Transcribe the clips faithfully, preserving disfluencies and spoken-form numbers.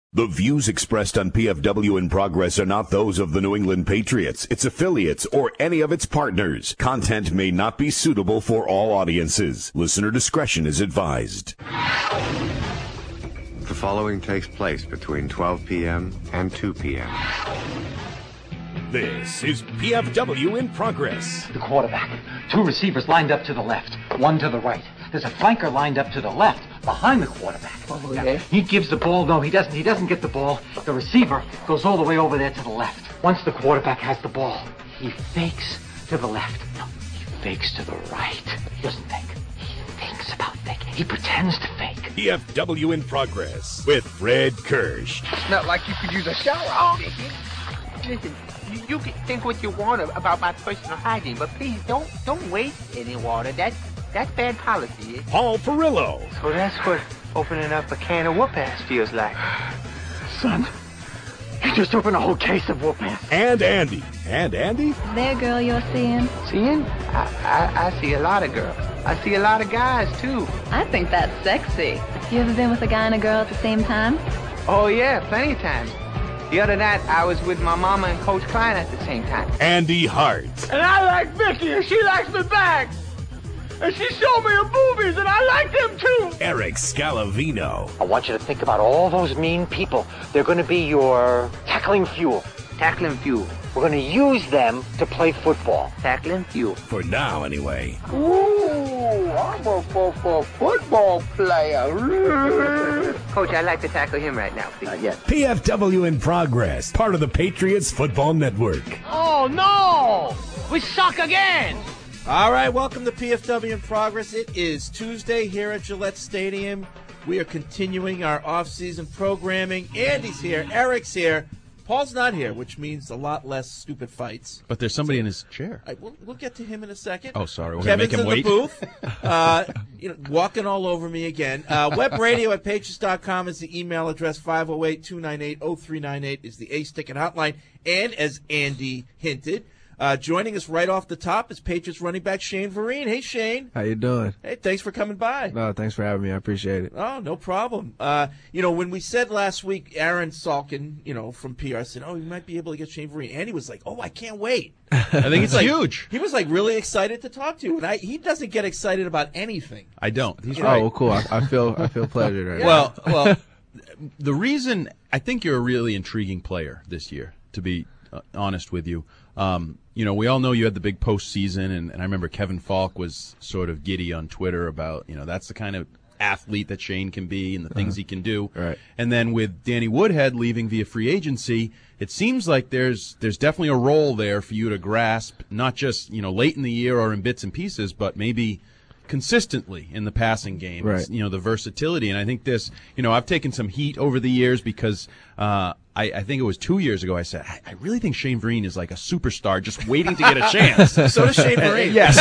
The views expressed on P F W in Progress are not those of the New England Patriots, its affiliates, or any of its partners. Content may not be suitable for all audiences. Listener discretion is advised. The following takes place between twelve p.m. and two p.m. This is P F W in Progress. The quarterback. Two receivers lined up to the left, one to the right. There's a flanker lined up to the left, behind the quarterback. Oh, yeah. He gives the ball. No, he doesn't. He doesn't get the ball. The receiver goes all the way over there to the left. Once the quarterback has the ball, he fakes to the left. No, he fakes to the right. He doesn't think. He thinks about thinking. He pretends to fake. P F W in Progress with Fred Kirsch. It's not like you could use a shower. Oh, listen, you, you can think what you want about my personal hygiene, but please don't don't waste any water. That's that's bad policy. Eh? Paul Perillo. So that's what opening up a can of whoop-ass feels like. Son, you just opened a whole case of whoop-ass. And Andy. And Andy? There girl you're seeing? Seeing? I, I, I see a lot of girls. I see a lot of guys, too. I think that's sexy. You ever been with a guy and a girl at the same time? Oh, yeah, plenty of times. The other night, I was with my mama and Coach Klein at the same time. Andy Hart. And I like Vicky, and she likes me back. And she showed me her boobies, and I like them too. Eric Scalavino. I want you to think about all those mean people. They're going to be your tackling fuel. Tackling fuel. We're going to use them to play football. Tackling fuel. For now, anyway. Ooh, I'm a for, for football player. Coach, I'd like to tackle him right now, please. Not yet. P F W in Progress, part of the Patriots Football Network. Oh, no! We suck again! All right, welcome to P F W in Progress. It is Tuesday here at Gillette Stadium. We are continuing our off-season programming. Andy's here. Eric's here. Paul's not here, which means a lot less stupid fights. But there's somebody in his chair. I, we'll, we'll get to him in a second. Oh, sorry. We're Kevin's going to make him in wait. the booth, uh, you know, walking all over me again. Uh, webradio at patriots dot com is the email address. five oh eight, two nine eight, oh three nine eight is the Ace Ticket hotline. And as Andy hinted, Uh, joining us right off the top is Patriots running back Shane Vereen. Hey, Shane. How you doing? Hey, thanks for coming by. No, thanks for having me. I appreciate it. Oh, no problem. Uh, you know, when we said last week, Aaron Salkin, you know, from P R said, oh, we might be able to get Shane Vereen. And he was like, oh, I can't wait. I think it's like, huge. He was, like, really excited to talk to you. And I, he doesn't get excited about anything. I don't. He's Oh, right. well, cool. I, I feel I feel pleasured right now. Well, well, the reason I think you're a really intriguing player this year, to be uh, honest with you. Um, you know, we all know you had the big postseason, and, and I remember Kevin Falk was sort of giddy on Twitter about, you know, that's the kind of athlete that Shane can be and the things uh-huh. he can do. Right. And then with Danny Woodhead leaving via free agency, it seems like there's there's definitely a role there for you to grasp, not just, you know, late in the year or in bits and pieces, but maybe consistently in the passing game. Right. You know, the versatility. And I think this, you know, I've taken some heat over the years because uh, I, I think it was two years ago I said, I, I really think Shane Vereen is like a superstar just waiting to get a chance. So does Shane Vereen. Yes.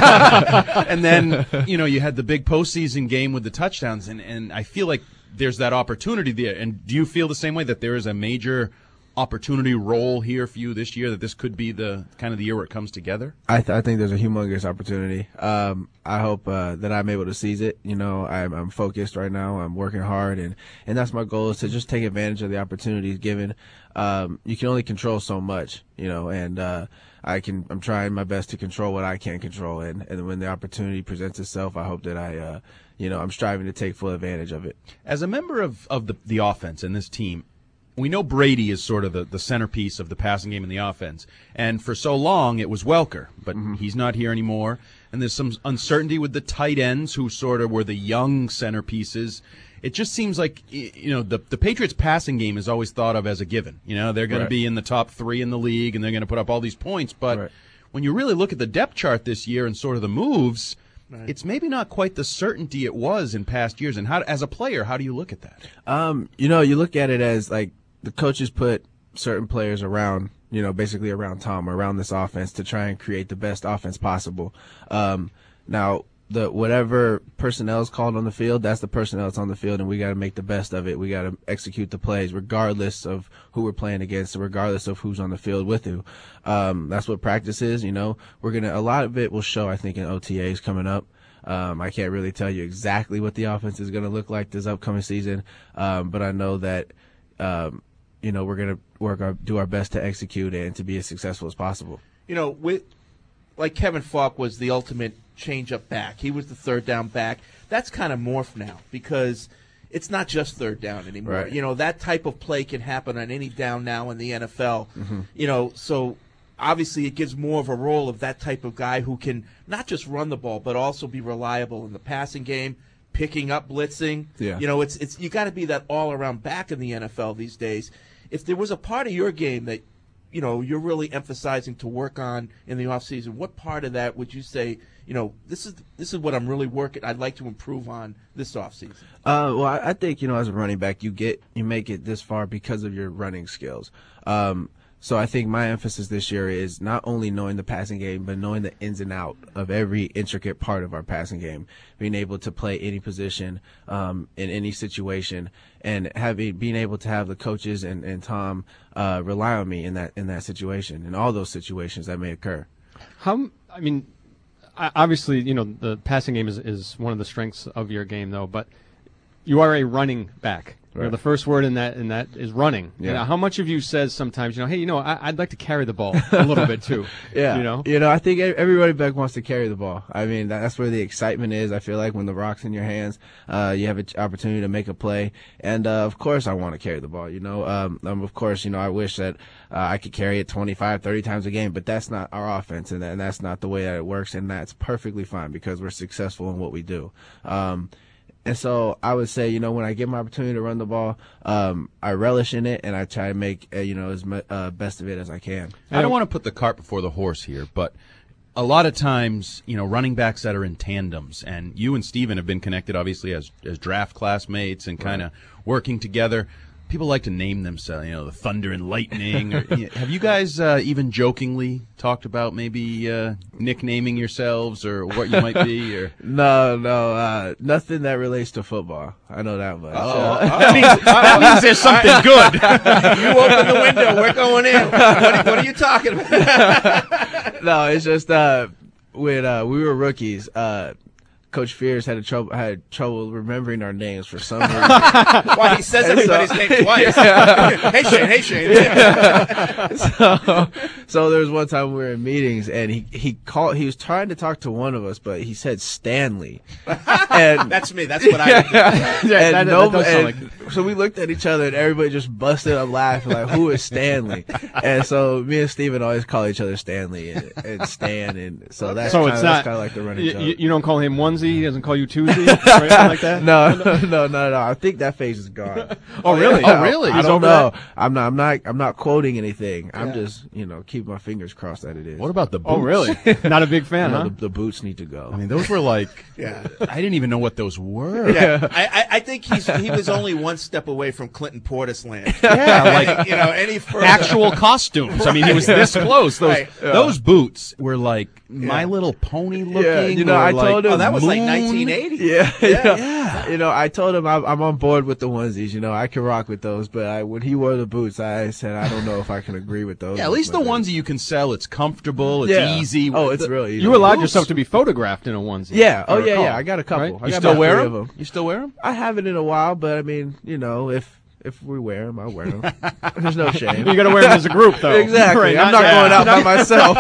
And then, you know, you had the big postseason game with the touchdowns, and, and I feel like there's that opportunity there. And do you feel the same way, that there is a major opportunity role here for you this year, that this could be the kind of the year where it comes together? I, th- I think there's a humongous opportunity. Um, I hope uh, that I'm able to seize it. You know, I'm, I'm focused right now. I'm working hard, and, and that's my goal, is to just take advantage of the opportunities given. Um, you can only control so much, you know, and uh, I can. I'm trying my best to control what I can control, and, and when the opportunity presents itself, I hope that I, uh, you know, I'm striving to take full advantage of it. As a member of, of the, the offense and this team, we know Brady is sort of the, the centerpiece of the passing game and the offense. And for so long, it was Welker, but mm-hmm. he's not here anymore. And there's some uncertainty with the tight ends, who sort of were the young centerpieces. It just seems like, you know, the, the Patriots passing game is always thought of as a given. You know, they're going right. to be in the top three in the league, and they're going to put up all these points. But right. when you really look at the depth chart this year and sort of the moves, right. it's maybe not quite the certainty it was in past years. And how, as a player, how do you look at that? Um, you know, you look at it as, like, the coaches put certain players around, you know, basically around Tom, around this offense, to try and create the best offense possible. Um, now, the whatever personnel is called on the field, that's the personnel that's on the field, and we got to make the best of it. We got to execute the plays regardless of who we're playing against, regardless of who's on the field with who. Um, that's what practice is, you know. We're gonna a lot of it will show, I think, in O T As coming up. Um, I can't really tell you exactly what the offense is going to look like this upcoming season, um, but I know that um, you know, we're going to work our, do our best to execute and to be as successful as possible. You know, with like Kevin Falk was the ultimate change-up back. He was the third down back. That's kind of morphed now because it's not just third down anymore. Right. You know, that type of play can happen on any down now in the N F L. Mm-hmm. You know, so obviously it gives more of a role of that type of guy who can not just run the ball but also be reliable in the passing game, picking up blitzing. Yeah. You know, it's it's you got to be that all-around back in the N F L these days. If there was a part of your game that, you know, you're really emphasizing to work on in the offseason, what part of that would you say, you know, this is this is what I'm really working, I'd like to improve on this offseason? Uh, well, I, I think, you know, as a running back, you get you make it this far because of your running skills. Um, so I think my emphasis this year is not only knowing the passing game, but knowing the ins and out of every intricate part of our passing game, being able to play any position um, in any situation, and having being able to have the coaches and, and Tom uh, rely on me in that in that situation, in all those situations that may occur. How, I mean, obviously, you know, the passing game is, is one of the strengths of your game, though, but you are a running back. Right. You know, the first word in that in that is running. Yeah. You know, how much of you says sometimes, you know, hey, you know, I, I'd like to carry the ball a little bit too. Yeah. You know, you know, I think every running back wants to carry the ball. I mean, that's where the excitement is. I feel like when the rock's in your hands, uh, you have an opportunity to make a play. And uh, of course, I want to carry the ball. You know, um, um, of course, you know, I wish that uh, I could carry it twenty-five, thirty times a game, but that's not our offense, and, that, and that's not the way that it works. And that's perfectly fine because we're successful in what we do. Um, And so I would say, you know, when I get my opportunity to run the ball, um, I relish in it, and I try to make, uh, you know, as mu- uh, best of it as I can. I don't want to put the cart before the horse here, but a lot of times, you know, running backs that are in tandems, and you and Steven have been connected, obviously, as as draft classmates and kind of right. working together. People like to name themselves, you know, the Thunder and Lightning. Or, you know, have you guys uh, even jokingly talked about maybe uh, nicknaming yourselves or what you might be? Or no, no, uh, nothing that relates to football. I know that much. Oh, uh, that, means, that means there's something good. You open the window, we're going in. What are, what are you talking about? No, it's just uh, when uh, we were rookies. Uh, Coach Fears had a trouble had trouble remembering our names for some reason. Why, he says everybody's so, name twice. Yeah. Hey Shane, hey Shane. Yeah. so, so there was one time we were in meetings and he he called. He was trying to talk to one of us, but he said Stanley. And that's me. That's what I. Yeah. yeah, and that, no, that and like... So we looked at each other and everybody just busted up laughing like, "Who is Stanley?" And so me and Steven always call each other Stanley and, and Stan, and so that's so kind it's of not, like the running you, joke. You don't call him Onesie. He doesn't call you Tuesday or anything like that. No, no, no, no, no. I think that phase is gone. Oh, really? Yeah. Oh, really? I He's don't over know. that? I'm not. I'm not. I'm not quoting anything. I'm Yeah. just, you know, keep my fingers crossed that it is. What about the boots? Oh, really? Not a big fan, You know, huh? the, the boots need to go. I mean, those were like, Yeah. I didn't even know what those were. Yeah, I, I, I think he's he was only one step away from Clinton Portis land. Yeah, like you know, any further. actual costumes. I mean, he was this close. Those Right. Yeah. those boots were like My Yeah. Little Pony looking. Yeah, you know, or I like told him- Oh, that was like Moon. nineteen eighty. Yeah, Yeah, yeah. yeah. You know, I told him I'm, I'm on board with the onesies. You know, I can rock with those. But I, when he wore the boots, I said I don't know if I can agree with those. Yeah, at least the But- onesie you can sell. It's comfortable. It's Yeah. easy. Oh, it's The- real easy. You allowed Boots. yourself to be photographed in a onesie. Yeah. Oh, I yeah, recall. yeah. I got a couple. Right? I You got still about wear three them? of them. You still wear them? I haven't in a while, but I mean, you know, if if we wear them, I wear them. There's no shame. You got to wear them as a group, though. Exactly. Right, I'm not yeah. going out by myself.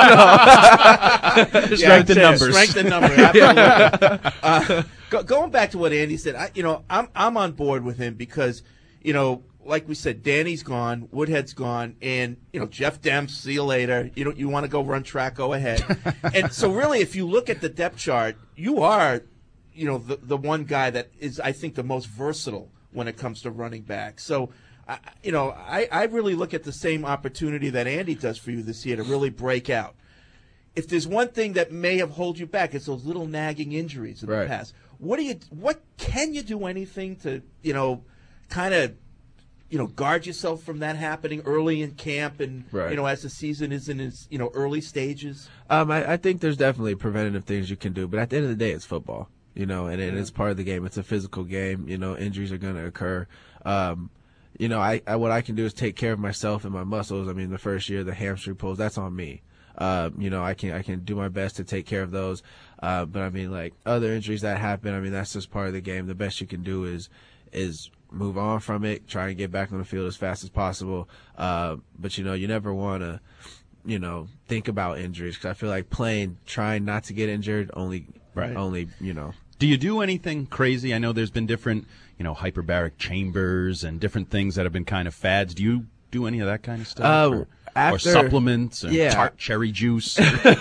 No. Strength in Yeah, numbers. Strength in numbers. Absolutely. uh, go, going back to what Andy said, I, you know, I'm I'm on board with him because, you know, like we said, Danny's gone, Woodhead's gone, and you know, Jeff Demps, see you later. You don't you want to go run track, go ahead. And so, really, if you look at the depth chart, you are, you know, the the one guy that is, I think, the most versatile when it comes to running back. So, I, you know, I, I really look at the same opportunity that Andy does for you this year to really break out. If there's one thing that may have held you back, it's those little nagging injuries in Right. the past. What do you? What can you do? Anything to, you know, kind of, you know, guard yourself from that happening early in camp and, Right. you know, as the season is in its, you know, early stages? Um, I, I think there's definitely preventative things you can do, but at the end of the day, it's football, you know, and it, it's part of the game. It's a physical game. You know, injuries are going to occur. Um, you know, I, I what I can do is take care of myself and my muscles. I mean, the first year, the hamstring pulls, that's on me. Uh, you know, I can I can do my best to take care of those. Uh, but I mean, like other injuries that happen, I mean, that's just part of the game. The best you can do is is move on from it, try and get back on the field as fast as possible. Uh, but, you know, you never want to, you know, think about injuries because I feel like playing, trying not to get injured, only, Right. only, you know. Do you do anything crazy? I know there's been different, you know, hyperbaric chambers and different things that have been kind of fads. Do you do any of that kind of stuff? Uh, or, after, or supplements or yeah. tart cherry juice?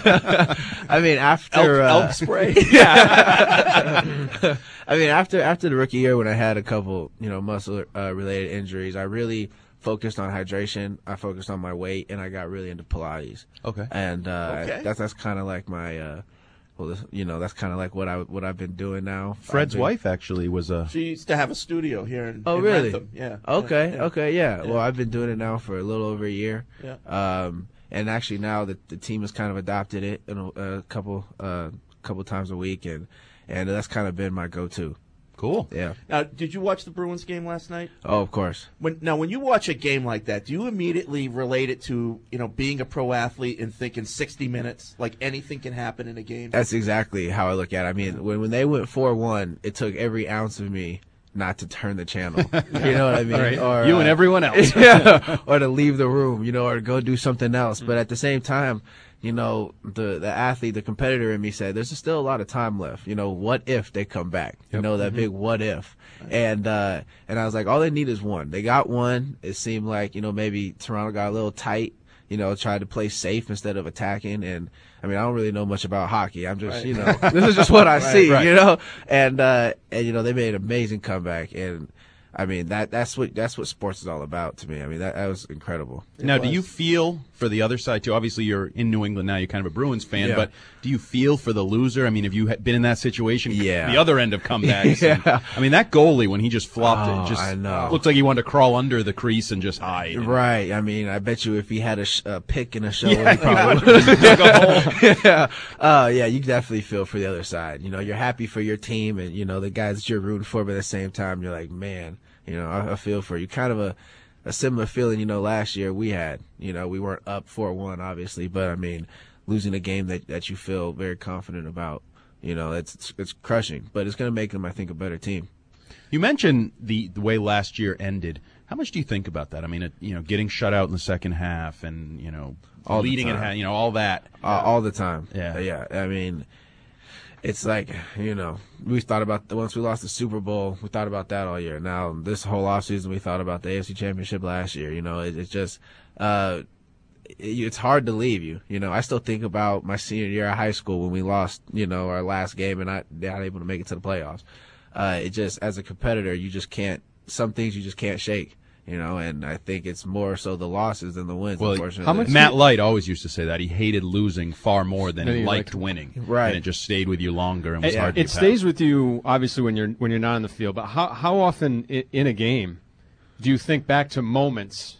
I mean, after elk, uh, elk spray. Yeah. I mean, after after the rookie year when I had a couple, you know, muscle uh, related injuries, I really focused on hydration. I focused on my weight, and I got really into Pilates. Okay. And uh, Okay. that's that's kind of like my. Uh, Well, this, you know, that's kind of like what I what I've been doing now. Fred's I've been, wife actually was a. She used to have a studio here in, Oh, in really? Rentham. Yeah. Okay, Yeah. okay, yeah. Yeah. Well, I've been doing it now for a little over a year. Yeah. Um, and actually now the the team has kind of adopted it in a, a couple uh couple times a week, and and that's kind of been my go-to. Cool. Yeah. Now, did you watch the Bruins game last night? Oh, of course. When now, when you watch a game like that, do you immediately relate it to you know being a pro athlete and thinking sixty minutes, like anything can happen in a game? That's exactly how I look at it. I mean, when when they went four one, it took every ounce of me not to turn the channel. You know what I mean? Right. Or, You uh, and everyone else. Yeah. Or to leave the room, you know, or to go do something else. But at the same time, you know, the the athlete, the competitor in me said, there's still a lot of time left. You know, what if they come back? You know, that big what if. And uh, and I was like, all they need is one. They got one. It seemed like, you know, maybe Toronto got a little tight, you know, tried to play safe instead of attacking. And I mean, I don't really know much about hockey. I'm just, Right. you know, this is just what I Right, see, right. you know. And uh, and you know, they made an amazing comeback. And I mean, that that's what that's what sports is all about to me. I mean, that, that was incredible. Now, do was. you feel for the other side too? Obviously, you're in New England now. You're kind of a Bruins fan, Yeah. but do you feel for the loser? I mean, have you ha- been in that situation? Yeah. The other end of comebacks. Yeah. And, I mean, that goalie when he just flopped Oh, it, just I know. looked like he wanted to crawl under the crease and just hide. Right. I mean, I bet you if he had a, sh- a pick in a show, Yeah, he probably he would've dug a hole. yeah. Uh, yeah, you definitely feel for the other side. You know, you're happy for your team and, you know, the guys that you're rooting for, but at the same time, you're like, man, you know, I, I feel for you. Kind of a, a similar feeling, you know, last year we had. You know, we weren't up four one, obviously, but I mean, losing a game that, that you feel very confident about, you know, it's, it's, it's crushing, but it's going to make them, I think, a better team. You mentioned the, the way last year ended. How much do you think about that? I mean, it, you know, getting shut out in the second half and, you know, All the leading at time. half, you know, all that. Uh, all the time. Yeah. Yeah. I mean, it's like, you know, we thought about the, once we lost the Super Bowl, we thought about that all year. Now, this whole offseason, we thought about the A F C Championship last year. You know, it, it's just, uh, it, it's hard to leave you. You know, I still think about my senior year of high school when we lost, you know, our last game and not, not able to make it to the playoffs. Uh, it just, as a competitor, you just can't, some things you just can't shake. You know, and I think it's more so the losses than the wins, Well, unfortunately. how much- Matt Light always used to say that. He hated losing far more than Than he he liked liked- winning. Right. And it just stayed with you longer and was It, hard to it get stays past. with you obviously when you're when you're not on the field. But how how often in, in a game do you think back to moments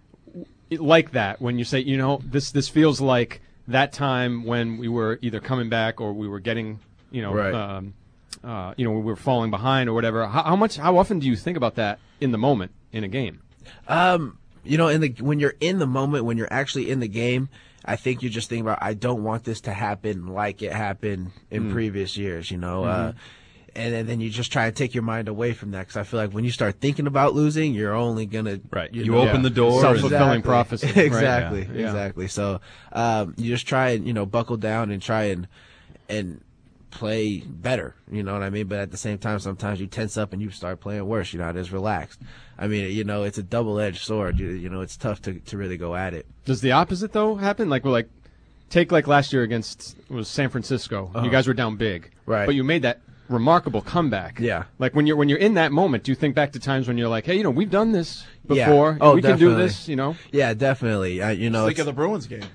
like that when you say, you know, this this feels like that time when we were either coming back or we were getting, you know, Right. um, uh, you know, we were falling behind or whatever. How, how much how often do you think about that in the moment in a game? Um, you know, in the when you're in the moment, when you're actually in the game, I think you're just thinking about, I don't want this to happen like it happened in previous years, you know. Uh, and then, then you just try to take your mind away from that, because I feel like when you start thinking about losing, you're only gonna Right. You, You know, open the door. Self-fulfilling Exactly. prophecy, right? exactly, Yeah. exactly. So um, you just try and you know buckle down and try and and play better. You know what I mean? But at the same time, sometimes you tense up and you start playing worse. You're not as relaxed. I mean, you know, it's a double-edged sword. You, you know, it's tough to to really go at it. Does the opposite though happen? Like, well, like take like last year against it was San Francisco. You guys were down big, Right. But you made that remarkable comeback. Yeah. Like when you're when you're in that moment, do you think back to times when you're like, hey, you know, we've done this Yeah. before. Oh, we can do definitely. this. You know. Yeah, definitely. I, you know, Think of it's- the Bruins game.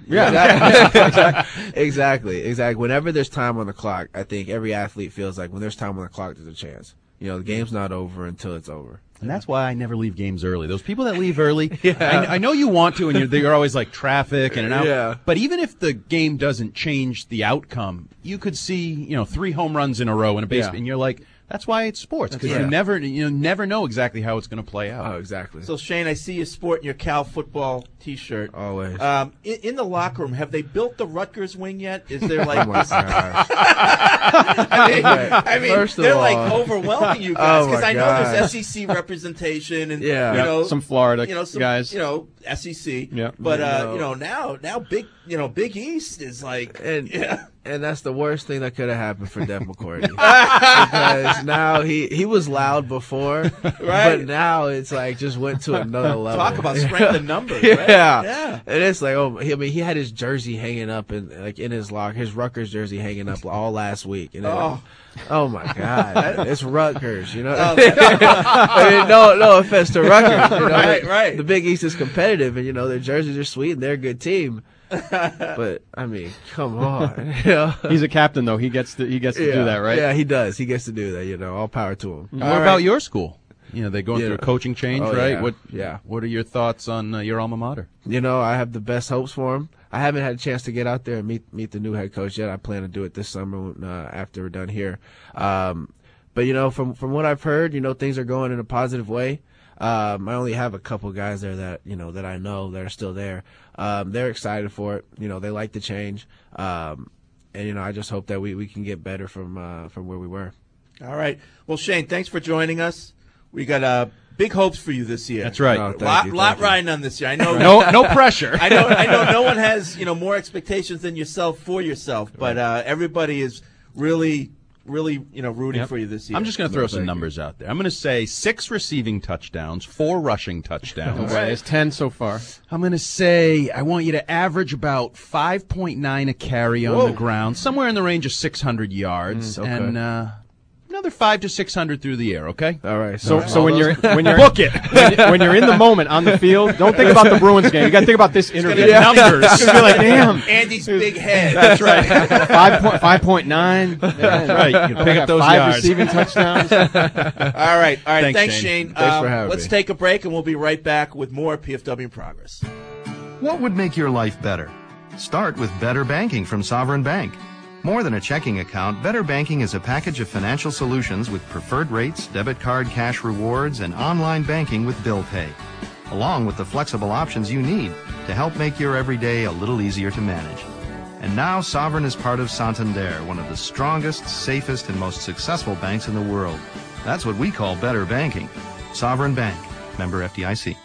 Yeah. exactly, exactly. Whenever there's time on the clock, I think every athlete feels like when there's time on the clock, there's a chance. You know, the game's not over until it's over. And that's why I never leave games early. Those people that leave early, I, I know you want to, and you're, they're always like traffic and an out. Yeah. But even if the game doesn't change the outcome, you could see, you know, three home runs in a row in a baseball, Yeah. and you're like, That's why it's sports, because Yeah. you never you know, never know exactly how it's going to play out. Oh, exactly. So, Shane, I see you sporting your Cal football T-shirt. Always. Um, in, in the locker room, have they built the Rutgers wing yet? Is there like? Oh my gosh. I mean, I mean First of they're all- like overwhelming you guys Oh, because my I know gosh. there's S E C representation and Yeah. you Yeah, know some Florida you know, some, guys. you know S E C. Yeah. But uh, No. you know now now big you know Big East is like And yeah. and that's the worst thing that could have happened for Dev McCourty. Because now he, he was loud before, Right. but now it's like just went to another level. Talk about strength in numbers. Yeah. Right? Yeah. And it's like, oh, he, I mean, he had his jersey hanging up in like in his locker, his Rutgers jersey hanging up all last week. And it, Oh. oh my God, it's Rutgers, you know. Oh, I mean, no, no offense to Rutgers, you know, Right, the, right. The Big East is competitive, and you know their jerseys are sweet and they're a good team. But I mean, come on, you know. He's a captain, though. He gets to he gets to yeah. do that, right? Yeah, he does. He gets to do that. You know, all power to him. What All about right. your school? You know, they're going Yeah. through a coaching change, Oh, right? yeah. What Yeah. What are your thoughts on uh, your alma mater? You know, I have the best hopes for him. I haven't had a chance to get out there and meet meet the new head coach yet. I plan to do it this summer when, uh, after we're done here. Um, but you know, from from what I've heard, you know, things are going in a positive way. Um, I only have a couple guys there that you know that I know that are still there. Um, they're excited for it. You know, they like the change. Um, and you know, I just hope that we, we can get better from uh, from where we were. All right. Well, Shane, thanks for joining us. We got uh, big hopes for you this year. That's right. Oh, thank lot you, lot thank you. riding on this year. I know. No, no pressure. I know. I know. No one has you know more expectations than yourself for yourself, but uh, everybody is really, really you know rooting Yep. for you this year. I'm just going to throw No, some thank numbers out there. I'm going to say six receiving touchdowns, four rushing touchdowns. Right. It's ten so far. I'm going to say I want you to average about five point nine a carry on Whoa. the ground, somewhere in the range of six hundred yards, Mm, okay. and uh, another five to six hundred through the air. Okay. All right. So, So, so all when those- you're when you're Book it. when, you- when you're in the moment on the field, don't think about the Bruins game. You got to think about this interview. be numbers. It's gonna be like, damn, Andy's big head. That's right. five point five point nine. That's right. You can pick up those five yards. receiving touchdowns. All right. All right. Thanks, Thanks, Shane. Shane. Thanks Um, for having let's me. take a break, and we'll be right back with more P F W in Progress. What would make your life better? Start with Better Banking from Sovereign Bank. More than a checking account, Better Banking is a package of financial solutions with preferred rates, debit card cash rewards, and online banking with bill pay, along with the flexible options you need to help make your everyday a little easier to manage. And now Sovereign is part of Santander, one of the strongest, safest, and most successful banks in the world. That's what we call Better Banking. Sovereign Bank, member F D I C.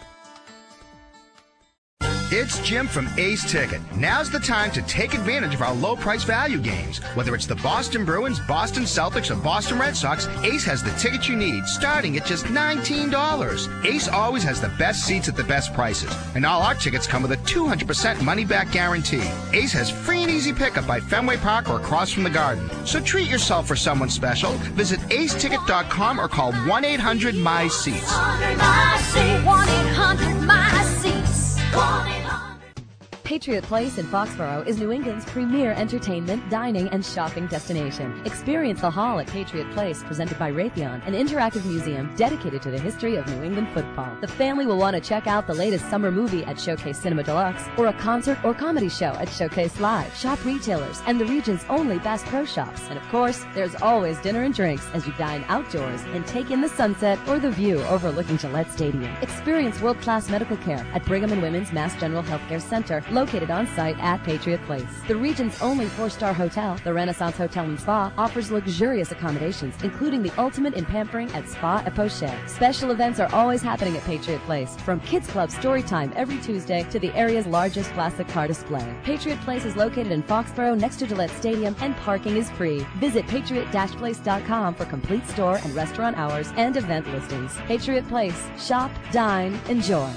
It's Jim from Ace Ticket. Now's the time to take advantage of our low price value games. Whether it's the Boston Bruins, Boston Celtics, or Boston Red Sox, Ace has the ticket you need, starting at just nineteen dollars. Ace always has the best seats at the best prices, and all our tickets come with a two hundred percent money back guarantee. Ace has free and easy pickup by Fenway Park or across from the Garden. So treat yourself for someone special. Visit ace ticket dot com or call one eight hundred M Y SEATS. one eight hundred M Y SEATS. Patriot Place in Foxborough is New England's premier entertainment, dining, and shopping destination. Experience the Hall at Patriot Place, presented by Raytheon, an interactive museum dedicated to the history of New England football. The family will want to check out the latest summer movie at Showcase Cinema Deluxe, or a concert or comedy show at Showcase Live. Shop retailers and the region's only Bass Pro Shops. And of course, there's always dinner and drinks as you dine outdoors and take in the sunset or the view overlooking Gillette Stadium. Experience world-class medical care at Brigham and Women's Mass General Healthcare Center, located on site at Patriot Place. The region's only four-star hotel, the Renaissance Hotel and Spa, offers luxurious accommodations, including the ultimate in pampering at Spa et Poche. Special events are always happening at Patriot Place, from Kids Club story time every Tuesday to the area's largest classic car display. Patriot Place is located in Foxborough next to Gillette Stadium, and parking is free. Visit patriot dash place dot com for complete store and restaurant hours and event listings. Patriot Place. Shop, dine, enjoy.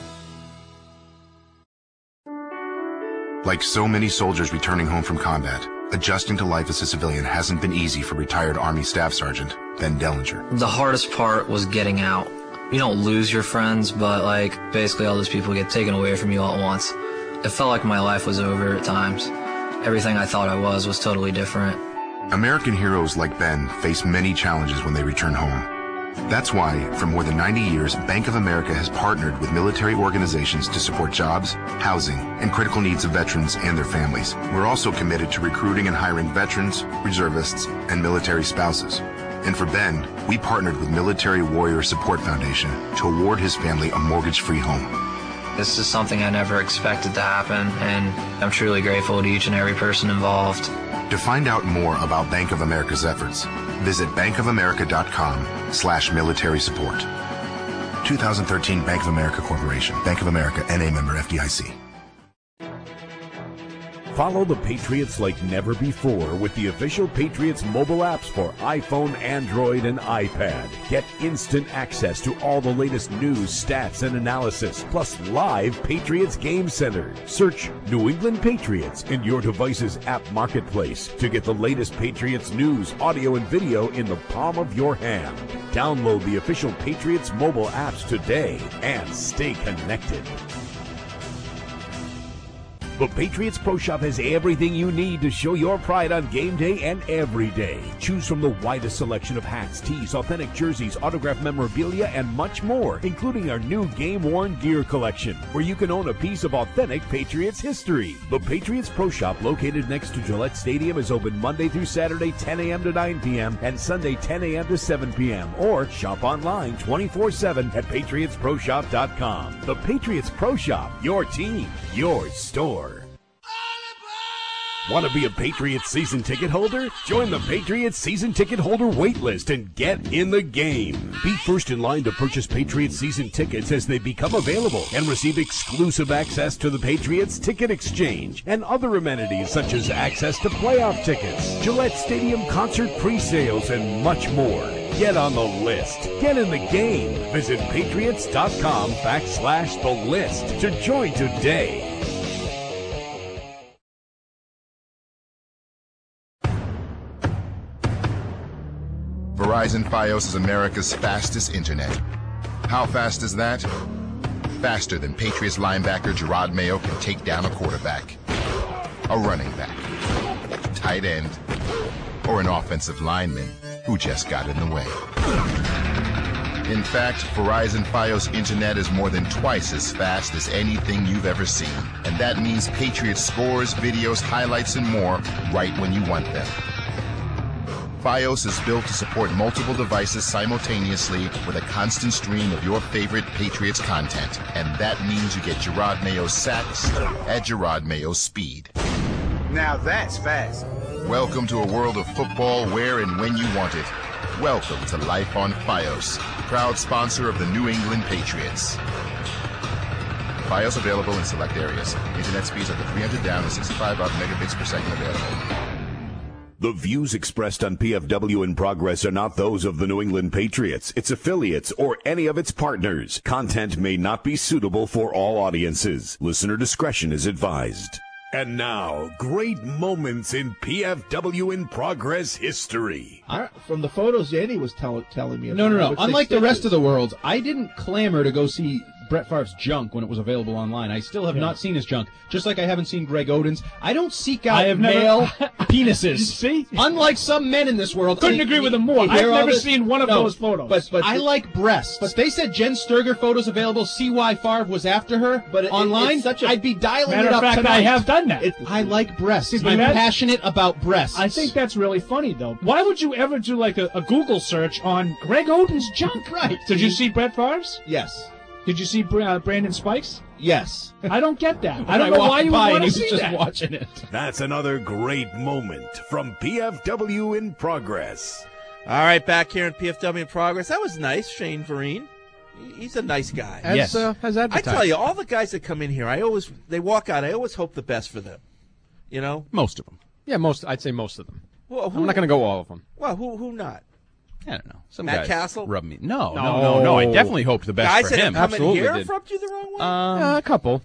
Like so many soldiers returning home from combat, adjusting to life as a civilian hasn't been easy for retired Army Staff Sergeant Ben Dellinger. The hardest part was getting out. You don't lose your friends, but like basically all those people get taken away from you all at once. It felt like my life was over at times. Everything I thought I was was totally different. American heroes like Ben face many challenges when they return home. That's why, for more than ninety years, Bank of America has partnered with military organizations to support jobs, housing, and critical needs of veterans and their families. We're also committed to recruiting and hiring veterans, reservists, and military spouses. And for Ben, we partnered with Military Warrior Support Foundation to award his family a mortgage-free home. This is something I never expected to happen, and I'm truly grateful to each and every person involved. To find out more about Bank of America's efforts, visit bankofamerica.com slash military support. twenty thirteen Bank of America Corporation. Bank of America, N A member F D I C. Follow the Patriots like never before with the official Patriots mobile apps for iPhone, Android, and iPad. Get instant access to all the latest news, stats, and analysis, plus live Patriots Game Center. Search New England Patriots in your device's app marketplace to get the latest Patriots news, audio, and video in the palm of your hand. Download the official Patriots mobile apps today and stay connected. The Patriots Pro Shop has everything you need to show your pride on game day and every day. Choose from the widest selection of hats, tees, authentic jerseys, autographed memorabilia, and much more, including our new game-worn gear collection, where you can own a piece of authentic Patriots history. The Patriots Pro Shop, located next to Gillette Stadium, is open Monday through Saturday, ten a.m. to nine p.m., and Sunday, ten a.m. to seven p.m., or shop online twenty-four seven at patriots pro shop dot com. The Patriots Pro Shop, your team, your store. Want to be a Patriots season ticket holder? Join the Patriots season ticket holder wait list and get in the game. Be first in line to purchase Patriots season tickets as they become available and receive exclusive access to the Patriots Ticket Exchange and other amenities such as access to playoff tickets, Gillette Stadium concert pre-sales, and much more. Get on the list. Get in the game. Visit patriots.com backslash the list to join today. Verizon Fios is America's fastest internet. How fast is that? Faster than Patriots linebacker Gerard Mayo can take down a quarterback, a running back, tight end, or an offensive lineman who just got in the way. In fact, Verizon Fios internet is more than twice as fast as anything you've ever seen. And that means Patriots scores, videos, highlights, and more right when you want them. Fios is built to support multiple devices simultaneously with a constant stream of your favorite Patriots content. And that means you get Gerard Mayo's sacks at Gerard Mayo's speed. Now that's fast. Welcome to a world of football where and when you want it. Welcome to Life on Fios, proud sponsor of the New England Patriots. Fios available in select areas. Internet speeds up to three hundred down and sixty-five up megabits per second available. The views expressed on P F W in Progress are not those of the New England Patriots, its affiliates, or any of its partners. Content may not be suitable for all audiences. Listener discretion is advised. And now, great moments in P F W in Progress history. I, from the photos Andy was tell, telling me No, no, no. about, Unlike the rest of the world, I didn't clamor to go see Brett Favre's junk when it was available online. I still have Yeah. not seen his junk, just like I haven't seen Greg Oden's. I don't seek out I have never- male penises. See? Unlike some men in this world. Couldn't You- agree with you- him more. you I've hear all never this? seen one of No, those photos. But, but I like breasts. But they said Jen Sturger photos available, see why Favre was after her But it- online. it's such a- I'd be dialing Matter it of up fact, tonight. I have done that. It, I like breasts. See, I'm that- passionate about breasts. I think that's really funny, though. Why would you ever do like a, a Google search on Greg Oden's junk? Right. Did you see Brett Favre's? Yes. Did you see Bra- uh, Brandon Spikes? Yes. I don't get that. I When don't know walked why you would by want and to he was see just that. watching it. That's another great moment from P F W in Progress. All right, back here in P F W in Progress. That was nice, Shane Vereen. He- He's a nice guy. As, Yes. uh, as I advertised. tell you, all the guys that come in here, I always they walk out. I always hope the best for them. You know. Most of them. Yeah, most. I'd say most of them. Well, who, I'm not going to go all of them. Well, who who not? I don't know. Some Matt guys Castle? rub me. No, no, No. no, no. I definitely hoped the best Guys for that him. have come in Absolutely here did. have rubbed you the wrong way. Um, Uh, a couple.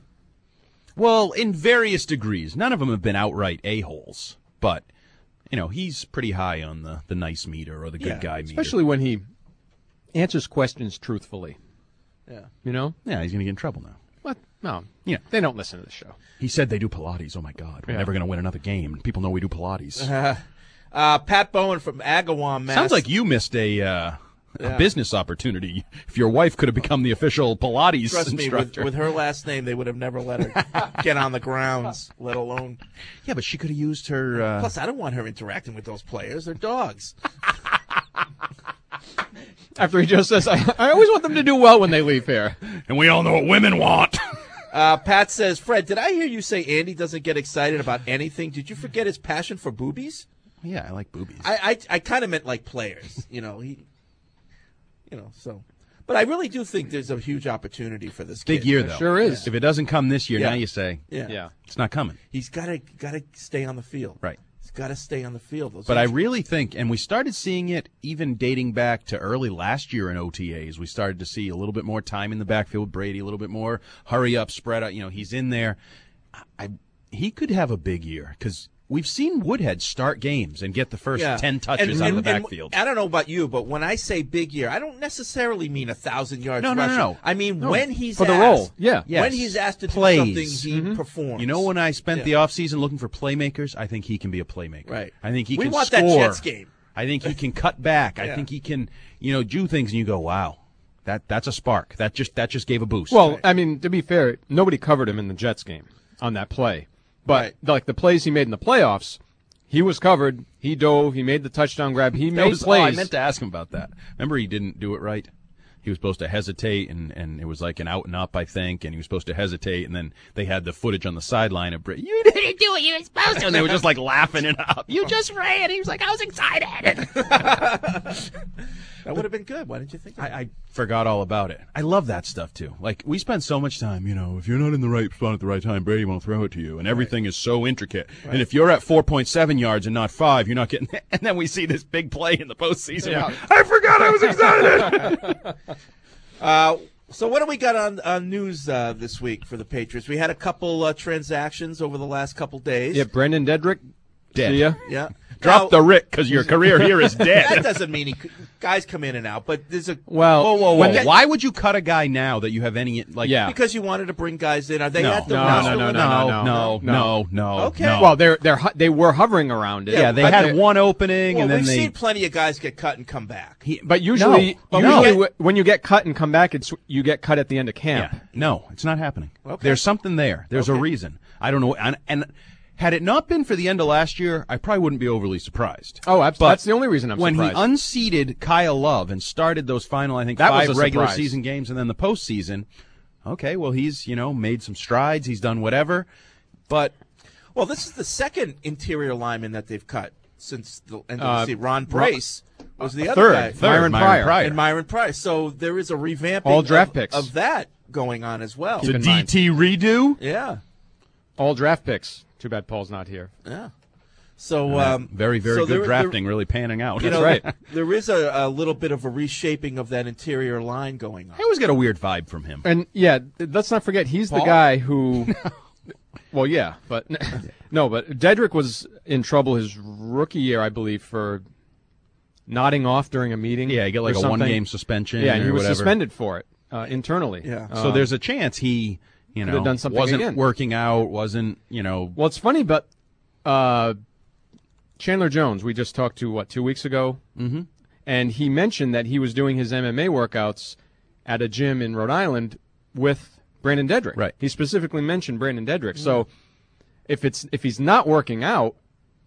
Well, in various degrees. None of them have been outright a-holes. But, you know, he's pretty high on the, the nice meter or the good Yeah, guy meter. Especially when he answers questions truthfully. Yeah. You know? Yeah, he's going to get in trouble now. What? No. Yeah. They don't listen to the show. He said they do Pilates. Oh, my God. We're Yeah. never going to win another game. People know we do Pilates. Uh, uh, Pat Bowen from Agawam, Mass. Sounds like you missed a, uh, Yeah. a business opportunity. If your wife could have become the official Pilates Trust me, with, instructor. with her last name, they would have never let her get on the grounds, let alone. Yeah, but she could have used her... Uh... Plus, I don't want her interacting with those players. They're dogs. After he just says, I, I always want them to do well when they leave here. And we all know what women want. Uh, Pat says, Fred, did I hear you say Andy doesn't get excited about anything? Did you forget his passion for boobies? Yeah, I like boobies. I I, I kind of meant like players. You know, he, you know, so. But I really do think there's a huge opportunity for this Big kid. year, though. Sure is. If it doesn't come this year, Yeah. now you say, Yeah. Yeah. it's not coming. He's got to got to stay on the field. Right. He's got to stay on the field. Those But I injuries- really think, and we started seeing it even dating back to early last year in O T As, we started to see a little bit more time in the backfield with Brady, a little bit more hurry up, spread out. You know, he's in there. I, I he could have a big year because we've seen Woodhead start games and get the first Yeah. ten touches And- out and- of the and backfield. I don't know about you, but when I say big year, I don't necessarily mean a thousand yards No, no, no, rushing. no. I mean No. when he's For the asked, role. Yeah. Yes. when he's asked to Plays. do something, he performs. You know, when I spent Yeah. the offseason looking for playmakers, I think he can be a playmaker. Right. I think he We can want score. that Jets game. I think he can cut back. I Yeah. think he can, you know, do things, and you go, wow, that that's a spark. That just that just gave a boost. Well, I mean, to be fair, nobody covered him in the Jets game on that play. But Right. like the plays he made in the playoffs, he was covered. He dove. He made the touchdown grab. He That made was- oh, plays. I meant to ask him about that. Remember, he didn't do it right. He was supposed to hesitate, and, and it was like an out and up, I think, and he was supposed to hesitate, and then they had the footage on the sideline of Brady. You didn't do what you were supposed to, and they were just like laughing it up. You just ran. He was like, I was excited. That would have been good. Why didn't you think of I, it? I forgot all about it. I love that stuff too. Like we spend so much time, you know, if you're not in the right spot at the right time, Brady won't throw it to you, and everything is so intricate. And if you're at four point seven yards and not five, you're not getting. And then we see this big play in the postseason. Yeah. I forgot I was excited. Uh, so what do we got on, on news uh, this week for the Patriots? We had a couple uh, transactions over the last couple days. Yeah, Brendan Dedrick. Dead. See ya. Yeah. Drop Now- the Rick because your career here is dead. That doesn't mean he, guys come in and out, but there's a Well, Whoa, whoa, whoa! when they- Why would you cut a guy now that you have any like? Yeah. because you wanted to bring guys in. Are they No. at the No, roster no, no, limit? no, no, no, no, no. Okay. no. Well, they're they're hu- they were hovering around it. yeah, they but had they- one opening, Well, and then we've they. seen plenty of guys get cut and come back. He, but usually, No, but usually we w- when you get cut and come back, it's you get cut at the end of camp. Yeah, no, it's not happening. Okay. There's something there. There's a Okay. reason. I don't know. And, and had it not been for the end of last year, I probably wouldn't be overly surprised. Oh, abs- But that's the only reason I'm when surprised. he unseated Kyle Love and started those final, I think, That was five a regular surprise. season games and then the postseason, okay, well, he's, you know, made some strides. He's done whatever. But Well, this is the second interior lineman that they've cut since the end of Uh, the season. Ron Brace was the uh, other third. guy. Third. Myron Pryor. Pryor. And Myron Price. So there is a revamping All draft of, picks. of that going on as well. Keep the in mind. D T redo? Yeah. All draft picks. Too bad Paul's not here. Yeah. So um, very, very so good there- drafting, really panning out. You That's know, right. There is a, a little bit of a reshaping of that interior line going on. I always get a weird vibe from him. And yeah, th- let's not forget he's the Paul? guy who. Well, yeah, but no, but Dedrick was in trouble his rookie year, I believe, for nodding off during a meeting. Yeah, you get like or a something. one-game suspension Yeah, and he or was whatever. suspended for it uh, internally. Yeah. So Um, there's a chance he, you could know, have done something wasn't again. working out, wasn't, you know. Well, it's funny, but uh, Chandler Jones, we just talked to, what, two weeks ago? Mm-hmm. And he mentioned that he was doing his M M A workouts at a gym in Rhode Island with Brandon Dedrick. Right. He specifically mentioned Brandon Dedrick. So if it's if he's not working out,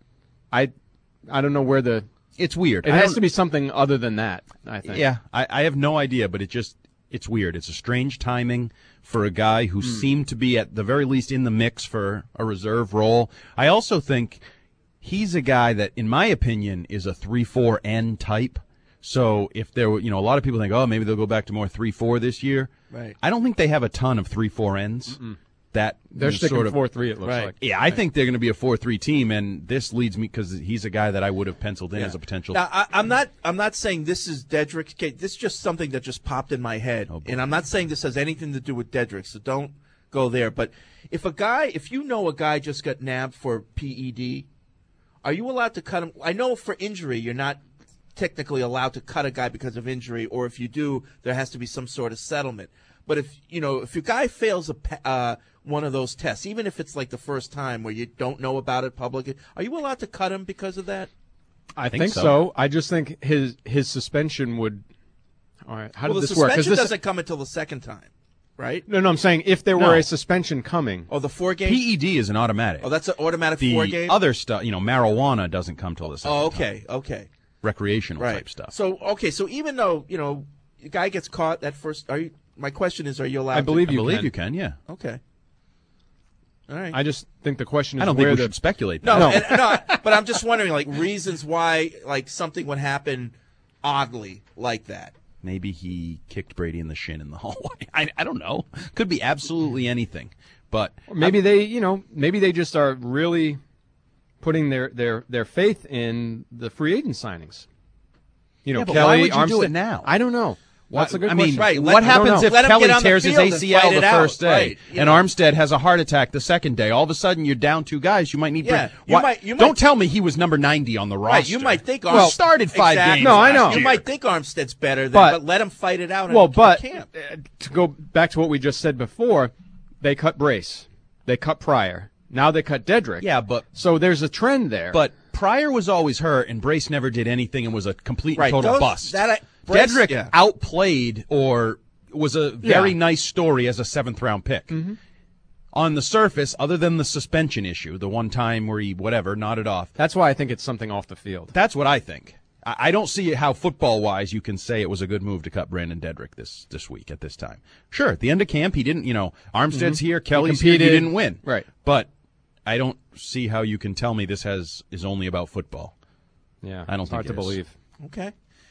I I don't know where the It's weird. it I has don't- to be something other than that, I think. Yeah, I, I have no idea, but it just it's weird. It's a strange timing for a guy who Hmm. seemed to be at the very least in the mix for a reserve role. I also think he's a guy that, in my opinion, is a three four N type. So if there were, you know, a lot of people think, oh, maybe they'll go back to more three four this year. Right. I don't think they have a ton of three four Ns. That They're is sticking sort of four three, it looks Right. like. Yeah, I think they're going to be a four three team, and this leads me because he's a guy that I would have penciled in Yeah. as a potential. Now, I, I'm not. I'm not saying this is Dedrick's case. This is just something that just popped in my head, Oh, boy. and I'm not saying this has anything to do with Dedrick. So don't go there. But if a guy, if you know a guy just got nabbed for P E D, are you allowed to cut him? I know for injury, you're not technically allowed to cut a guy because of injury, or if you do, there has to be some sort of settlement. But if you know, if your guy fails a pa- uh, one of those tests, even if it's like the first time where you don't know about it publicly, are you allowed to cut him because of that? I think think, so. so. I just think his his suspension would. All right, how well, did the this work? 'Cause suspension this, doesn't come until the second time, right? no, no, I'm saying if there No. were a suspension coming. Oh, the four game. P E D is an automatic. Oh, that's an automatic the four game. other stuff, you know, marijuana doesn't come till the second Oh, time. okay, okay. recreational right. type stuff. So okay, so even though you know the guy gets caught that first, are you? My question is, are you allowed? I believe to, you I believe can. you can. Yeah. Okay. All right. I just think the question is I don't where think we the should speculate. No, That. and, no, but I'm just wondering, like, reasons why, like, something would happen oddly like that. Maybe he kicked Brady in the shin in the hallway. I, I don't know. Could be absolutely anything. But Or maybe they, you know, maybe they just are really putting their, their, their faith in the free agent signings. You know, Yeah, but Kelly, why would you Armstead, do it now? I don't know. Why- That's a good I mean, question. Right, what let- happens if Let him Kelly get on the tears his field and A C L fight the it out, first day, right, you and know. Armstead has a heart attack the second day? All of a sudden, you're down two guys. You might need. Yeah, Brady. you Why- might- you don't might- tell me he was number ninety on the roster. Right, you might think Armstead well, started five exactly. games. No, I last know. You year. might think Armstead's better, than, But- but, let him fight it out. In Well, in but camp. uh, to go back to what we just said before, they cut Brace, they cut Pryor, now they cut Dedrick. Yeah, but so there's a trend there. But Pryor was always hurt, and Brace never did anything, and was a complete Right, and total those- bust. that I- Brace- Dedrick yeah. outplayed or was a very Yeah. nice story as a seventh round pick. Mm-hmm. On the surface, other than the suspension issue, the one time where he whatever nodded off. That's why I think it's something off the field. That's what I think. I, I don't see how football wise you can say it was a good move to cut Brandon Dedrick this this week at this time. Sure, at the end of camp he didn't. You know, Armstead's Mhm. here, He Kelly's here. He competed. didn't win. Right. But I don't see how you can tell me this has is only about football. Yeah, I don't it's think hard it to is. believe. Okay.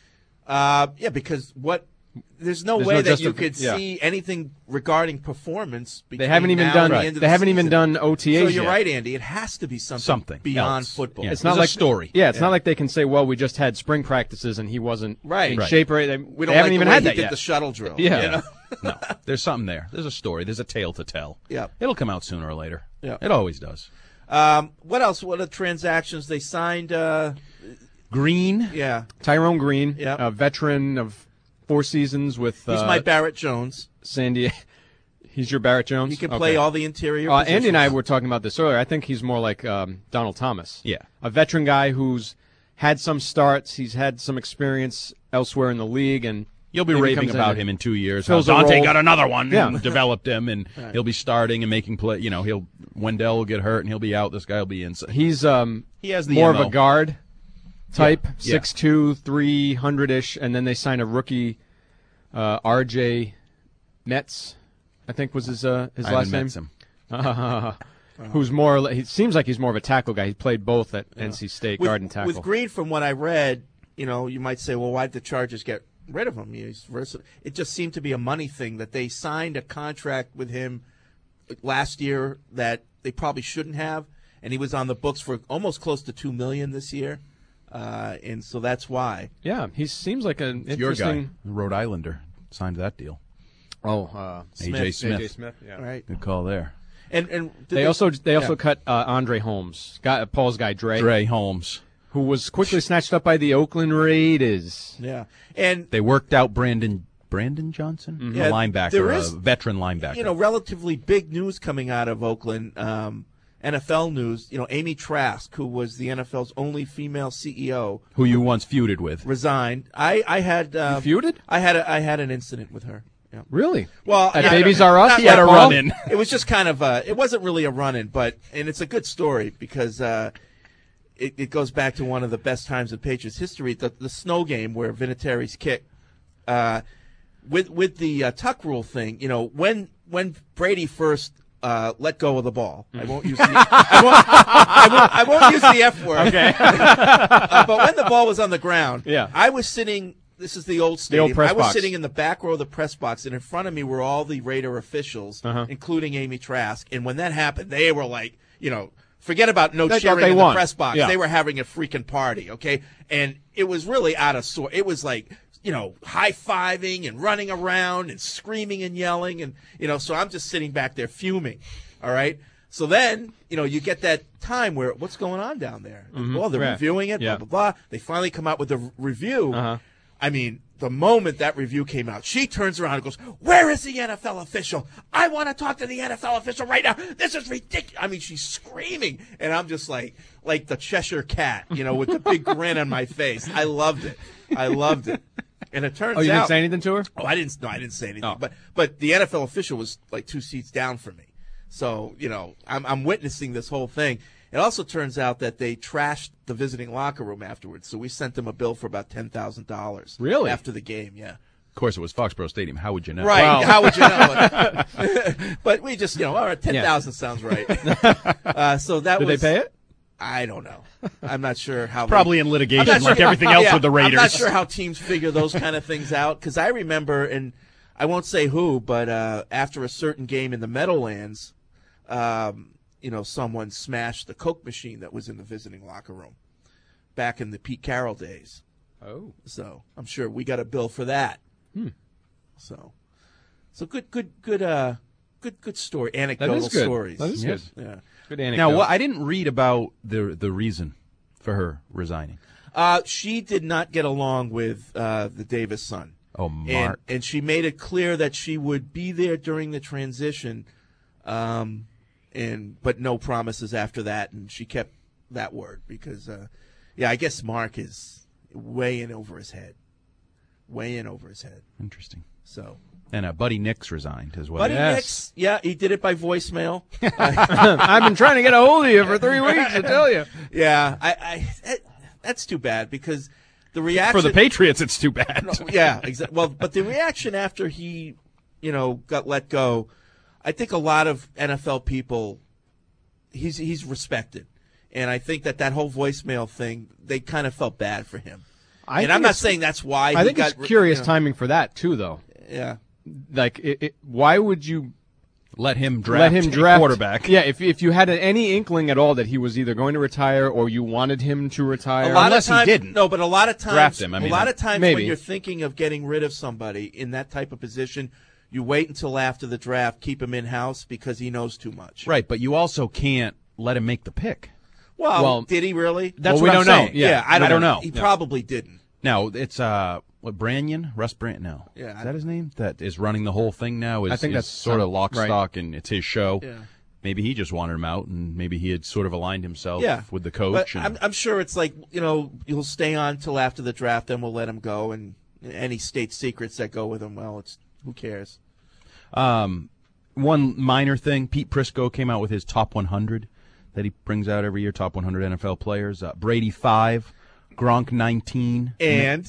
Uh, yeah, because what? There's no There's way no that you justif- could yeah. see anything regarding performance. They haven't between even now done. and the end of They the haven't even season. done O T As So you're yet. right, Andy. It has to be something, Something beyond else. football. Yeah. It's There's not a like story. Yeah, it's Yeah. not like they can say, "Well, we just had spring practices and he wasn't Right. in Right. shape." Or they, We they don't haven't like even the way had he that did yet. the shuttle drill. Yeah. you know? No, there's something there. There's a story. There's a tale to tell. Yeah. It'll come out sooner or later. Yeah. It always does. Um, what else? What are transactions they signed? Uh, Green. yeah, Tyrone Green, Yep. a veteran of four seasons with. he's uh, my Barrett Jones. San Diego. He's your Barrett Jones. He can Okay. play all the interior. Uh, Andy and I positions. were talking about this earlier. I think he's more like um, Donald Thomas. Yeah. A veteran guy who's had some starts. He's had some experience elsewhere in the league, and You'll be maybe raving comes in about and him in two years. How fills a Dante role. got another one Yeah. and developed him, and Right. he'll be starting and making play. You know, he'll Wendell will get hurt and he'll be out. This guy will be in. He's um He has the more M O. of a guard type, Yeah. Yeah. six two, three hundred ish, and then they sign a rookie, uh, R J Metz, I think was his uh, his I last haven't name. met him. Who's more? or le- He seems like he's more of a tackle guy. He played both at N C State, with, guard and tackle. With Green, from what I read, you know, you might say, well, why did the Chargers get rid of him? He's versatile. It just seemed to be a money thing that they signed a contract with him last year that they probably shouldn't have, and he was on the books for almost close to two million this year, uh, and so that's why. Yeah, he seems like an It's your guy, interesting. the Rhode Islander, signed that deal. Oh, uh, A J Smith. A J Smith. Yeah. Right. Good call there. And and did They also they also yeah. cut uh, Andre Holmes, guy, Paul's guy Dre, Dre Holmes. who was quickly snatched up by the Oakland Raiders. Yeah, and They worked out Brandon Brandon Johnson, Mm-hmm. Yeah, a linebacker, there a is, veteran linebacker. you know, relatively big news coming out of Oakland. Um, N F L news. You know, Amy Trask, who was the N F L's only female C E O, who you once feuded with. resigned. I I had uh, You feuded? I had a, I had an incident with her. Yeah. Really? Well, At yeah, Babies not- R Us? not He had like a Paul. run-in. It was just kind of uh it wasn't really a run-in, but and it's a good story because uh, it, it goes back to one of the best times in Patriots history, the, the snow game where Vinatieri's kick. Uh, with with the uh, tuck rule thing, you know, when when Brady first uh, let go of the ball, I won't use the I won't, I won't, I won't use the F word. Okay. uh, but when the ball was on the ground, Yeah. I was sitting. This is the old The stadium. old press I was box. sitting in the back row of the press box, and in front of me were all the Raider officials, Uh-huh. including Amy Trask. And when that happened, they were like, you know, forget about no They thought cheering they in won. the press box. Yeah. They were having a freaking party, okay? And it was really out of sort. It was like, you know, high-fiving and running around and screaming and yelling. And, you know, so I'm just sitting back there fuming, all right? So then, you know, you get that time where, what's going on down there? Mhm. Well, they're Yeah. reviewing it, Yeah. blah, blah, blah. They finally come out with a r- review. Uh-huh. I mean, the moment that review came out, she turns around and goes, where is the N F L official? I want to talk to the N F L official right now. This is ridiculous. I mean, she's screaming. And I'm just like, like the Cheshire cat, you know, with the big grin on my face. I loved it. I loved it. And it turns out. Oh, you didn't say anything to her? Oh, I didn't. No, I didn't say anything. Oh. But but the N F L official was like two seats down from me. So, you know, I'm I'm witnessing this whole thing. It also turns out that they trashed the visiting locker room afterwards, so we sent them a bill for about ten thousand dollars. Really? After the game, yeah. Of course, it was Foxborough Stadium. How would you know? Right. Wow. How would you know? But we just, you know, all right, ten thousand yeah. sounds right. uh, so that Did was. they pay it? I don't know. I'm not sure how. Probably they, in litigation, like sure, everything else yeah, with the Raiders. I'm not sure how teams figure those kind of things out, because I remember, and I won't say who, but uh, after a certain game in the Meadowlands, um, you know, someone smashed the Coke machine that was in the visiting locker room back in the Pete Carroll days. Oh. So I'm sure we got a bill for that. Hmm. So, so good, good, good, uh, good, good story. Anecdotal that is good. stories. That is yes. good. Yeah. Good anecdote. Now, what, I didn't read about the the reason for her resigning. Uh, she did not get along with uh, the Davis son. Oh, Mark. And, and she made it clear that she would be there during the transition, um, and but no promises after that. And she kept that word because, uh, yeah, I guess Mark is way in over his head. Way in over his head. Interesting. So. And uh, Buddy Nix resigned as well. Buddy yes. Nix, yeah, he did it by voicemail. I've been trying to get a hold of you for three weeks, I tell you. Yeah, I, I that, that's too bad because the reaction for the Patriots, it's too bad. No, yeah, exactly. Well, but the reaction after he, you know, got let go, I think a lot of N F L people, he's he's respected, and I think that that whole voicemail thing, they kind of felt bad for him. I and I'm not saying that's why. I he think got, it's curious you know, timing for that too, though. Yeah. Like, it, it, why would you let him draft, let him draft a quarterback? Yeah, if if you had any inkling at all that he was either going to retire or you wanted him to retire, a lot unless of times, he didn't. No, but a lot of times, draft him. I mean, a lot of times maybe. when you're thinking of getting rid of somebody in that type of position, you wait until after the draft, keep him in house because he knows too much. Right, but you also can't let him make the pick. Well, Well, did he really? That's well, we what I'm don't saying. know. Yeah, Yeah, I don't, I don't know. He No. probably didn't. Now it's uh, what Branyan, Russ Branyan. No, Yeah, is that his name? That is running the whole thing now. Is, I think is that's sort of lock, right. stock, and it's his show. Yeah. Maybe he just wanted him out, and maybe he had sort of aligned himself Yeah, with the But coach. and, I'm, I'm sure it's like, you know, he'll stay on till after the draft, then we'll let him go. And any state secrets that go with him, well, it's who cares? Um, one minor thing: Pete Prisco came out with his top one hundred that he brings out every year. Top one hundred N F L players. Uh, Brady five, Gronk nineteen, And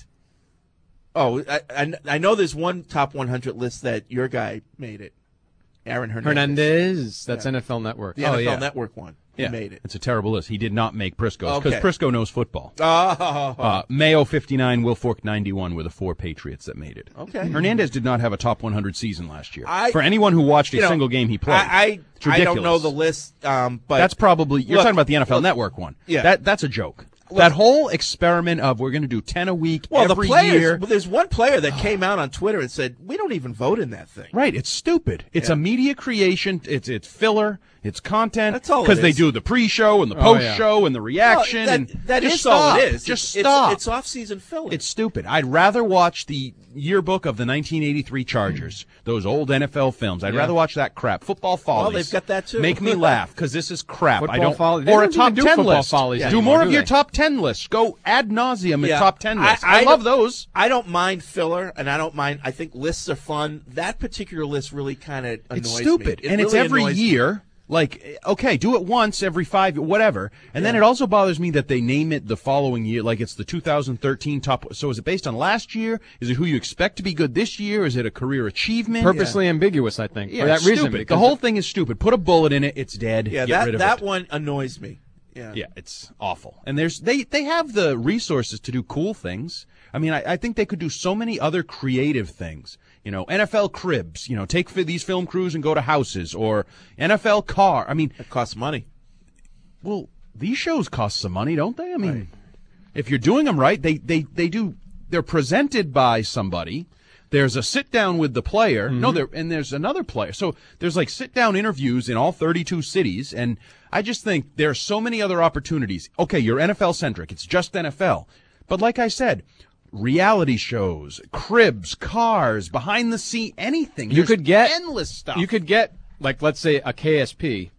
oh, I, I I know there's one top one hundred list that your guy made it, Aaron Hernandez. Hernandez. That's Yeah. N F L Network. The Oh, N F L yeah. Network one. He yeah, made it. It's a terrible list. He did not make Prisco's because Okay. Prisco knows football. Oh, Uh, Mayo fifty-nine, Wilfork ninety-one were the four Patriots that made it. Okay. Hernandez did not have a top one hundred season last year. I- For anyone who watched a you know, single game he played, I I, it's I ridiculous. don't know the list, um, but That's probably you're Look, talking about the N F L look, Network one. Yeah. that that's a joke. Look- that whole experiment of we're going to do ten a week well, every the players. year. But there's one player that came out on Twitter and said, "We don't even vote in that thing." Right, it's stupid. It's Yeah. a media creation. It's it's filler. It's content. That's all it Because they is. do the pre-show and the Oh, post-show and the reaction. Well, and that that just is all stop. it is. Just it's, stop. It's, it's off-season filler. It's stupid. I'd rather watch the yearbook of the nineteen eighty-three Chargers, those old N F L films. I'd Yeah. rather watch that crap. Football Follies. Well, they've got that too. Make me laugh because this is crap. I Football don't. Follies- they Or a don't top even do ten Football list. Follies do anymore, more do of your they? top ten lists. Go ad nauseum at Yeah. top ten lists. I, I love don't- those. I don't mind filler, and I don't mind. I think lists are fun. That particular list really kind of annoys It's stupid, me. It and it's really every annoys me. year. Like, okay, do it once every five, whatever. And then it also bothers me that they name it the following year, like it's the two thousand thirteen top. So is it based on last year? Is it who you expect to be good this year? Is it a career achievement? Purposely ambiguous, I think, Yeah, for that it's reason. stupid. The because whole thing is stupid. Put a bullet in it. It's dead. Yeah, Get that rid of that it. one annoys me. Yeah. Yeah, it's awful. And there's they they have the resources to do cool things. I mean, I, I think they could do so many other creative things. You know, N F L cribs. You know, take fi- these film crews and go to houses, or N F L car. I mean, It costs money. well, these shows cost some money, don't they? I mean, if you're doing them right, they they they do. They're presented by somebody. There's a sit down with the player. No, there and there's another player. So there's like sit down interviews in all thirty-two cities, and I just think there are so many other opportunities. Okay, you're N F L centric. It's just N F L. But like I said, reality shows, cribs, cars, behind the scene, anything. You There's could get endless stuff. You could get, like, let's say a K S P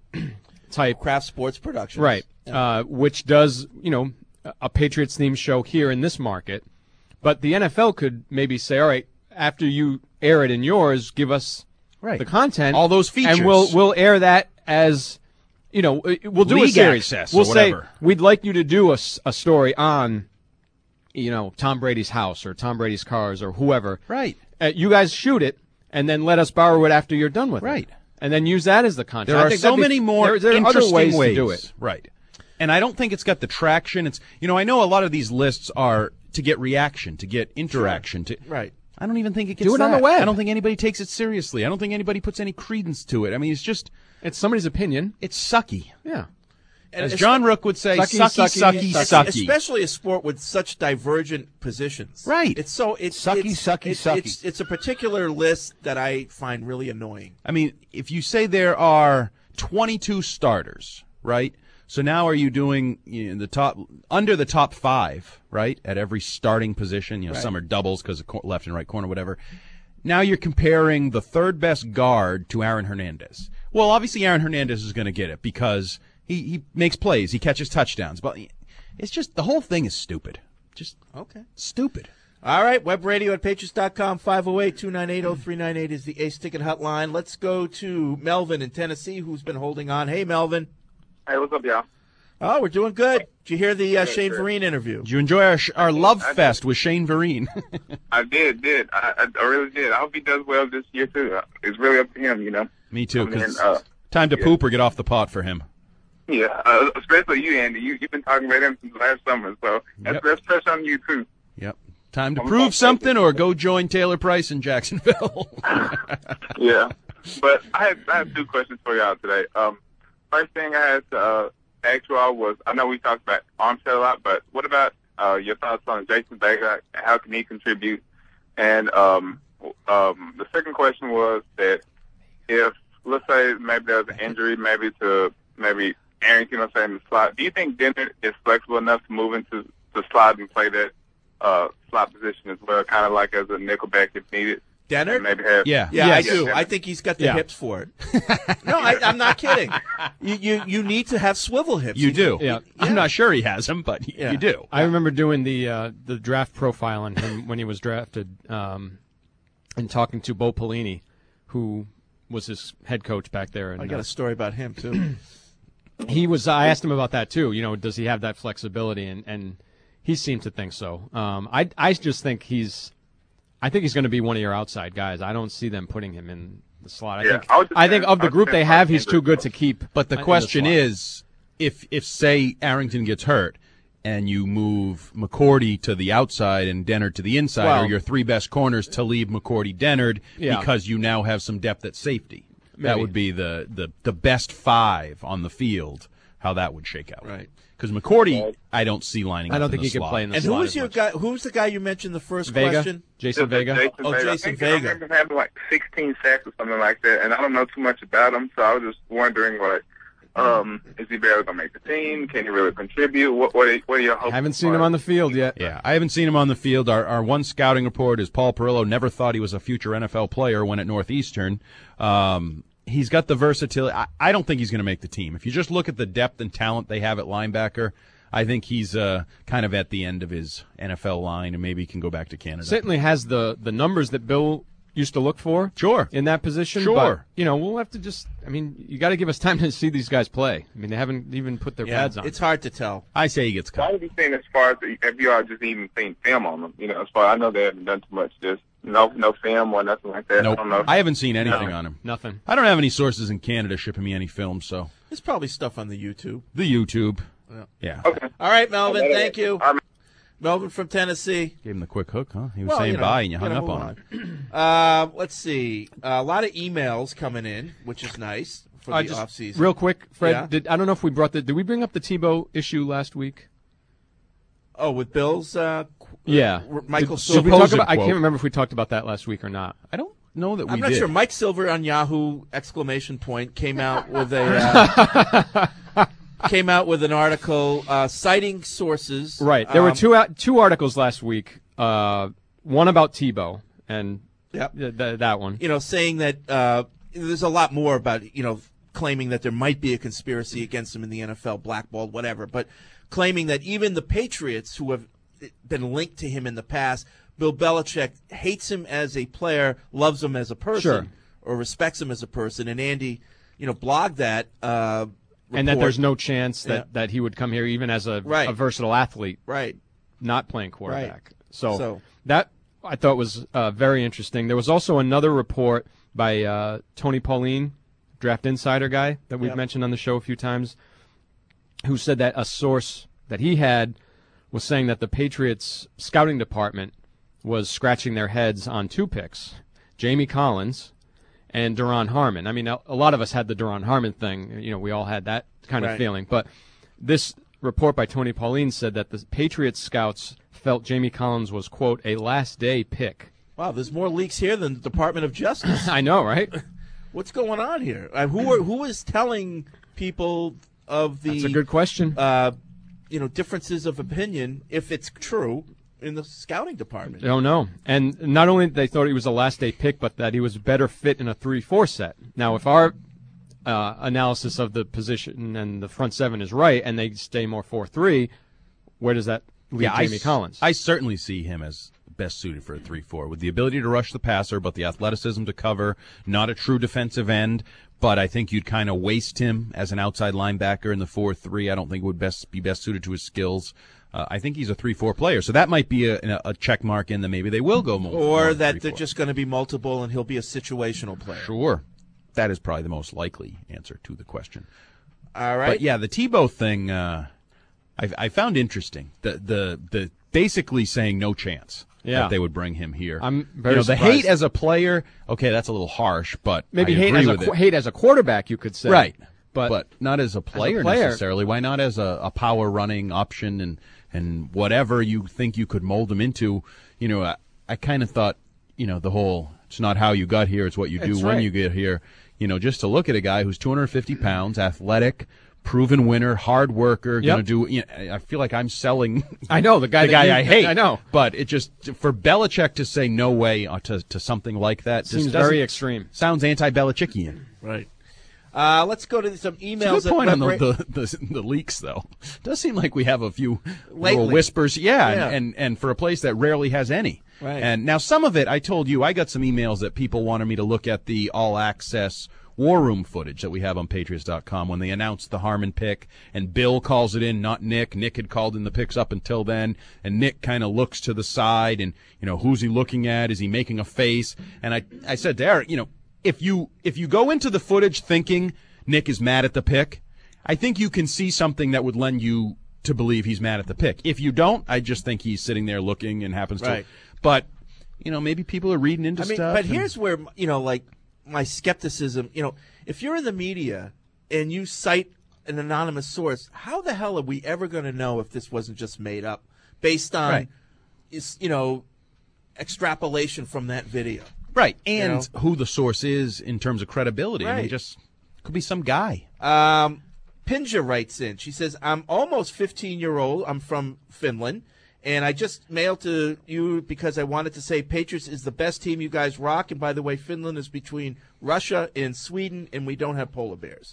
type, Craft Sports Productions. right? Uh, which does, you know, a Patriots themed show here in this market. But the N F L could maybe say, all right, after you air it in yours, give us Right. the content, All those features. and we'll we'll air that as you know, we'll do League a series. access We'll or say whatever. we'd like you to do a, s- a story on, you know, Tom Brady's house or Tom Brady's cars or whoever. Right. Uh, you guys shoot it and then let us borrow it after you're done with Right. it. And then use that as the content. There I are think so that'd be- many more there, there are interesting other ways, ways to do it. Right. And I don't think it's got the traction. It's you know, I know a lot of these lists are to get reaction, to get interaction, to Right. I don't even think it gets Do it on the that. web. I don't think anybody takes it seriously. I don't think anybody puts any credence to it. I mean, it's just It's somebody's opinion. it's sucky. Yeah. And As it's- John Rook would say, Sucky, sucky, sucky, sucky, sucky. sucky. Especially a sport with such divergent positions. Right. It's so it's Sucky, it's, sucky, it's, sucky. It's, it's a particular list that I find really annoying. I mean, if you say there are twenty-two starters, right? So now are you doing you know, the top under the top five, right? At every starting position, you know, Right. some are doubles because of cor- left and right corner, whatever. Now you're comparing the third best guard to Aaron Hernandez. Well, obviously Aaron Hernandez is going to get it because he, he makes plays, he catches touchdowns, but it's just the whole thing is stupid. Just Okay. stupid. All right, web radio at patriots dot com, five oh eight, two nine eight, oh three nine eight is the Ace Ticket hotline. Let's go to Melvin in Tennessee, who's been holding on. Hey, Melvin. Hey, what's up, y'all? Oh, we're doing good. Did you hear the uh, Good, Shane good. Vereen interview? Did you enjoy our sh- our love I fest with Shane Vereen? I did, did. I, I, I really did. I hope he does well this year, too. Uh, It's really up to him, you know? Me too, I mean, because uh, time to yeah. poop or get off the pot for him. Yeah, uh, especially you, Andy. You, you've been talking about him since last summer, so that's, Yep. that's pressure on you, too. Yep. Time to I'm prove about- something or go join Taylor Price in Jacksonville. Yeah. But I had, I have two questions for y'all today. Um, first thing I had to uh, ask you all was, I know we talked about Armstead a lot, but what about uh, your thoughts on Jason Vega? How can he contribute? And um, um, the second question was that if, let's say, maybe there's an injury, maybe to maybe Arrington or say in the slot, do you think Denner is flexible enough to move into the slot and play that uh, slot position as well, kind of like as a nickelback if needed? Denner? And maybe have, Yeah, yeah, I Yes. do. I think he's got the Yeah. hips for it. No, I, I'm not kidding. You, you you need to have swivel hips. You do. Yeah. I'm not sure he has them, but Yeah. you do. I remember doing the uh, the draft profile on him when he was drafted, um, and talking to Bo Pelini, who was his head coach back there. And, I got uh, a story about him too. he was. I asked him about that too. You know, does he have that flexibility? And, and he seemed to think so. Um, I I just think he's. I think he's going to be one of your outside guys. I don't see them putting him in the slot. I Yeah, think. I was just I think saying- of I the was group saying they Mark have, he's Andrews. too good to keep. But the in the question slot. is, if if say Arrington gets hurt and you move McCourty to the outside and Dennard to the inside, Well- or your three best corners to leave McCourty Dennard Yeah. because you now have some depth at safety. That Maybe. would be the, the, the best five on the field, how that would shake out. Right. Because McCourty, I don't see lining I up don't in think the he can slot. play in the And slot. who was as your much. guy? Who was the guy you mentioned the first Vega? question? Jason Vega. Jason Oh, Vega. Jason I think, Vega. I remember him having like sixteen sacks or something like that, and I don't know too much about him, so I was just wondering, like, um, is he barely gonna make the team? Can he really contribute? What what are, what are your hopes? Haven't seen him on the field yet. Yeah, I haven't seen him on the field. Our, our one scouting report is Paul Perillo never thought he was a future N F L player when at Northeastern. Um, he's got the versatility. I, I don't think he's going to make the team. If you just look at the depth and talent they have at linebacker, I think he's uh, kind of at the end of his N F L line, and maybe he can go back to Canada. Certainly has the, the numbers that Bill used to look for. Sure. In that position. Sure. But, you know, we'll have to just, I mean, you got to give us time to see these guys play. I mean, they haven't even put their Yeah, pads on. it's hard to tell. I say he gets Why cut. would you think as far as have you all just even seen film on them? You know, as far I know they haven't done too much. Just no no film or nothing like that. Nope. I don't know. I haven't seen anything No. on him. Nothing. I don't have any sources in Canada shipping me any film, so There's probably stuff on the YouTube. the YouTube. Yeah. Yeah. Okay. All right, Melvin. Okay. Thank you. I'm- Melvin from Tennessee. Gave him the quick hook, huh? He was Well, saying you know, bye and you hung gotta up move on him. Uh, let's see. Uh, a lot of emails coming in, which is nice for Uh, the just off season. real quick, Fred, Yeah? did, I don't know if we brought the, did we bring up the Tebow issue last week? Oh, with Bill's uh, qu- Yeah. R- Michael Did- Silver. did we talk Supposed about, I quote. can't remember if we talked about that last week or not. I don't know that we I'm not did. sure. Mike Silver on Yahoo exclamation point came out with a uh, came out with an article uh, citing sources. Right. There were Um, two out- two articles last week. Uh, one about Tebow and Yep. th- th- that one. You know, saying that uh, there's a lot more about you know claiming that there might be a conspiracy against him in the N F L, blackballed, whatever, but claiming that even the Patriots, who have been linked to him in the past, Bill Belichick hates him as a player, loves him as a person, Sure. or respects him as a person. And Andy, you know, blogged that. Uh, and that report. there's no chance that, Yeah. that he would come here even as a, Right. a versatile athlete, right? Not playing quarterback. Right. So, So- that I thought was uh, very interesting. There was also another report by uh, Tony Pauline, draft insider guy that we've Yep. mentioned on the show a few times, who said that a source that he had was saying that the Patriots scouting department was scratching their heads on two picks, Jamie Collins and Duron Harmon. I mean, a, a lot of us had the Duron Harmon thing. You know, we all had that kind of Right. feeling. But this report by Tony Pauline said that the Patriots scouts felt Jamie Collins was, quote, a last-day pick. Wow, there's more leaks here than the Department of Justice. I know, right? What's going on here? Uh, who are, who is telling people of the? That's a good question. Uh, you know, differences of opinion, if it's true, in the scouting department. I don't know. And not only they thought he was a last-day pick, but that he was better fit in a three four set. Now, if our uh, analysis of the position and the front seven is right, and they stay more four three, where does that leave Yeah, I Jamie s- Collins? I certainly see him as best suited for a three four, with the ability to rush the passer, but the athleticism to cover, not a true defensive end, but I think you'd kind of waste him as an outside linebacker in the four three. I don't think would best be best suited to his skills. Uh, I think he's a three four player, so that might be a, a check mark in that maybe they will go more. Or more that three they're four. just going to be multiple and he'll be a situational player. Sure. That is probably the most likely answer to the question. All right. But yeah, the Tebow thing uh, I, I found interesting. The the the basically saying no chance Yeah. that they would bring him here. I'm very you know, the surprised. hate as a player. Okay, that's a little harsh, but Maybe I hate agree as, a, with qu- it. hate as a quarterback, you could say. Right. But, but not as a player, player. necessarily. Why not as a, a power running option and and whatever you think you could mold him into? You know, I, I kind of thought, you know, the whole it's not how you got here, it's what you do That's when right. you get here. You know, just to look at a guy who's two hundred fifty pounds, athletic, proven winner, hard worker, Yep. going to do. You know, I feel like I'm selling. I know, the guy the that guy you- I hate. I know. but it just for Belichick to say no way uh, to to something like that just Seems doesn't- very extreme. Sounds anti-Belichickian. Right. Uh, let's go to some emails. It's a good point at on the, Web Ra- the, the the leaks, though. Does seem like we have a few Lately. little whispers, yeah, Yeah. And, and and for a place that rarely has any. Right. And now some of it, I told you, I got some emails that people wanted me to look at the all-access war room footage that we have on Patriots dot com when they announced the Harmon pick, and Bill calls it in, not Nick. Nick had called in the picks up until then, and Nick kind of looks to the side, and you know, who's he looking at? Is he making a face? And I I said to Eric, you know, if you if you go into the footage thinking Nick is mad at the pick, I think you can see something that would lend you to believe he's mad at the pick. If you don't, I just think he's sitting there looking and happens Right. to. But you know, maybe people are reading into I mean, stuff. but and- here's where, you know, like my skepticism, you know, if you're in the media and you cite an anonymous source, how the hell are we ever going to know if this wasn't just made up based on, Right. is, you know, extrapolation from that video? right, you and know? who the source is in terms of credibility. I mean, Right. just could be some guy. Um, Pinja writes in. She says, I'm almost fifteen year old. I'm from Finland. And I just mailed to you because I wanted to say Patriots is the best team. You guys rock. And by the way, Finland is between Russia and Sweden, and we don't have polar bears.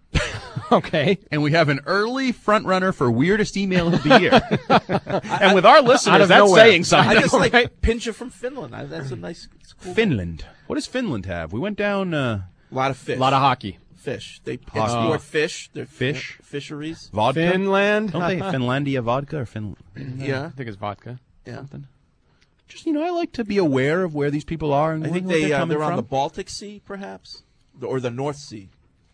Okay. And we have an early front runner for weirdest email of the year. And with our Out listeners, of that's nowhere. saying something. I just like Right. Pinja from Finland. I, that's a nice, it's cool. Finland. What does Finland have? We went down. Uh, A lot of fish. A lot of hockey. fish. They Hockey. export fish. They're Fish. fisheries. vodka. Finland. Don't they Finlandia vodka or Finland? Yeah. I think it's vodka. Yeah. Something. Just you know, I like to be aware of where these people are and I think where they they're uh, coming they're on from. the Baltic Sea, perhaps, or the North Sea.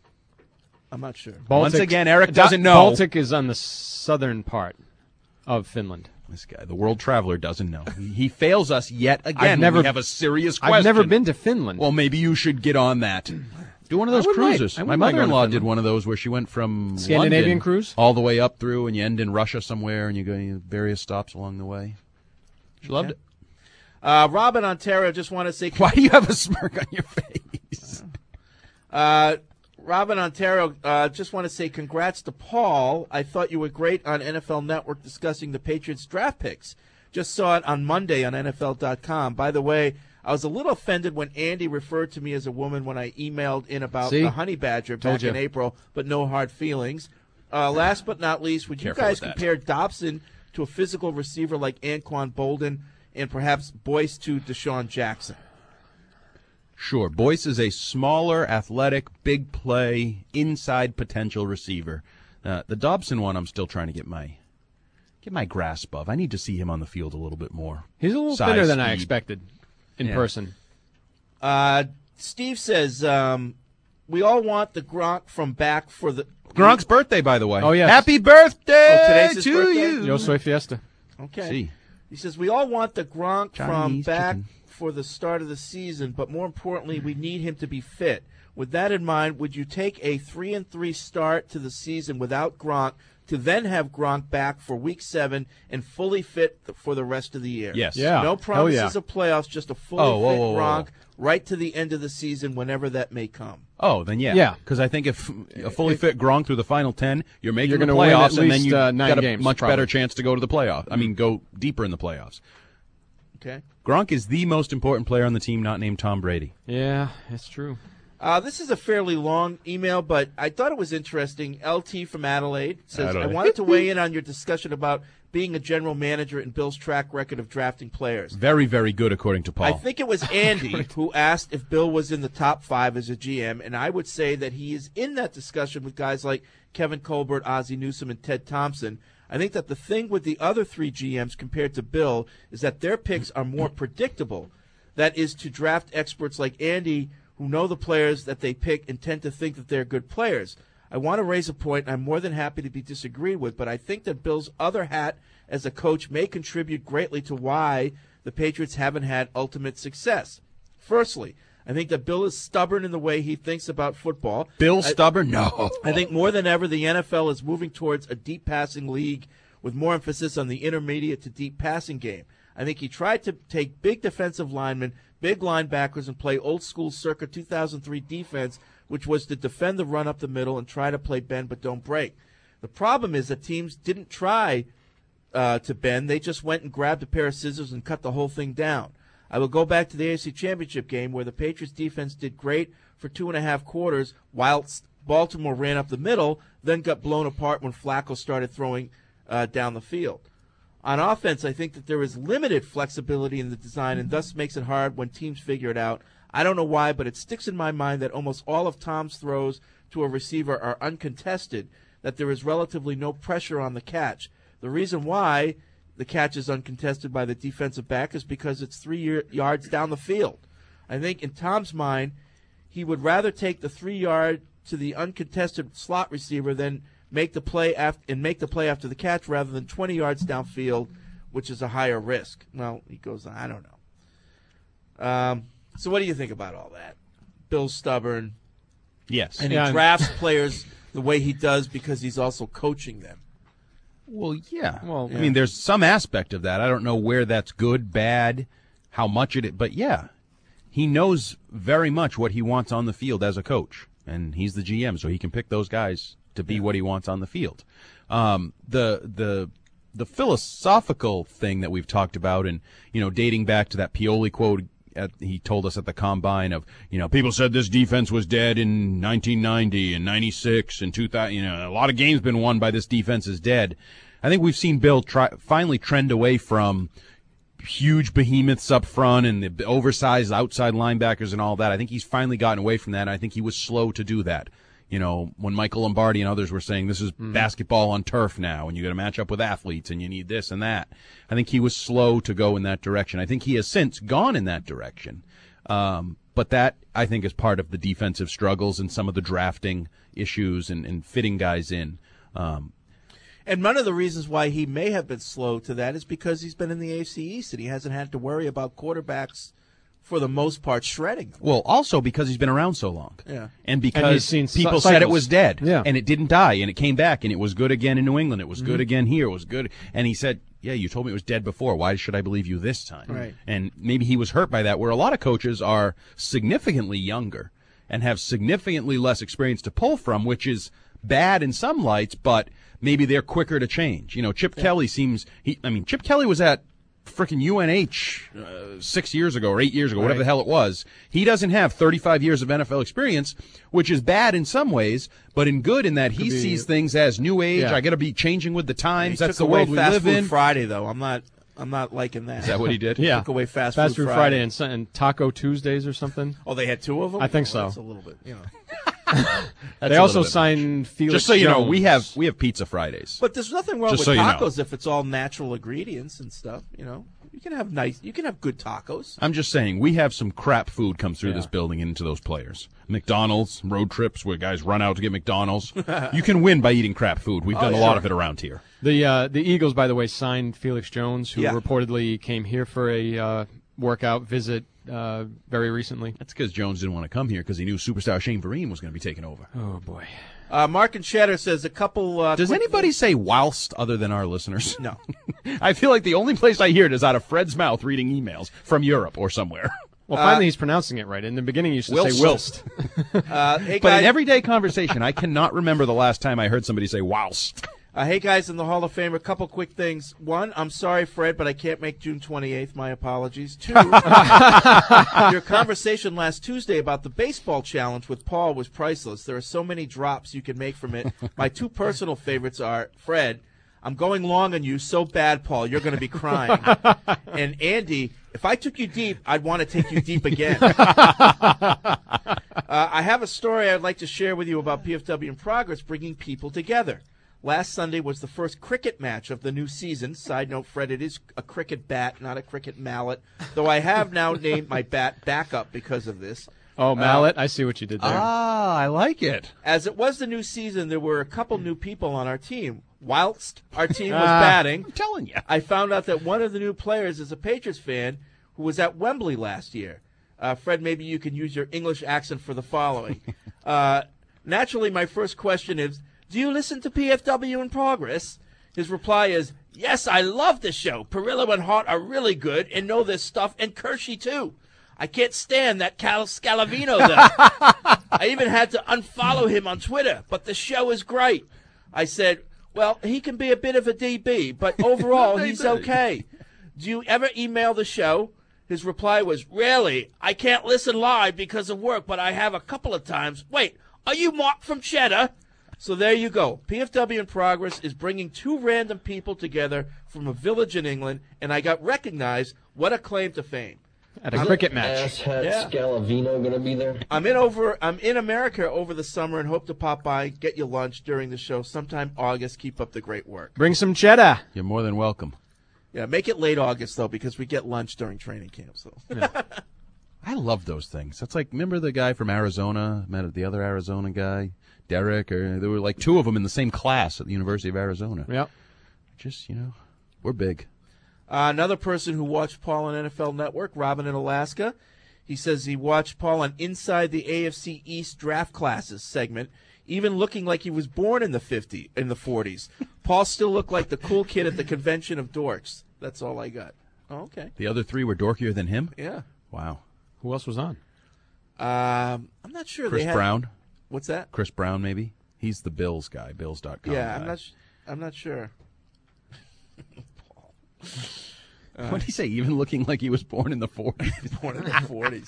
I'm not sure. Once Baltic- again, Eric Da- doesn't know. Baltic is on the southern part of Finland. This guy, the world traveler, doesn't know. He, he fails us yet again. I've when never- we have a serious question. I've never been to Finland. Well, maybe you should get on that. Do one of those I wouldn't mind. cruises. I My wouldn't mind going to mother-in-law did Finland. one of those where she went from Scandinavian London cruise? all the way up through, and you end in Russia somewhere, and you go to various stops along the way. She loved Okay. it. Uh, Robin Ontario, just want to say. Why do you have a smirk on your face? Uh, Robin Ontario, uh, just want to say congrats to Paul. I thought you were great on N F L Network discussing the Patriots draft picks. Just saw it on Monday on N F L dot com. By the way, I was a little offended when Andy referred to me as a woman when I emailed in about See? the Honey Badger Told back you. in April, but no hard feelings. Uh, last but not least, would you Careful guys with that. compare Dobson to a physical receiver like Anquan Bolden and perhaps Boyce to Deshaun Jackson? Sure. Boyce is a smaller, athletic, big play, inside potential receiver. Uh, the Dobson one I'm still trying to get my get my grasp of. I need to see him on the field a little bit more. He's a little Size, thinner than I speed. expected in Yeah. person. Uh, Steve says, um, we all want the Gronk from back for the... Gronk's birthday, by the way. Oh, yes. Happy birthday Oh, today's his to birthday? you. Yo soy fiesta. Okay. See. He says, we all want the Gronk from Chinese back chicken. for the start of the season, but more importantly, we need him to be fit. With that in mind, would you take a three and three start to the season without Gronk to then have Gronk back for week seven and fully fit for the rest of the year? Yes. Yeah. No Hell promises yeah. of playoffs, just a fully Oh, whoa, fit whoa, whoa. Gronk right to the end of the season whenever that may come. Oh, then yeah. Yeah. Because I think if a fully fit Gronk through the final ten, you're making You're the gonna win playoffs, at and then least, you uh, nine got a games, much probably. better chance to go to the playoff. I mean, go deeper in the playoffs. Okay. Gronk is the most important player on the team, not named Tom Brady. Yeah, it's true. Uh, this is a fairly long email, but I thought it was interesting. L T from Adelaide says, Adelaide. I wanted to weigh in on your discussion about being a general manager and Bill's track record of drafting players. Very, very good, according to Paul. I think it was Andy who asked if Bill was in the top five as a G M, and I would say that he is in that discussion with guys like Kevin Colbert, Ozzie Newsome, and Ted Thompson. I think that the thing with the other three G Ms compared to Bill is that their picks are more predictable. That is to draft experts like Andy who know the players that they pick and tend to think that they're good players. I want to raise a point, and I'm more than happy to be disagreed with, but I think that Bill's other hat as a coach may contribute greatly to why the Patriots haven't had ultimate success. Firstly, I think that Bill is stubborn in the way he thinks about football. Bill I- stubborn? No. I think more than ever the N F L is moving towards a deep passing league with more emphasis on the intermediate to deep passing game. I think he tried to take big defensive linemen, big linebackers, and play old-school circa two thousand three defense, which was to defend the run up the middle and try to play bend but don't break. The problem is that teams didn't try uh, to bend. They just went and grabbed a pair of scissors and cut the whole thing down. I will go back to the A F C Championship game where the Patriots defense did great for two and a half quarters whilst Baltimore ran up the middle, then got blown apart when Flacco started throwing uh, down the field. On offense, I think that there is limited flexibility in the design and thus makes it hard when teams figure it out. I don't know why, but it sticks in my mind that almost all of Tom's throws to a receiver are uncontested, that there is relatively no pressure on the catch. The reason why the catch is uncontested by the defensive back is because it's three year, yards down the field. I think in Tom's mind, he would rather take the three yard to the uncontested slot receiver than make the play after and make the play after the catch rather than twenty yards downfield, which is a higher risk. Well, he goes on, I don't know. Um, so what do you think about all that? Bill's stubborn. Yes. And Yeah, he I'm- drafts players the way he does because he's also coaching them. Well, yeah. Well, I mean, there's some aspect of that. I don't know where that's good, bad, how much it is, but yeah, he knows very much what he wants on the field as a coach, and he's the G M, so he can pick those guys to be what he wants on the field. Um, the the the philosophical thing that we've talked about, and you know, dating back to that Pioli quote at, he told us at the combine of, you know, people said this defense was dead in nineteen ninety and ninety-six and two thousand. You know, a lot of games been won by this defense is dead. I think we've seen Bill try, finally trend away from huge behemoths up front and the oversized outside linebackers and all that. I think he's finally gotten away from that, and I think he was slow to do that. You know, when Michael Lombardi and others were saying this is Mm. basketball on turf now, and you got to match up with athletes, and you need this and that. I think he was slow to go in that direction. I think he has since gone in that direction. Um, but that, I think, is part of the defensive struggles and some of the drafting issues and, and fitting guys in. Um, And one of the reasons why he may have been slow to that is because he's been in the A F C East and he hasn't had to worry about quarterbacks, for the most part, shredding them. well, also because he's been around so long. Yeah. And And he's because seen people cy- said it cycles. was dead, Yeah. and it didn't die, and it came back, and it was good again in New England. It was good Mhm. again here. It was good. And he said, yeah, you told me it was dead before. Why should I believe you this time? Right. And maybe he was hurt by that, where a lot of coaches are significantly younger and have significantly less experience to pull from, which is bad in some lights, but maybe they're quicker to change. You know, Chip Kelly seems, he, I mean, Chip Kelly was at frickin' U N H uh, six years ago or eight years ago, whatever Right. the hell it was. He doesn't have thirty-five years of N F L experience, which is bad in some ways, but in good in that he Could be- sees things as new age. Yeah. I got to be changing with the times. He That's took the away world we Fast live Food in. Friday, though. I'm not. I'm not liking that. Is that what he did? Yeah. Took away Fast, Fast Food Food Friday. Friday and, Sun- and Taco Tuesdays or something. Oh, they had two of them? I think Oh, so. That's a little bit, you know. They also signed Felix Just so you know, Jones. we have we have Pizza Fridays. But there's nothing wrong Just with so you know. tacos if it's all natural ingredients and stuff. You know, you can have nice, you can have good tacos. I'm just saying, we have some crap food come through Yeah. this building and into those players. McDonald's, road trips where guys run out to get McDonald's. You can win by eating crap food. We've Oh, done a yeah. lot of it around here. The uh, the Eagles, by the way, signed Felix Jones, who Yeah. reportedly came here for a uh, workout visit uh, very recently. That's because Jones didn't want to come here because he knew superstar Shane Vereen was going to be taking over. Oh, boy. Uh, Mark and Cheddar says a couple. Uh, Does quick- anybody say whilst other than our listeners? No. I feel like the only place I hear it is out of Fred's mouth reading emails from Europe or somewhere. Well, finally he's pronouncing it right. In the beginning, you used to Whilst. say whilst. Uh, hey But guys, in everyday conversation, I cannot remember the last time I heard somebody say whilst. uh, hey guys, in the Hall of Fame, a couple quick things. One, I'm sorry, Fred, but I can't make June twenty-eighth. My apologies. Two, your conversation last Tuesday about the baseball challenge with Paul was priceless. There are so many drops you can make from it. My two personal favorites are Fred. I'm going long on you so bad, Paul. You're going to be crying. And Andy, if I took you deep, I'd want to take you deep again. uh, I have a story I'd like to share with you about P F W in Progress bringing people together. Last Sunday was the first cricket match of the new season. Side note, Fred, it is a cricket bat, not a cricket mallet, though I have now named my bat Backup because of this. Oh, mallet. I see what you did there. Ah, I like it. As it was the new season, there were a couple new people on our team. Whilst our team was Ah. batting, I'm telling you. I found out that one of the new players is a Patriots fan who was at Wembley last year. Uh, Fred, maybe you can use your English accent for the following. uh, naturally, my first question is, do you listen to P F W in Progress? His reply is, yes, I love the show. Perillo and Hart are really good and know this stuff, and Kershey, too. I can't stand that Cal Scalavino, though. I even had to unfollow him on Twitter, but the show is great. I said, well, he can be a bit of a D B, but overall, he's okay. Do you ever email the show? His reply was, really? I can't listen live because of work, but I have a couple of times. Wait, are you Mark from Cheddar? So there you go. P F W in Progress is bringing two random people together from a village in England, and I got recognized. What a claim to fame. At a cricket match. Asshat Yeah. Scalavino going to be there? I'm in over. I'm in America over the summer and hope to pop by, get you lunch during the show sometime August. Keep up the great work. Bring some cheddar. You're more than welcome. Yeah, make it late August though, because we get lunch during training camp. So I love those things. That's like, remember the guy from Arizona, met the other Arizona guy, Derek, or there were like two of them in the same class at the University of Arizona. Yep. Just, you know, we're big. Uh, another person who watched Paul on N F L Network, Robin in Alaska, he says he watched Paul on Inside the A F C East Draft Classes segment, even looking like he was born in the fifties, in the forties. Paul still looked like the cool kid at the convention of dorks. That's all I got. Oh, okay. The other three were dorkier than him? Yeah. Wow. Who else was on? Um, I'm not sure. Chris they had, Brown? What's that? Chris Brown, maybe? He's the Bills guy, Bills dot com Yeah, guy. I'm not. Sh- I'm not sure. Uh, What did he say? Even looking like he was born in the forties? Born in the forties.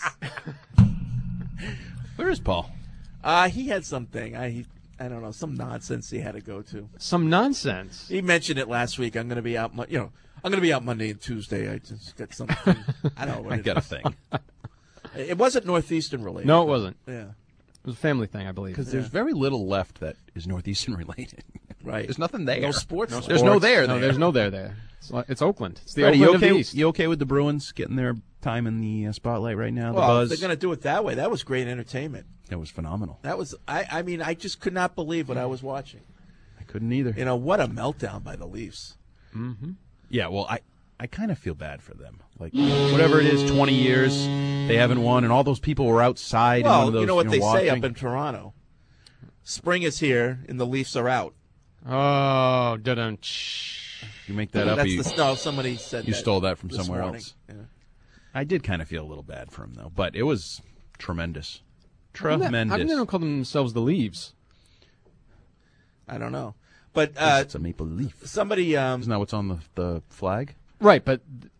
Where is Paul? Uh, he had something. I he, I don't know, some nonsense he had to go to. Some nonsense. He mentioned it last week. I'm going to be out. Mon- You know, I'm going to be out Monday and Tuesday. I just got something. I don't know. What I it got a is. thing. It wasn't Northeastern related. No, it wasn't. Yeah. It was a family thing, I believe. Because there's very little left that is Northeastern related. Right. There's nothing there. No sports. No There's no sports. there No, there. there's no there there. It's, like- it's Oakland. It's the Freddie, Oakland you of okay, the East. you okay with the Bruins getting their time in the uh, spotlight right now? The Well, buzz? if they're going to do it that way, that was great entertainment. That was phenomenal. That was. I. I mean, I just could not believe what I was watching. I couldn't either. You know, what a meltdown by the Leafs. Mm-hmm. Yeah, well, I, I kind of feel bad for them. Like, whatever it is, twenty years, they haven't won, and all those people were outside. in one Well, of those, you know what they watching. say up in Toronto. Spring is here, and the Leafs are out. Oh, dun You make that up. That's or you, the, no, somebody said You that stole that from this somewhere morning. else. Yeah. I did kind of feel a little bad for him, though, but it was tremendous. How come they- Tremendous. How come they don't call themselves the Leaves? I don't know, but Yes, uh, it's a maple leaf. somebody. Um, Isn't that what's on the, the flag? Right, but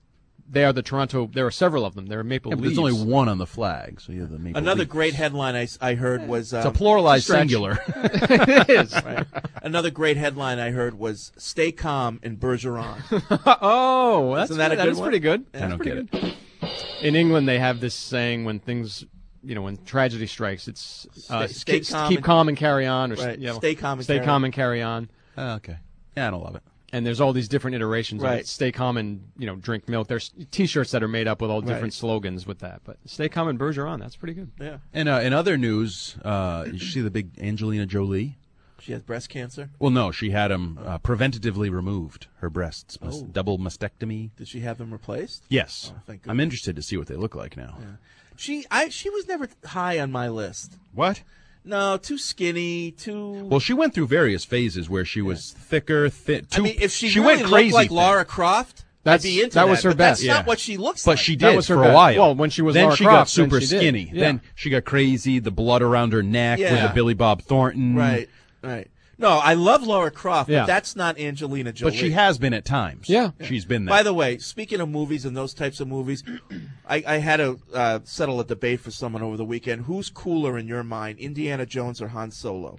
they are the Toronto. There are several of them. There are Maple Yeah, but Leafs. there's only one on the flag, so you have the Maple Another Leafs. great headline I, s- I heard was... It's a um, pluralized stretch. singular. It is. Right. Another great headline I heard was "Stay calm in Bergeron." Oh, that's Isn't that a that good is one? pretty good. Yeah. That's I don't pretty get good. In England, they have this saying when things, you know, when tragedy strikes, it's uh, Stay- stay keep, calm keep and- calm and carry on, or Right. you know, Stay calm and stay carry calm on. and carry on. Oh, okay. Yeah, I don't love it. And there's all these different iterations of Right. it. Stay calm and, you know, drink milk. There's T-shirts that are made up with all different Right. slogans with that. But stay calm and Bergeron, that's pretty good. Yeah. And uh, in other news, uh, did you see the big Angelina Jolie? She has breast cancer. Well, no, she had them uh, preventatively removed, her breasts. Mas- Oh. Double mastectomy. Did she have them replaced? Yes. Oh, thank I'm goodness. interested to see what they look like now. Yeah. She, I, she was never high on my list. What? No, too skinny, too. Well, she went through various phases where she was thicker, thin. I mean, if she, she really went crazy looked like thin. Laura Croft, That's- I'd be into that that. was her but best. That's Yeah. not what she looks But like. she That did was her for a best. while. Well, when she was then Lara she Croft, got super then she did. skinny. Yeah. Then she got crazy. The blood around her neck with Yeah. the Billy Bob Thornton. Right, right. No, I love Laura Croft, Yeah. but that's not Angelina Jolie. But she has been at times. Yeah. She's been there. By the way, speaking of movies and those types of movies, I, I had to uh, settle a debate for someone over the weekend. Who's cooler in your mind, Indiana Jones or Han Solo?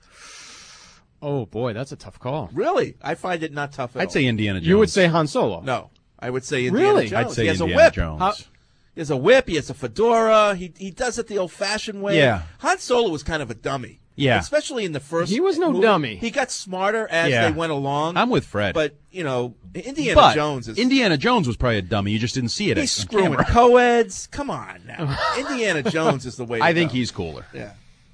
Oh, boy, that's a tough call. Really? I find it not tough at I'd all. say Indiana Jones. You would say Han Solo. No, I would say Indiana Really? Jones. I'd say he has Indiana a whip. Jones. How- he has a whip. He has a fedora. He he does it the old-fashioned way. Yeah. Han Solo was kind of a dummy. Yeah. Especially in the first. He was no movie. dummy. He got smarter as Yeah. they went along. I'm with Fred. But you know, Indiana But Jones is. Indiana Jones was probably a dummy. You just didn't see it. He's on screwing camera. co-eds. Come on now. Indiana Jones is the way to I think go. he's cooler. Yeah.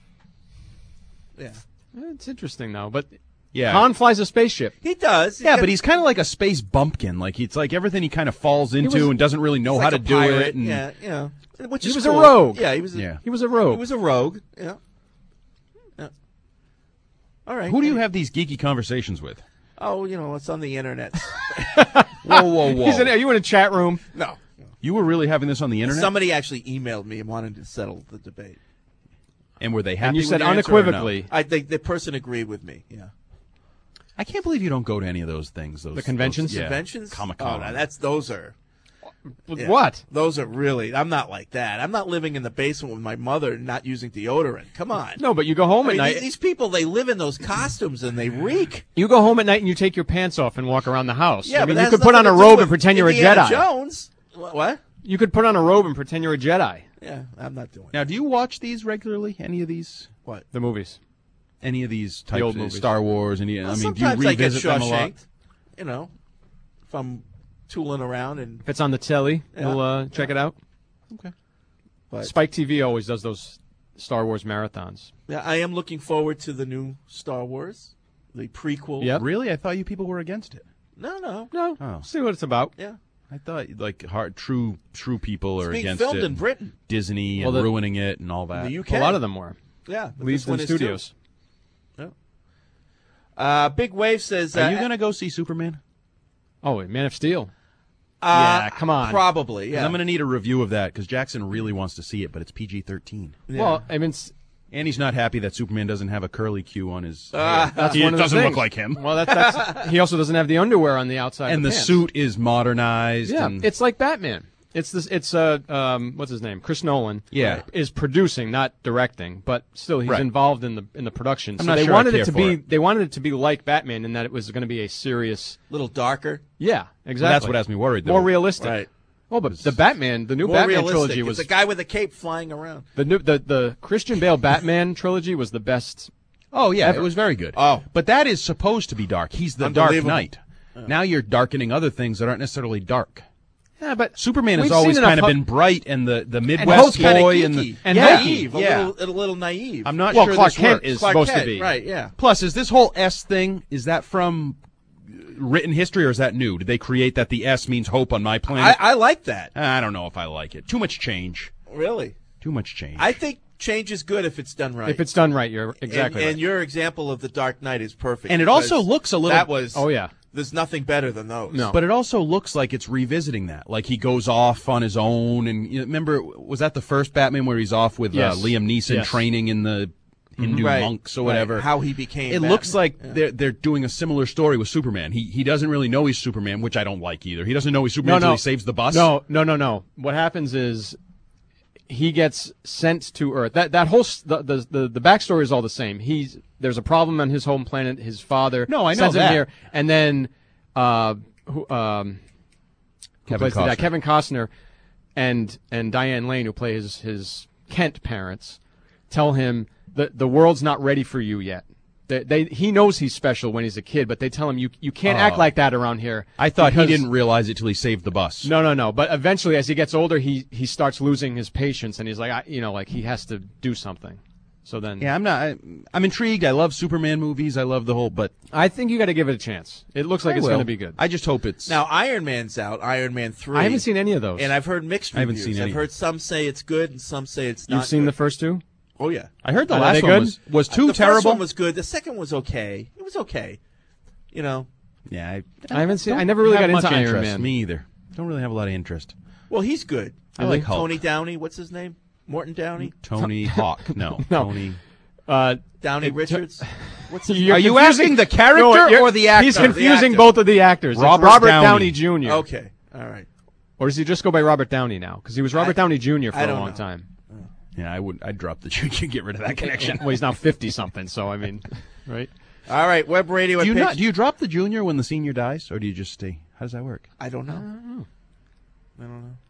Yeah. It's interesting, though. But Yeah. Han flies a spaceship. He does. Yeah, He but he's kind of like a space bumpkin. Like it's like everything he kind of falls into was- and doesn't really know he's how like to a do pirate. it. And Yeah, you know, which He is was a cool. rogue. Yeah, he was. A, Yeah. He was a rogue. He was a rogue. Yeah. Yeah. All right. Who do you have these geeky conversations with? Oh, you know, it's on the internet. Whoa, whoa, whoa! He's in, are you in a chat room? No. You were really having this on the internet? Somebody actually emailed me and wanted to settle the debate. And were they happy And you with said your answer or no? unequivocally. I think the person agreed with me. Yeah. I can't believe you don't go to any of those things. Those The conventions? those- yeah. Conventions? Comic-Con. Oh, now that's those are. yeah. What? Those are really. I'm not like that. I'm not living in the basement with my mother and not using deodorant. Come on. No, but you go home I at mean, night. these, these people, they live in those costumes and they reek. You go home at night and you take your pants off and walk around the house. Yeah, I mean, but you that could has put on a nothing to do robe with and pretend you're a Indiana Jedi. Jones. Wh- What? You could put on a robe and pretend you're a Jedi. Yeah, I'm not doing it. Now, do you watch these regularly? Any of these? What? The movies. Any of these types old of movies. Star Wars? Any? Well, I mean, do you sometimes I get revisit them a lot? Shawshanked. You know, if I'm tooling around and If it's on the telly, Yeah. you'll uh, check it out. Okay. but Spike T V always does those Star Wars marathons. yeah, I am looking forward to the new Star Wars, the prequel. Yep. Really? I thought you people were against it. No, no. No, Oh. see what it's about. Yeah. I thought like hard, true, true people are being against filmed it. in Britain. Disney Well, and the- ruining it and all that. The U K. A lot of them were. Yeah. but this Leavesden one is too. Studios. Yeah. Uh, Big Wave says. Are uh, you going to go see Superman? Oh, wait, Man of Steel. uh, yeah, come on. Probably. 'Cause Yeah. I'm going to need a review of that because Jackson really wants to see it, but it's P G thirteen. Yeah. Well, I mean, it's, And he's not happy that Superman doesn't have a curly Q on his Ah. hair. that's He one of the doesn't look things. like him. Well, that, that's he also doesn't have the underwear on the outside. And of the the, pants. suit is modernized. Yeah, and it's like Batman. It's this. It's uh, um, what's his name? Chris Nolan. Yeah. is producing, not directing, but still he's Right. involved in the in the production. I'm so not they sure I wanted care it to for be. it. They wanted it to be like Batman in that it was going to be a serious. little darker. Yeah, exactly. Well, that's what has me worried, though. More realistic. Right. Oh, but the Batman, the new More Batman realistic. trilogy It's was a guy with a cape flying around. the new the the Christian Bale Batman trilogy was the best. Oh, yeah, Ever. it was very good. Oh. But that is supposed to be dark. He's the Dark Unbelievable. Knight. Now you're darkening other things that aren't necessarily dark. Yeah, but Superman has we've always seen enough kind of ho- been bright and the, the And Midwest Hope's kinda boy geeky. and the and yeah, naive. A yeah. little, a little naive. I'm not Well, sure Clark this Kent works. is Clark supposed Kent, to be right. Yeah. Plus, is this whole S thing, is that from written history or is that new? Did they create that the S means hope on my I, planet? I like that. I don't know if I like it. Too much change. Really. Too much change. I think change is good if it's done right. If it's done right, you're exactly and, right. and your example of the Dark Knight is perfect. And it also because looks a little- That was. Oh, yeah. There's nothing better than those. No. But it also looks like it's revisiting that. Like he goes off on his own. And you know, remember, was that the first Batman where he's off with Yes. uh, Liam Neeson Yes. training in the Hindu Right, monks or right. whatever. How he became It Batman. looks like Yeah. they're they're doing a similar story with Superman. He he doesn't really know he's Superman, which I don't like either. He doesn't know he's Superman no, until no. he saves the bus. No, no, no, no. What happens is he gets sent to Earth. That that whole s- the the the, the backstory is all the same. He's there's a problem on his home planet. His father No, I know sends him that. here, and then uh, who, um, who Kevin plays the dad? Costner. Kevin Costner and and Diane Lane, who play his his Kent parents, tell him that the world's not ready for you yet. They, they he knows he's special when he's a kid, but they tell him you you can't Oh. act like that around here. I thought he because- didn't realize it till he saved the bus. No, no, no. But eventually, as he gets older, he he starts losing his patience, and he's like, I, you know, like he has to do something. So then, Yeah, I'm not. I, I'm intrigued. I love Superman movies. I love the whole. But I think you got to give it a chance. It looks like I it's will. going to be good. I just hope it's Now Iron Man's out. Iron Man three. I haven't seen any of those. and I've heard mixed I haven't reviews. seen any. I've heard some say it's good and some say it's not. You've seen good. the first two? Oh yeah. I heard the Are last they one good? was was Uh, too the terrible. first one was good. The second was okay. It was okay. You know. Yeah, I, I haven't seen. don't I never really have got much into Iron interest. Man. Me either. Don't really have a lot of interest. Well, he's good. I like Hulk. Tony Downey. What's his name? Morton Downey. Tony Hawk. No, No. Tony. Uh, Downey it- Richards. What's his You're Are you confusing- asking the character No, you're- or the actor? He's No, the confusing actor. both of the actors. It's Robert Robert Downey. Downey Junior Okay. All right. Or does he just go by Robert Downey now? Because he was Robert I- Downey Junior for I a don't long know. time. Yeah, I would. I'd drop the junior. Get rid of that connection. Well, he's now fifty something. So I mean, right? All right. Web radio. Do at you page- not? Do you drop the junior when the senior dies, or do you just stay? How does that work? I don't know. I don't know.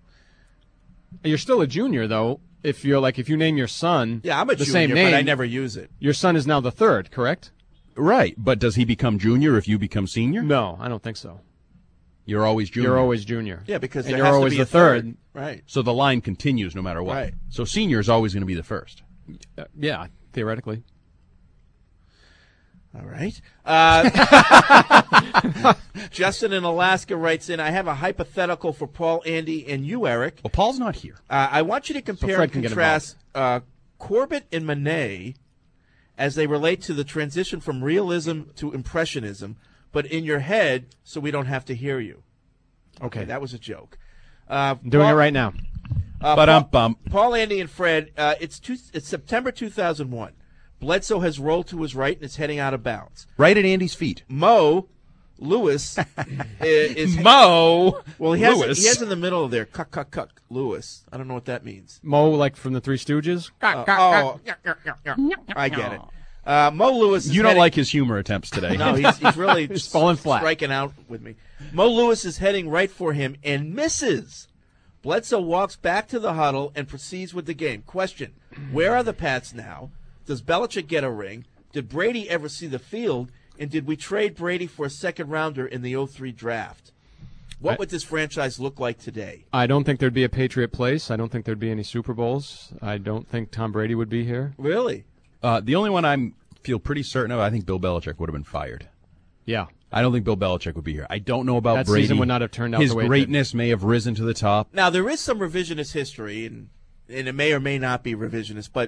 You're still a junior though. If you're like, if you name your son, Yeah, I'm a the junior, same name, but I never use it. Your son is now the third, correct? Right, but does he become junior if you become senior? No, I don't think so. You're always junior. You're always junior. Yeah, because and there you're has to always be the a third. third. Right. So the line continues no matter what. Right. So senior is always going to be the first. Uh, yeah, theoretically. All right. Uh, Justin in Alaska writes in, I have a hypothetical for Paul, Andy, and you, Eric. Well, Paul's not here. Uh, I want you to compare Fred and can get contrast uh, Corbett and Manet as they relate to the transition from realism to impressionism, but in your head so we don't have to hear you. Okay. That was a joke. Uh, I'm doing Paul- it right now. Uh, But um Paul, bum. Paul, Andy, and Fred, uh, it's, two, it's September two thousand one. Bledsoe has rolled to his right and is heading out of bounds. Right at Andy's feet. Mo Lewis is Mo well. He has Lewis. he has in the middle of there. Cuck cuck cuck. Lewis. I don't know what that means. Mo, like from the Three Stooges. Uh, oh, I get it. Uh, Mo Lewis. Is You don't heading- like his humor attempts today. No, he's, he's really He's falling flat. striking out with me. Mo Lewis is heading right for him and misses. Bledsoe walks back to the huddle and proceeds with the game. Question: where are the Pats now? Does Belichick get a ring? Did Brady ever see the field? And did we trade Brady for a second rounder in the oh three draft? What I- would this franchise look like today? I don't think there'd be a Patriot place. I don't think there'd be any Super Bowls. I don't think Tom Brady would be here. Really? Uh, the only one I feel pretty certain of, I think Bill Belichick would have been fired. Yeah. I don't think Bill Belichick would be here. I don't know about That Brady. season would not have turned out His the way it did. greatness may have risen to the top. Now there is some revisionist history, and and it may or may not be revisionist, but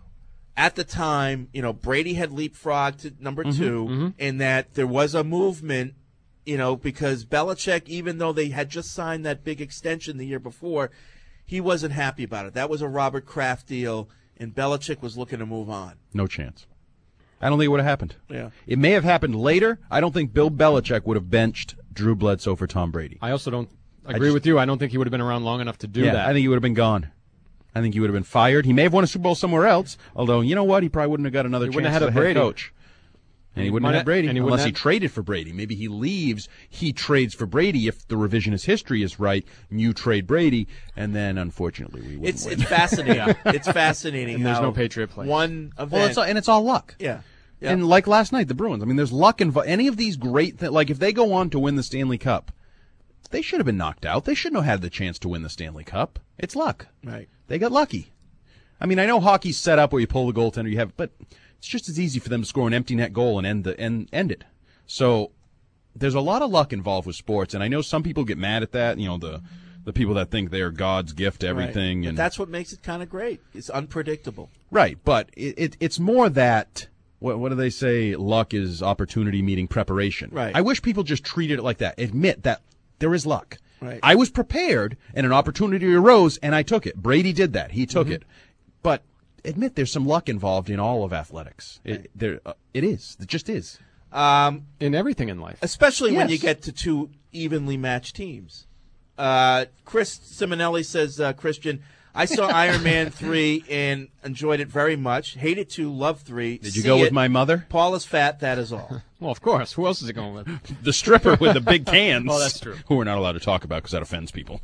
at the time, you know, Brady had leapfrogged to number Mm-hmm, two, and that there was a movement, you know, because Belichick, even though they had just signed that big extension the year before, he wasn't happy about it. That was a Robert Kraft deal, and Belichick was looking to move on. No chance. I don't think it would have happened. Yeah. It may have happened later. I don't think Bill Belichick would have benched Drew Bledsoe for Tom Brady. I also don't agree just- with you. I don't think he would have been around long enough to do yeah, that. I think he would have been gone. I think he would have been fired. He may have won a Super Bowl somewhere else, although, you know what? He probably wouldn't have got another He chance wouldn't have as had a a head Brady. coach. And he He wouldn't might have have- had Brady and he unless wouldn't he have- traded for Brady. Maybe he leaves, he trades for Brady if the revisionist history is right, and you trade Brady, and then, unfortunately, we wouldn't It's win. it's fascinating. It's fascinating. And there's how no Patriot place. One event. Well, it's all, and it's all luck. yeah. Yeah. And like last night, the Bruins. I mean, there's luck involved. Any of these great things, like if they go on to win the Stanley Cup, they should have been knocked out. They shouldn't have had the chance to win the Stanley Cup. It's luck. Right. They got lucky. I mean, I know hockey's set up where you pull the goaltender, you have, but it's just as easy for them to score an empty net goal and end the and end it. So there's a lot of luck involved with sports, and I know some people get mad at that. You know, the the people that think they are God's gift to everything, Right. and But that's what makes it kind of great. It's unpredictable. right. But it, it it's more that. What, what do they say? Luck is opportunity meeting preparation. Right. I wish people just treated it like that. Admit that there is luck. Right. I was prepared, and an opportunity arose, and I took it. Brady did that. He took Mm-hmm. it. But admit there's some luck involved in all of athletics. It, there, uh, it is. It just is. Um, in everything in life. Especially when Yes. you get to two evenly matched teams. Uh, Chris Simonelli says, uh, Christian, I saw Iron Man three and enjoyed it very much. Hated two, love three. Did you See go with it. my mother? Paul is fat, that is all. Well, of course. Who else is it going with? The stripper with the big cans. Oh, that's true. Who we're not allowed to talk about because that offends people.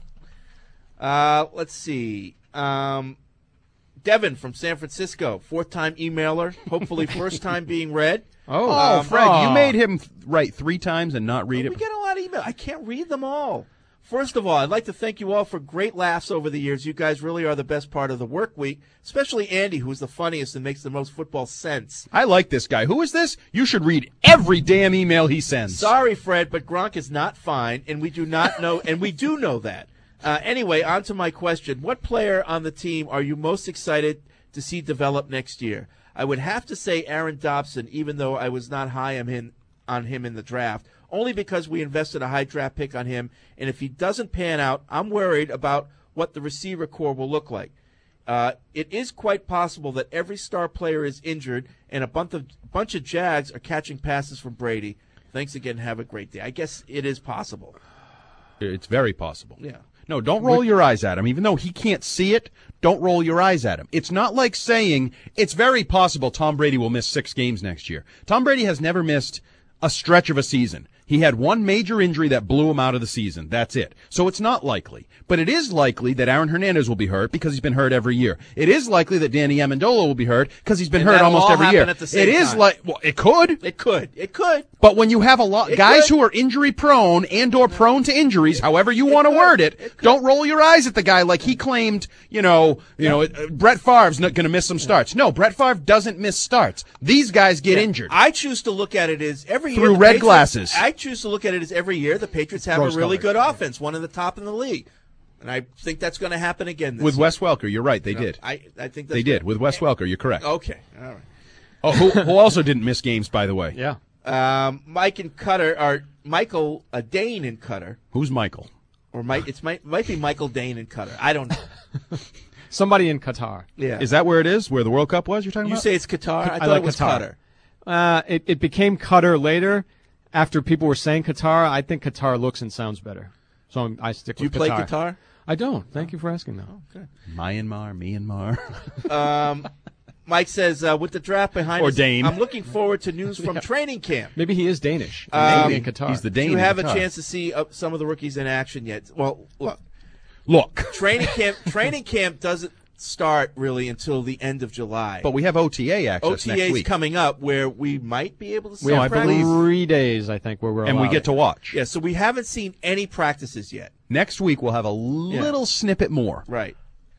Uh, let's see. Um, Devin from San Francisco, fourth-time emailer, hopefully first time being read. Oh, Um, Fred, you aw. made him write three times and not read We it. get a lot of email. I can't read them all. First of all, I'd like to thank you all for great laughs over the years. You guys really are the best part of the work week, especially Andy, who's the funniest and makes the most football sense. I like this guy. Who is this? You should read every damn email he sends. Sorry, Fred, but Gronk is not fine, and we do not know, and we do know that. Uh, anyway, on to my question. What player on the team are you most excited to see develop next year? I would have to say Aaron Dobson, even though I was not high on him, on him in the draft, only because we invested a high draft pick on him, and if he doesn't pan out, I'm worried about what the receiver core will look like. Uh, it is quite possible that every star player is injured, and a bunch of, bunch of Jags are catching passes from Brady. Thanks again. Have a great day. I guess it is possible. It's very possible. Yeah. No, don't roll your eyes at him. Even though he can't see it, don't roll your eyes at him. It's not like saying it's very possible Tom Brady will miss six games next year. Tom Brady has never missed a stretch of a season. He had one major injury that blew him out of the season. That's it. So it's not likely. But it is likely that Aaron Hernandez will be hurt because he's been hurt every year. It is likely that Danny Amendola will be hurt because he's been And hurt that'll almost all every happen year. at the same It is time. like, well, it could. It could. It could. But when you have a lot It guys could. who are injury prone and or prone to injuries, however you want to word it, don't roll your eyes at the guy like he claimed, you know, you know, uh, Brett Favre's not going to miss some starts. No, Brett Favre doesn't miss starts. These guys get Yeah. injured. I choose to look at it as every year Through the red Patriots- glasses. I choose to look at it as every year the Patriots have Rose a really colored. good offense, one of the top in the league, and I think that's going to happen again this With year. Wes Welker, you're right. They No, did. I, I think that's They did. With Wes Welker, you're correct. Okay, all right. Oh, who, who also didn't miss games, by the way. Yeah. Um, Mike and Cutter are Michael uh, Dane and Cutter, Who's Michael? or Mike. It's might might be Michael Dane and Cutter. I don't know. Somebody in Qatar. Yeah. Is that where it is? Where the World Cup was? You're talking You about? say it's Qatar. I, I thought like it was Qatar. Cutter. Uh, it, it became Qatar later. After people were saying Qatar, I think Qatar looks and sounds better. So I'm, I stick Do you with play Qatar. guitar? I don't. Thank you for asking that. Okay. Myanmar, Myanmar. Um, Mike says, uh, with the draft behind Or us, Dane. I'm looking forward to news from training camp. Maybe he is Danish. Um, Maybe in Qatar. He's the Do Dane. you in have a Qatar. chance to see uh, some of the rookies in action yet? Well, look, Look. training camp training camp doesn't start really until the end of July. But we have O T A access O T next A's week. coming up where we might be able to see we have practice. three days, I think, where we're and we allowed. get to watch. Yeah, so we haven't seen any practices yet. Next week we'll have a little snippet more. Right.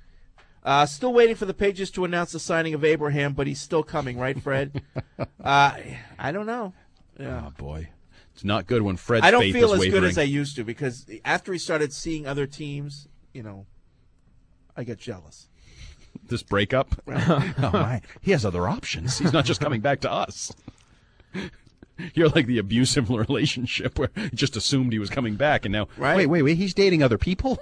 Uh, still waiting for the Pages to announce the signing of Abraham, but he's still coming, right, Fred? uh, I don't know. Yeah. Oh boy, it's not good when Fred's I don't faith feel is as wavering. good as I used to because after he started seeing other teams, you know, I get jealous. This breakup. Oh my, he has other options. He's not just coming back to us. You're like the abusive relationship where he just assumed he was coming back, and now Right. wait, wait, wait. He's dating other people.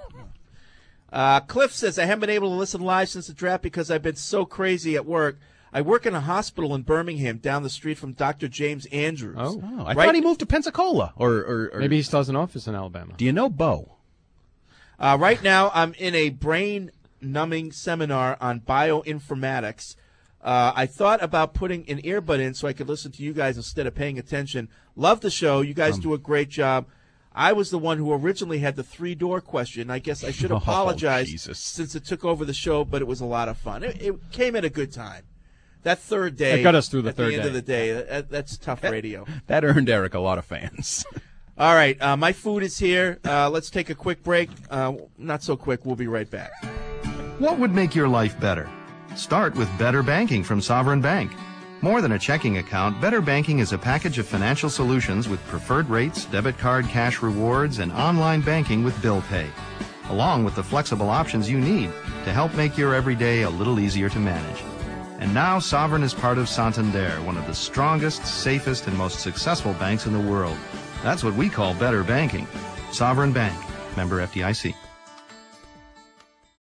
Uh, Cliff says, I haven't been able to listen live since the draft because I've been so crazy at work. I work in a hospital in Birmingham down the street from Doctor James Andrews. Oh. Oh, I Right- thought he moved to Pensacola. Or, or, or Maybe he still has an office in Alabama. do you know Bo? Uh, right now, I'm in a brain-numbing seminar on bioinformatics. Uh, I thought about putting an earbud in so I could listen to you guys instead of paying attention. Love the show. You guys Um, do a great job. I was the one who originally had the three-door question. I guess I should Oh, apologize Jesus. since it took over the show, but it was a lot of fun. It, it came at a good time. That third day. It got us through the at third the end day. of the day. That, that's tough radio. That earned Eric a lot of fans. All right, uh, my food is here. Uh, let's take a quick break. Uh, not so quick. We'll be right back. What would make your life better? Start with Better Banking from Sovereign Bank. More than a checking account, Better Banking is a package of financial solutions with preferred rates, debit card cash rewards, and online banking with bill pay, along with the flexible options you need to help make your everyday a little easier to manage. And now Sovereign is part of Santander, one of the strongest, safest, and most successful banks in the world. That's what we call Better Banking. Sovereign Bank. Member F D I C.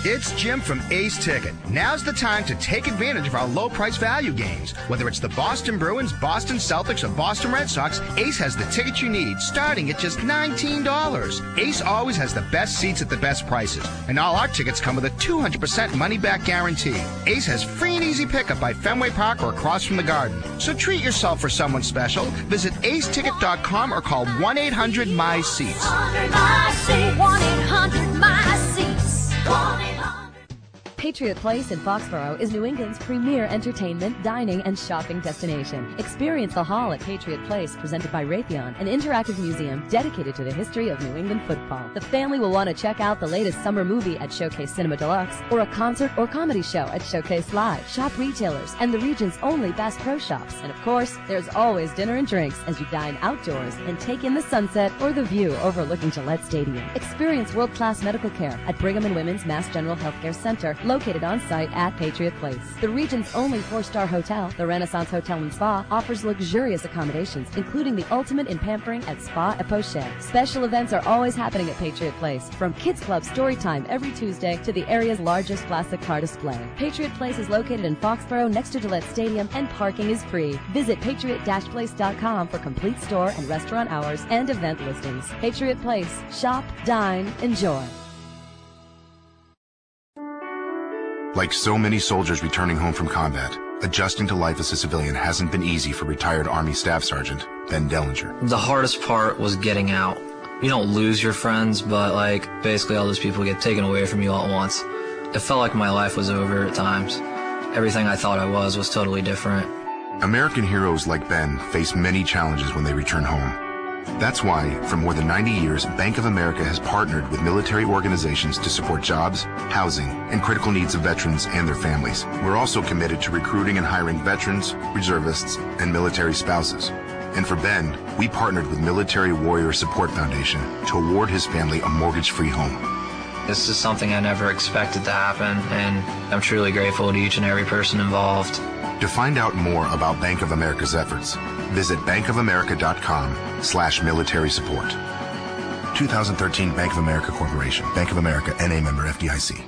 It's Jim from Ace Ticket. Now's the time to take advantage of our low price value games. Whether it's the Boston Bruins, Boston Celtics, or Boston Red Sox, Ace has the tickets you need, starting at just nineteen dollars. Ace always has the best seats at the best prices, and all our tickets come with a two hundred percent money-back guarantee. Ace has free and easy pickup by Fenway Park or across from the Garden. So treat yourself for someone special. Visit ace ticket dot com or call one eight hundred M Y seats. one eight hundred M Y seats. Patriot Place in Foxborough is New England's premier entertainment, dining, and shopping destination. Experience the Hall at Patriot Place, presented by Raytheon, an interactive museum dedicated to the history of New England football. The family will want to check out the latest summer movie at Showcase Cinema Deluxe, or a concert or comedy show at Showcase Live. Shop retailers and the region's only Bass Pro Shops. And of course, there's always dinner and drinks as you dine outdoors and take in the sunset or the view overlooking Gillette Stadium. Experience world-class medical care at Brigham and Women's Mass General Healthcare Center, located on site at Patriot Place. The region's only four-star hotel, the Renaissance Hotel and Spa, offers luxurious accommodations, including the ultimate in pampering at Spa et Poche. Special events are always happening at Patriot Place, from Kids Club story time every Tuesday to the area's largest classic car display. Patriot Place is located in Foxborough next to Gillette Stadium, and parking is free. Visit patriot dash place dot com for complete store and restaurant hours and event listings. Patriot Place. Shop, dine, enjoy. Like so many soldiers returning home from combat, adjusting to life as a civilian hasn't been easy for retired Army Staff Sergeant Ben Dellinger. The hardest part was getting out. You don't lose your friends, but like basically all those people get taken away from you all at once. It felt like my life was over at times. Everything I thought I was was totally different. American heroes like Ben face many challenges when they return home. That's why, for more than ninety years, Bank of America has partnered with military organizations to support jobs, housing, and critical needs of veterans and their families. We're also committed to recruiting and hiring veterans, reservists, and military spouses. And for Ben, we partnered with Military Warrior Support Foundation to award his family a mortgage-free home. This is something I never expected to happen, and I'm truly grateful to each and every person involved. To find out more about Bank of America's efforts, visit bankofamerica.com slash military support. twenty thirteen Bank of America Corporation. Bank of America, N A member F D I C.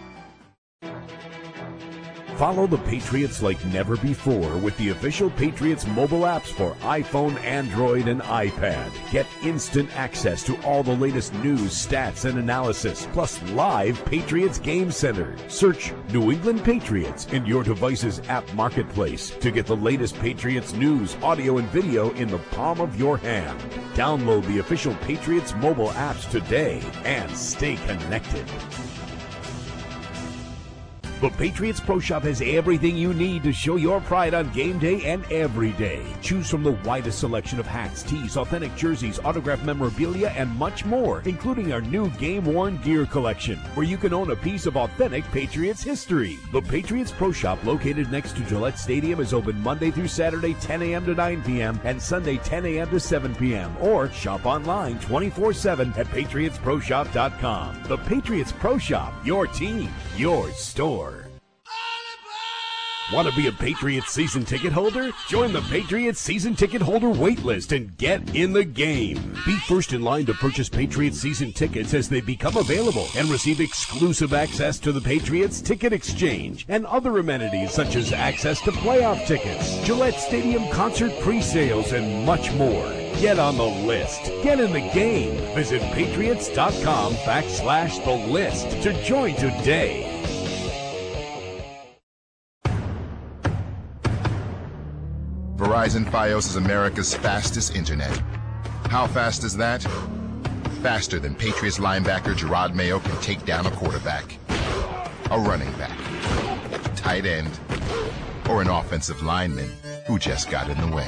Follow the Patriots like never before with the official Patriots mobile apps for iPhone, Android, and iPad. Get instant access to all the latest news, stats, and analysis, plus live Patriots Game Center. Search New England Patriots in your device's app marketplace to get the latest Patriots news, audio, and video in the palm of your hand. Download the official Patriots mobile apps today and stay connected. The Patriots Pro Shop has everything you need to show your pride on game day and every day. Choose from the widest selection of hats, tees, authentic jerseys, autographed memorabilia, and much more, including our new game-worn gear collection, where you can own a piece of authentic Patriots history. The Patriots Pro Shop, located next to Gillette Stadium, is open Monday through Saturday, ten a.m. to nine p.m., and Sunday, ten a.m. to seven p.m., or shop online twenty-four seven at patriots pro shop dot com. The Patriots Pro Shop, your team, your store. Want to be a Patriots season ticket holder? Join the Patriots season ticket holder wait list and get in the game. Be first in line to purchase Patriots season tickets as they become available, and receive exclusive access to the Patriots Ticket Exchange and other amenities such as access to playoff tickets, Gillette Stadium concert pre-sales, and much more. Get on the list. Get in the game. Visit patriots.com backslash the list to join today. Verizon Fios is America's fastest internet. How fast is that? Faster than Patriots linebacker Gerard Mayo can take down a quarterback, a running back, tight end, or an offensive lineman who just got in the way.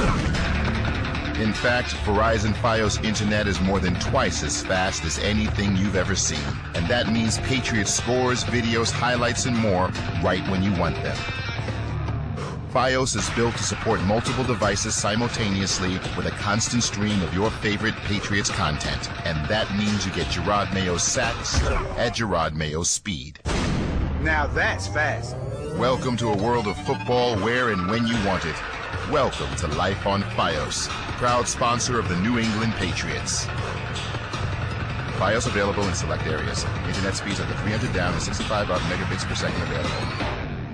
In fact, Verizon Fios internet is more than twice as fast as anything you've ever seen. And that means Patriots scores, videos, highlights, and more right when you want them. Fios is built to support multiple devices simultaneously with a constant stream of your favorite Patriots content. And that means you get Gerard Mayo's sacks at Gerard Mayo's speed. Now that's fast. Welcome to a world of football where and when you want it. Welcome to Life on Fios, proud sponsor of the New England Patriots. Fios available in select areas. Internet speeds up to three hundred down and sixty-five up megabits per second available.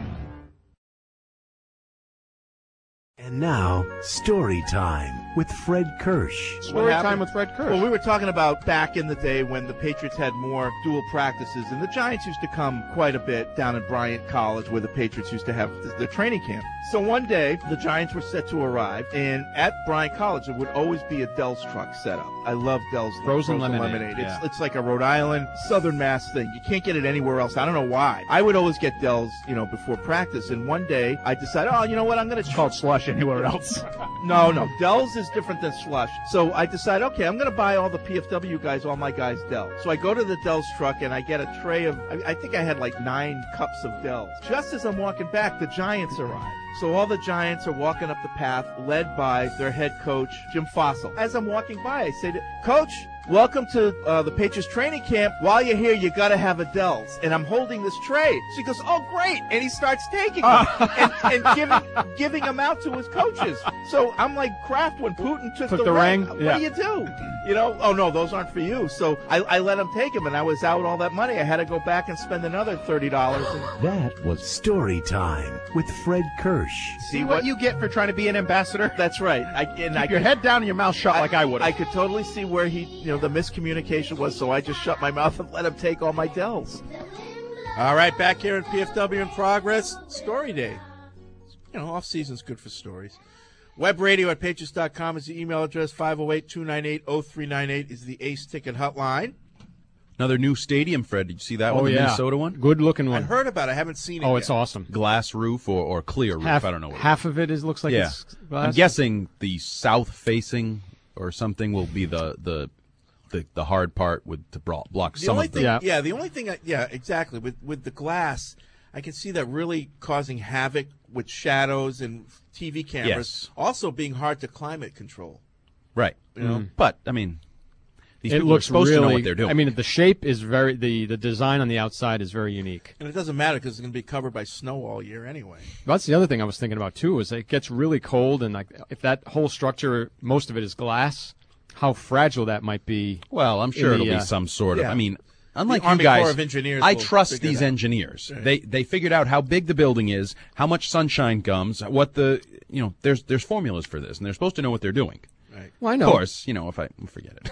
And now, story time with Fred Kirsch. Story time with Fred Kirsch. Well, we were talking about back in the day when the Patriots had more dual practices, and the Giants used to come quite a bit down at Bryant College where the Patriots used to have their training camp. So one day, the Giants were set to arrive, and at Bryant College, there would always be a Dell's truck set up. I love Dell's Frozen frozen lemonade, lemonade. yeah. It's, it's like a Rhode Island, Southern Mass thing. You can't get it anywhere else. I don't know why. I would always get Dell's, you know, before practice, and one day, I decided, oh, you know what, I'm going to... It's called slush anywhere else. No, no. Dell's is different than slush. So I decided, okay, I'm going to buy all the P F W guys, all my guys, Dell. So I go to the Dell's truck and I get a tray of, I, I think I had like nine cups of Dell's. Just as I'm walking back, the Giants arrive. So all the Giants are walking up the path, led by their head coach, Jim Fossil. As I'm walking by, I say, to, Coach, welcome to uh, the Patriots training camp. While you're here, you got to have a Dell's. And I'm holding this tray. So he goes, oh, great. And he starts taking them and, and giving giving them out to his coaches. So I'm like Kraft when Putin took, Took the, the ring. ring? What Yeah. do you do? You know, oh, no, those aren't for you. So I, I let him take them, and I was out all that money. I had to go back and spend another thirty dollars. And That was story time with Fred Kirsch. See what you get for trying to be an ambassador? That's right. I, and Keep I your could- head down and your mouth shut like I would I have. could totally see where he, you know, the miscommunication was, so I just shut my mouth and let him take all my Dells. All right, back here in P F W in progress, Story Day. You know, off-season's good for stories. Web radio at patriots dot com is the email address. five oh eight, two nine eight, oh three nine eight is the Ace Ticket hotline. Another new stadium, Fred. Did you see that Oh, one, the yeah. Minnesota one? Good looking I one. heard about it. I haven't seen it Oh, yet. it's awesome. Glass roof or, or clear roof. Half, I don't know. What half of it is looks like yeah. it's glass. I'm guessing the south-facing or something will be the the the, the hard part with to block, block The some only of thing, the. yeah. the only thing, I, yeah, exactly. With with the glass, I can see that really causing havoc with shadows and T V cameras. Yes. Also being hard to climate control. Right. You know? Mm. But I mean, these It people looks are supposed really, to know what they're doing. I mean, the shape is very the the design on the outside is very unique. And it doesn't matter because it's going to be covered by snow all year anyway. That's the other thing I was thinking about too. Is it gets really cold, and like if that whole structure, most of it is glass, how fragile that might be. Well, I'm sure in it'll the, be uh, some sort of. yeah. I mean, unlike The you Army guys, Corps of Engineers I will trust figure these it out. engineers. Right. They they figured out how big the building is, how much sunshine comes, what the you know. There's there's formulas for this, and they're supposed to know what they're doing. Right. Well, I know. Of course, you know if I forget it.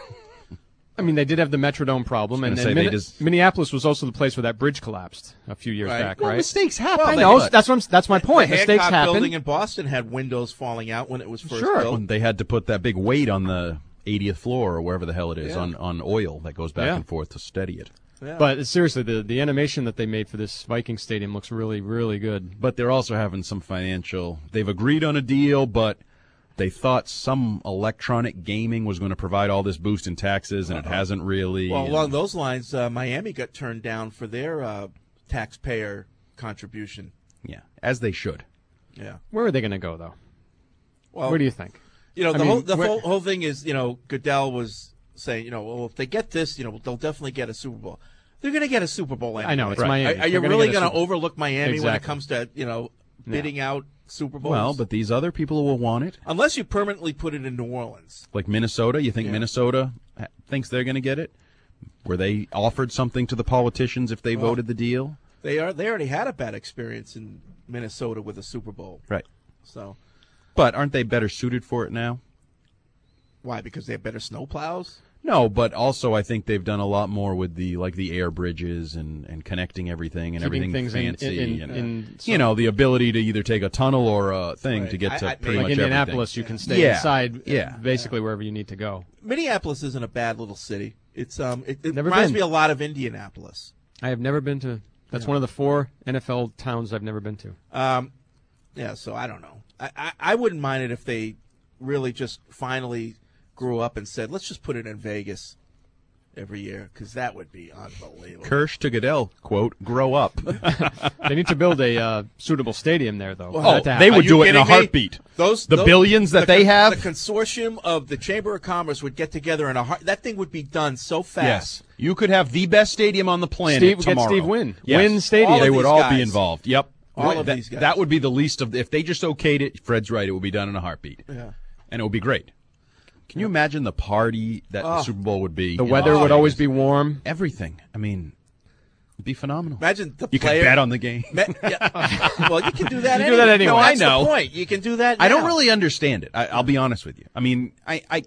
I mean, they did have the Metrodome problem, I and was then gonna say they Min- just- Minneapolis was also the place where that bridge collapsed a few years Right. back, Well, right? mistakes happen. I They- know. but- That's what I'm, that's my point. The Mistakes Hancock happen. building in Boston had windows falling out when it was first Sure. built. When they had to put that big weight on the eightieth floor or wherever the hell it is Yeah. on, on oil that goes back Yeah. and forth to steady it. Yeah. But seriously, the the animation that they made for this Viking stadium looks really, really good. But they're also having some financial. They've agreed on a deal, but they thought some electronic gaming was going to provide all this boost in taxes, and it hasn't really. Well, and- along those lines, uh, Miami got turned down for their uh, taxpayer contribution. yeah, as they should. Yeah. Where are they going to go, though? Well, Where do you think? You know, I the mean, whole the where- whole, whole thing is, you know, Goodell was saying, you know, well, if they get this, you know, they'll definitely get a Super Bowl. They're going to get a Super Bowl anyway. I know, it's Right. Miami. Are, are They're you gonna really get a going to Super- overlook Miami when it Exactly. comes to, you know, bidding out Super Bowls? Well, but these other people will want it. Unless you permanently put it in New Orleans. Like Minnesota, you think Yeah. Minnesota ha- thinks they're going to get it? Were they offered something to the politicians if they Well, voted the deal? They are. They already had a bad experience in Minnesota with a Super Bowl. Right. So But aren't they better suited for it now? why? Because they have better snow plows? No, but also I think they've done a lot more with the like the air bridges and, and connecting everything and Keeping everything things in- fancy in- and in you know the ability to either take a tunnel or a thing Right. to get to I- I- pretty Like much Indianapolis, everything. you can stay Yeah. inside, Yeah. basically wherever you need to go. Minneapolis isn't a bad little city. It's um, it, it Never reminds been. me a lot of Indianapolis. I have never been to. That's Yeah. one of the four N F L towns I've never been to. Um, yeah, so I don't know. I, I, I wouldn't mind it if they really just finally grew up and said, let's just put it in Vegas every year, because that would be unbelievable. Kirsch to Goodell, quote, grow up. They need to build a uh, suitable stadium there, though. for Oh, that to they happen. would do it in a heartbeat. Those The those- billions that the they con- have? The consortium of the Chamber of Commerce would get together in a heart. That thing would be done so fast. Yes. You could have the best stadium on the planet Steve- get tomorrow. Steve Wynn. Yes. Wynn Stadium. All of They would these all guys. be involved. Yep. All Right. of that, these guys. That would be the least of. If they just okayed it, Fred's right. It would be done in a heartbeat. Yeah. And it would be great. Can you imagine the party that Oh. the Super Bowl would be? The in weather Las would Vegas? always be warm. Everything. I mean, it'd be phenomenal. Imagine the you player. could bet on the game. Me- yeah. Well, you can do that. You do that anyway. No, I that's know. The point. You can do that. I don't now. really understand it. I, I'll be honest with you. I mean, I, I,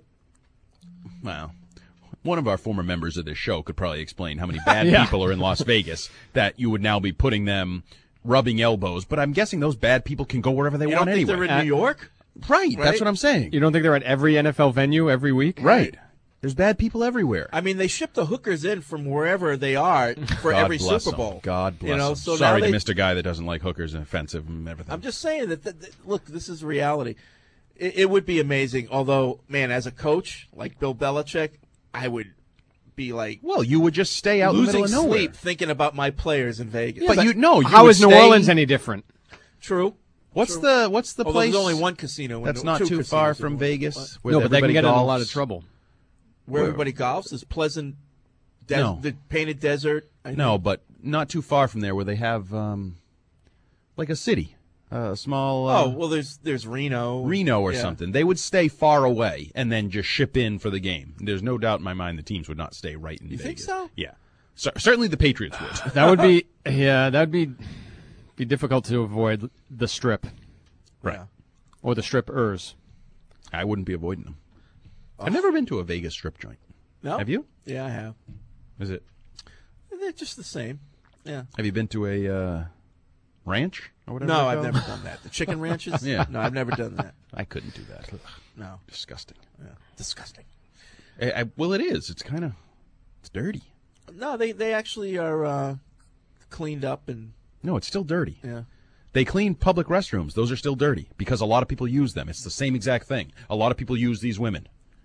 well, one of our former members of this show could probably explain how many bad Yeah. people are in Las Vegas that you would now be putting them rubbing elbows. But I'm guessing those bad people can go wherever they You want don't think anyway. they're in New York? Right, that's what I'm saying. You don't think they're at every N F L venue every week? Right. There's bad people everywhere. I mean, they ship the hookers in from wherever they are for God every bless Super them. Bowl. God bless you know, them. so Sorry now to they, Mister Guy that doesn't like hookers and offensive and everything. I'm just saying that, that, that look, this is reality. It, it would be amazing. Although, man, as a coach like Bill Belichick, I would be like, well, you would just stay out in the losing middle of nowhere. sleep thinking about my players in Vegas. But you no, you How would is New stay- Orleans any different? True. What's True. the what's the Although place? There's only one casino. in That's New- not two too far casinos in from New Vegas. Orleans. where No, but they can everybody get in a lot golfs. of trouble. Where Where? everybody golfs is Pleasant, des- No. the Painted Desert. I No, think. but not too far from there, where they have um, like a city, a small. Uh, Oh well, there's there's Reno, Reno or Yeah. something. They would stay far away and then just ship in for the game. There's no doubt in my mind the teams would not stay right in You think Vegas. so? Yeah. So, certainly the Patriots would. That would be yeah, that would be be difficult to avoid the strip. Right. Or the strippers. I wouldn't be avoiding them. I've never been to a Vegas strip joint. No? Have you? Yeah, I have. Is it? They're just the same. Yeah. Have you been to a uh, ranch or whatever? No, they're I've called? never done that. The chicken ranches? Yeah. No, I've never done that. I couldn't do that. Ugh, No. disgusting. Yeah. Disgusting. I, I, well, it is. It's kind of it's dirty. No, they they actually are uh, cleaned up and No, it's still dirty. yeah. They clean public restrooms. Those are still dirty because a lot of people use them. It's the same exact thing. A lot of people use these women.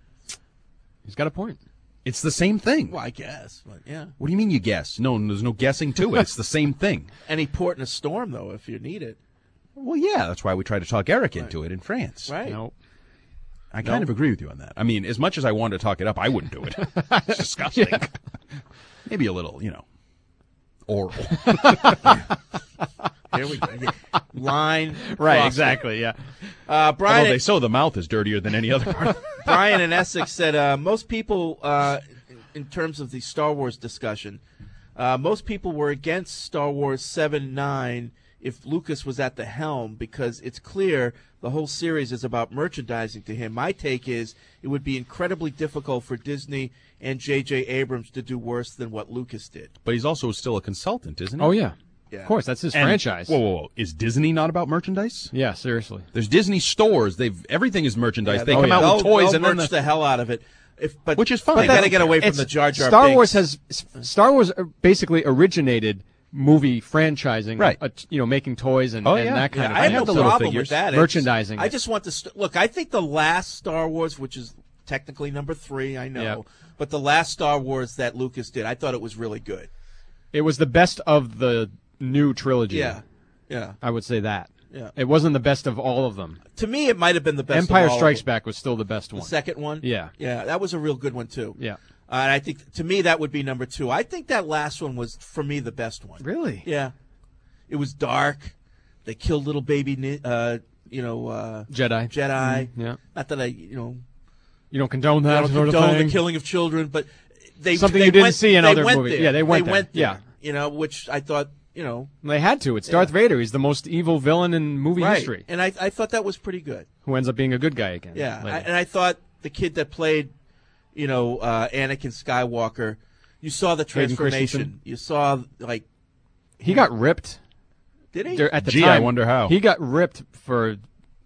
He's got a point. It's the same thing. Well, I guess, but yeah. What do you mean you guess? No, there's no guessing to it. It's the same thing. Any port in a storm, though, if you need it. Well, yeah, that's why we tried to talk Eric into it in France. Right. Nope. I kind No. of agree with you on that. I mean, as much as I wanted to talk it up, I wouldn't do it. It's disgusting. Maybe a little, you know, oral. Here we go. Yeah. Line. Right, crossing. exactly, yeah. Uh, Brian, Although they say the mouth is dirtier than any other part. Brian in Essex said uh, most people, uh, in terms of the Star Wars discussion, uh, most people were against Star Wars seven nine if Lucas was at the helm because it's clear the whole series is about merchandising to him. My take is it would be incredibly difficult for Disney and J J. Abrams to do worse than what Lucas did. But he's also still a consultant, isn't he? Oh yeah. Yeah. Of course, that's his And- franchise. Whoa, whoa, whoa! Is Disney not about merchandise? Yeah, seriously. There's Disney stores. They've everything is merchandise. Yeah, they they'll- come out they'll- with toys they'll and then merch the, the hell out of it. If, but, which is fine. They got to get away from It's- the Jar Jar Star Binks. Wars has Star Wars basically originated movie franchising, Right. Uh, you know, making toys and, Oh, and yeah. that kind Yeah, of I thing. have no the little problem figures. with that. It's- Merchandising I it. just want to st- look. I think the last Star Wars, which is technically number three, I know, Yeah. but the last Star Wars that Lucas did, I thought it was really good. It was the best of the new trilogy. Yeah, yeah. I would say that. Yeah. It wasn't the best of all of them. To me, it might have been the best. Empire of all Strikes of them. Back was still the best The one. second one. Yeah. yeah, that was a real good one too. Yeah. Uh, and I think to me that would be number two. I think that last one was for me the best one. Really? Yeah. It was dark. They killed little baby, Ni- uh, you know, uh, Jedi. Jedi. Mhm, yeah. Not that I, you know, You don't condone I that don't sort of condone thing. the killing of children, but they Something they you didn't went- see in they other went movies. there. Yeah, they went there. there. Yeah. You know, which I thought, you know, They had to. It's Darth Vader. He's the most evil villain in movie right. history. And I, I thought that was pretty good. Who ends up being a good guy again. Yeah, I, later. and I thought the kid that played, you know, uh, Anakin Skywalker, you saw the Hayden transformation. Christensen. You saw like he got ripped. Did he? There- At the Gee, time, I wonder how. He got ripped for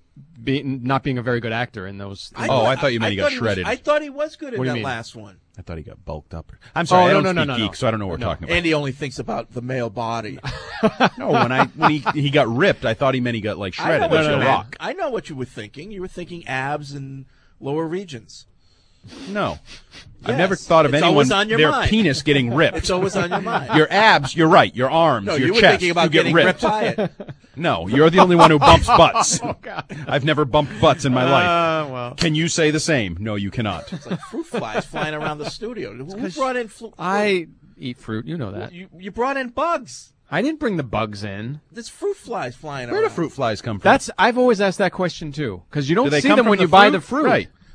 being not being a very good actor in those. Oh, I thought you meant he got thought was- shredded. I thought he was good in What do you that mean? last one. I thought he got bulked up. I'm sorry, Oh, I no, don't no, no, speak no, geek, no. so I don't know what we're No. talking about. Andy only thinks about the male body. No, when I when he he got ripped, I thought he meant he got like I shredded. know what like you The meant. Rock. I know what you were thinking. You were thinking abs and lower regions. No, Yes. I've never thought of It's anyone always on your their mind. penis getting ripped. It's always on your mind. Your abs, you're right. Your arms, No, your you were chest, thinking about you get getting ripped. ripped by it. No, you're the only one who bumps butts. Oh, God. I've never bumped butts in my Uh, life. well. Can you say the same? No, you cannot. It's like fruit flies flying around the studio. Who brought in? Fl- I eat fruit. You know that. You, you brought in bugs. I didn't bring the bugs in. There's fruit flies flying Where around. do fruit flies come from? That's I've always asked that question too, because you don't Do they see come them from when the you buy fruit? the fruit. Right.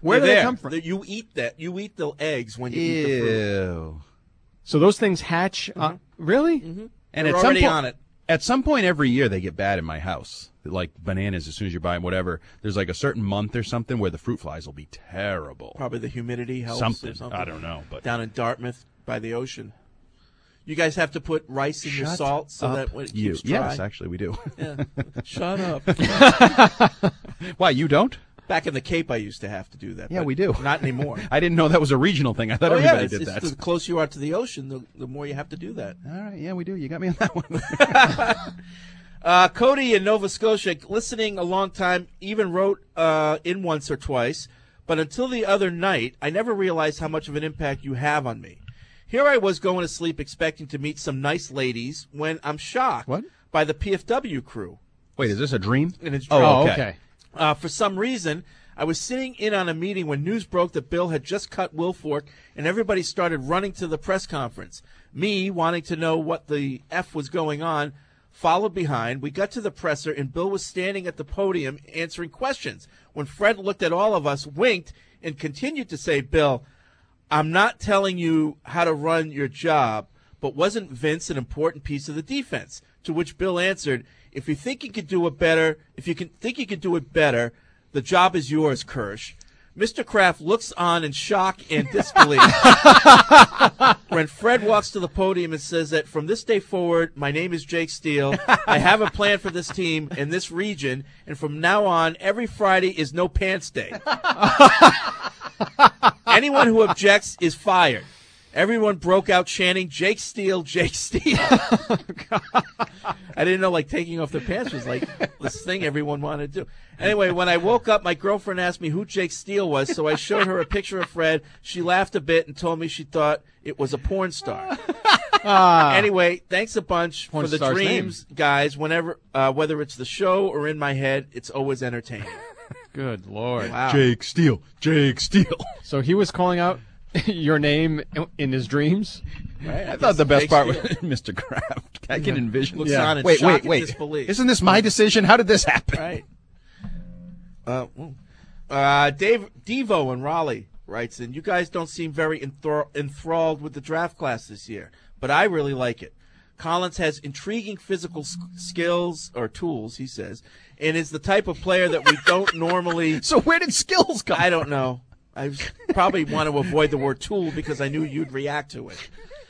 Where do They're they there. come from? The- You eat that. You eat the eggs when you eat the fruit. Ew. So those things hatch. Uh, really? Mm-hmm. And They're at some already point, on it. At some point every year, they get bad in my house. Like bananas, as soon as you buy them, whatever. There's like a certain month or something where the fruit flies will be terrible. Probably the humidity helps. Something. Or something. I don't know, but down in Dartmouth by the ocean. You guys have to put rice in your Shut salt so up, that when it you. keeps dry. Yes, actually, we do. Yeah. Shut up. Why, you don't? Back in the Cape, I used to have to do that. Yeah, but we do. Not anymore. I didn't know that was a regional thing. I thought oh, everybody yeah, it's, did it's that. The closer you are to the ocean, the, the more you have to do that. All right, yeah, we do. You got me on that one. uh, Cody in Nova Scotia, listening a long time, even wrote uh, in once or twice, but until the other night, I never realized how much of an impact you have on me. Here I was going to sleep expecting to meet some nice ladies when I'm shocked what? by the P F W crew. Wait, is this a dream? And it's oh, okay. okay. Uh, for some reason, I was sitting in on a meeting when news broke that Bill had just cut Wilfork, and everybody started running to the press conference. Me, wanting to know what the F was going on, followed behind. We got to the presser, and Bill was standing at the podium answering questions. When Fred looked at all of us, winked, and continued to say, Bill, I'm not telling you how to run your job, but wasn't Vince an important piece of the defense? To which Bill answered, if you think you could do it better, if you can think you could do it better, the job is yours, Kirsch. Mister Kraft looks on in shock and disbelief when Fred walks to the podium and says that from this day forward, my name is Jake Steele. I have a plan for this team in this region, and from now on, every Friday is no pants day. Anyone who objects is fired. Everyone broke out chanting, Jake Steele, Jake Steele. I didn't know, like, taking off their pants was, like, this thing everyone wanted to do. Anyway, when I woke up, my girlfriend asked me who Jake Steele was, so I showed her a picture of Fred. She laughed a bit and told me she thought it was a porn star. Ah. Anyway, thanks a bunch Porn for the star's dreams, guys. Whenever, uh, whether it's the show or in my head, it's always entertaining. Good Lord. Wow. Jake Steele, Jake Steele. So he was calling out your name in his dreams? Right? I thought the best Jake part Steele. was Mister Kraft. I can envision. Looks on in Wait, shock wait, and wait. disbelief. Isn't this my decision? How did this happen? Right. Uh, uh, Dave Devo in Raleigh writes in, you guys don't seem very enthr- enthralled with the draft class this year, but I really like it. Collins has intriguing physical s- skills, or tools, he says, and is the type of player that we don't normally... So where did skills come I don't know. I probably want to avoid the word tool because I knew you'd react to it.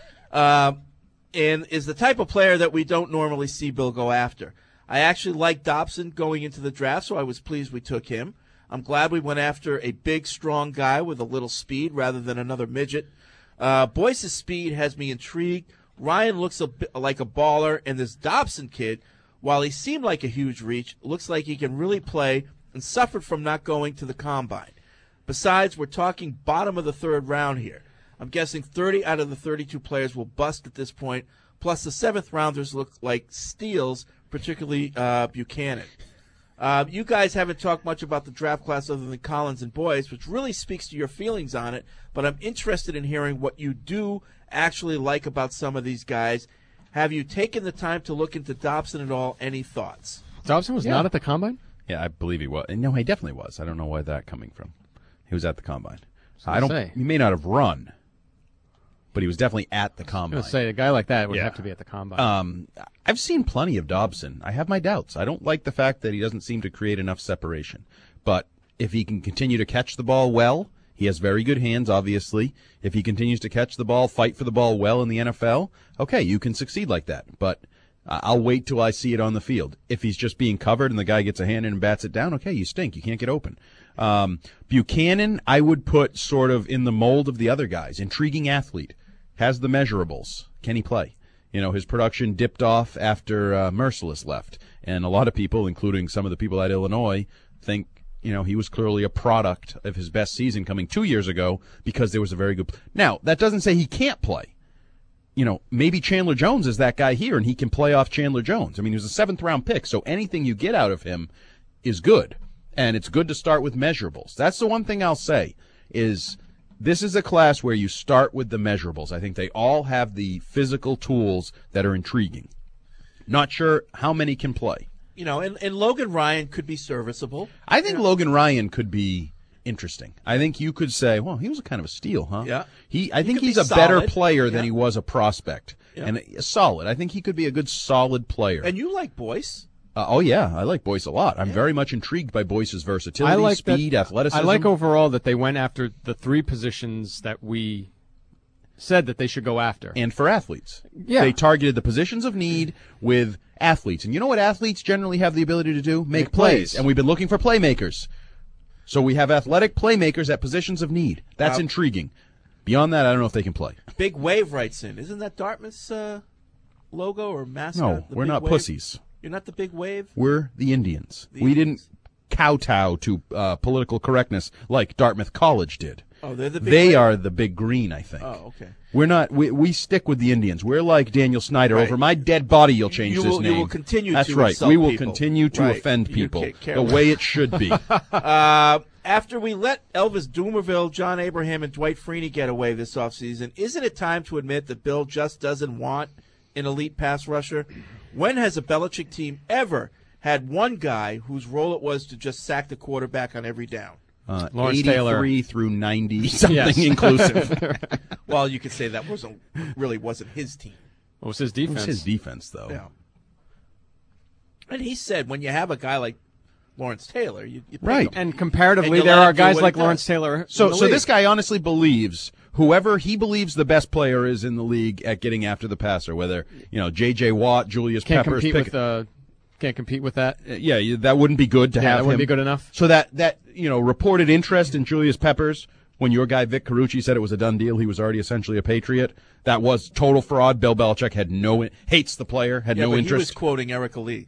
Uh, and is the type of player that we don't normally see Bill go after. I actually liked Dobson going into the draft, so I was pleased we took him. I'm glad we went after a big, strong guy with a little speed rather than another midget. Uh, Boyce's speed has me intrigued. Ryan looks a bit like a baller, and this Dobson kid, while he seemed like a huge reach, looks like he can really play and suffered from not going to the combine. Besides, we're talking bottom of the third round here. I'm guessing thirty out of the thirty-two players will bust at this point, plus the seventh rounders look like steals, particularly uh, Buchanan. Uh, you guys haven't talked much about the draft class other than Collins and Boyce, which really speaks to your feelings on it, but I'm interested in hearing what you do actually like about some of these guys. Have you taken the time to look into Dobson at all? Any thoughts? Dobson was Yeah. not at the combine? Yeah, I believe he was. No, he definitely was. I don't know where that coming from. He was at the combine. I I don't. say. He may not have run, but he was definitely at the I combine. was going to say, a guy like that would Yeah. have to be at the combine. Um, I've seen plenty of Dobson. I have my doubts. I don't like the fact that he doesn't seem to create enough separation. But if he can continue to catch the ball well, he has very good hands, obviously. If he continues to catch the ball, fight for the ball well in the N F L, okay, you can succeed like that. But uh, I'll wait till I see it on the field. If he's just being covered and the guy gets a hand in and bats it down, okay, you stink. You can't get open. Um, Buchanan, I would put sort of in the mold of the other guys. Intriguing athlete. Has the measurables. Can he play? You know, his production dipped off after uh, Merciless left. And a lot of people, including some of the people at Illinois, think, you know, he was clearly a product of his best season coming two years ago because there was a very good. Now, that doesn't say he can't play. You know, maybe Chandler Jones is that guy here and he can play off Chandler Jones. I mean, he was a seventh round pick, so anything you get out of him is good. And it's good to start with measurables. That's the one thing I'll say is this is a class where you start with the measurables. I think they all have the physical tools that are intriguing. Not sure how many can play. You know, and, and Logan Ryan could be serviceable. I think Logan Ryan could be interesting. I think you could say, well, he was a kind of a steal, huh? Yeah. He, I He think could he's be a better solid. player than Yeah. he was a prospect. Yeah. And uh, solid. I think he could be a good, solid player. And you like Boyce. Uh, oh, yeah. I like Boyce a lot. I'm very much intrigued by Boyce's versatility, I like speed, that, athleticism. I like overall that they went after the three positions that we said that they should go after. And for athletes. Yeah. They targeted the positions of need with athletes. And you know what athletes generally have the ability to do? Make, Make plays. plays. And we've been looking for playmakers. So we have athletic playmakers at positions of need. That's Uh, intriguing. Beyond that, I don't know if they can play. Big Wave writes in. Isn't that Dartmouth's uh, logo or mascot? No, the we're Big not Wave? pussies. You're not the Big Wave? We're the Indians. The we Indians. didn't kowtow to uh, political correctness like Dartmouth College did. Oh, they're the Big They Wave? are the big green, I think. Oh, okay. We're not. We, we stick with the Indians. We're like Daniel Snyder. Right. Over my dead body, you'll change You this will- you name. will continue That's to right. insult We will people. continue to Right. offend You people ca- care the less. way it should be. uh, after we let Elvis Doomerville, John Abraham, and Dwight Freeney get away this offseason, isn't it time to admit that Bill just doesn't want an elite pass rusher? When has a Belichick team ever had one guy whose role it was to just sack the quarterback on every down? Uh, Lawrence eighty-three Taylor. through ninety something Yes. inclusive. Well, you could say that wasn't really wasn't his team. What was his It defense? was his defense, though. Yeah. And he said when you have a guy like Lawrence Taylor, you, you pick Right. him. And comparatively, And you there let are him do guys what he like does. Lawrence Taylor. So, in the so league. this guy honestly believes whoever he believes the best player is in the league at getting after the passer, whether you know J J Watt, Julius can't Peppers, compete pick, with uh, can't compete with that. Uh, yeah, you- that wouldn't be good to Yeah, have. that wouldn't him. be good enough. So that that you know reported interest in Julius Peppers when your guy Vic Carucci said it was a done deal, he was already essentially a Patriot. That was total fraud. Bill Belichick had no hates the player, had yeah, no but interest. he was quoting Erica Lee.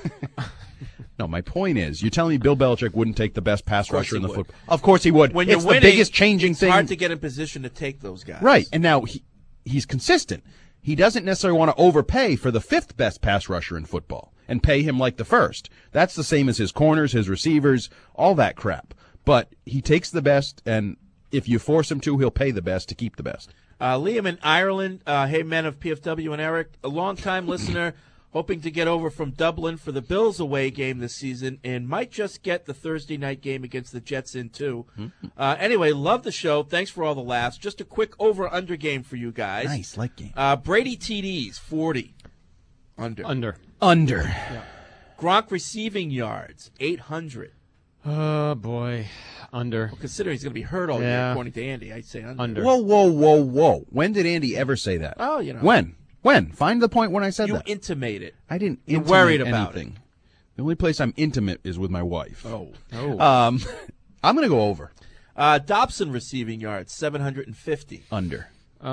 No, my point is, you're telling me Bill Belichick wouldn't take the best pass Of course rusher he in the would. football? Of course he would. When it's you're winning, the biggest changing it's thing. hard to get in position to take those guys. Right, and now he he's consistent. He doesn't necessarily want to overpay for the fifth best pass rusher in football and pay him like the first. That's the same as his corners, his receivers, all that crap. But he takes the best, and if you force him to, he'll pay the best to keep the best. Uh, Liam in Ireland, uh, hey men of P F W and Eric, a longtime listener, hoping to get over from Dublin for the Bills away game this season, and might just get the Thursday night game against the Jets in too. Uh, anyway, love the show. Thanks for all the laughs. Just a quick over-under game for you guys. Nice, like game. Uh, Brady T Ds, forty. Under. Under. Under. Yeah. Gronk receiving yards, eight hundred. Oh, boy. Under. Well, considering he's going to be hurt all year, Yeah. according to Andy, I'd say under. Under. Whoa, whoa, whoa, whoa. When did Andy ever say that? Oh, you know. When? When? Find the point when I said You that. intimate it. I didn't You're intimate worried about anything. The only place I'm intimate is with my wife. Oh. Oh. Um, I'm going to go over. Uh, Dobson receiving yards, seven hundred fifty. Under.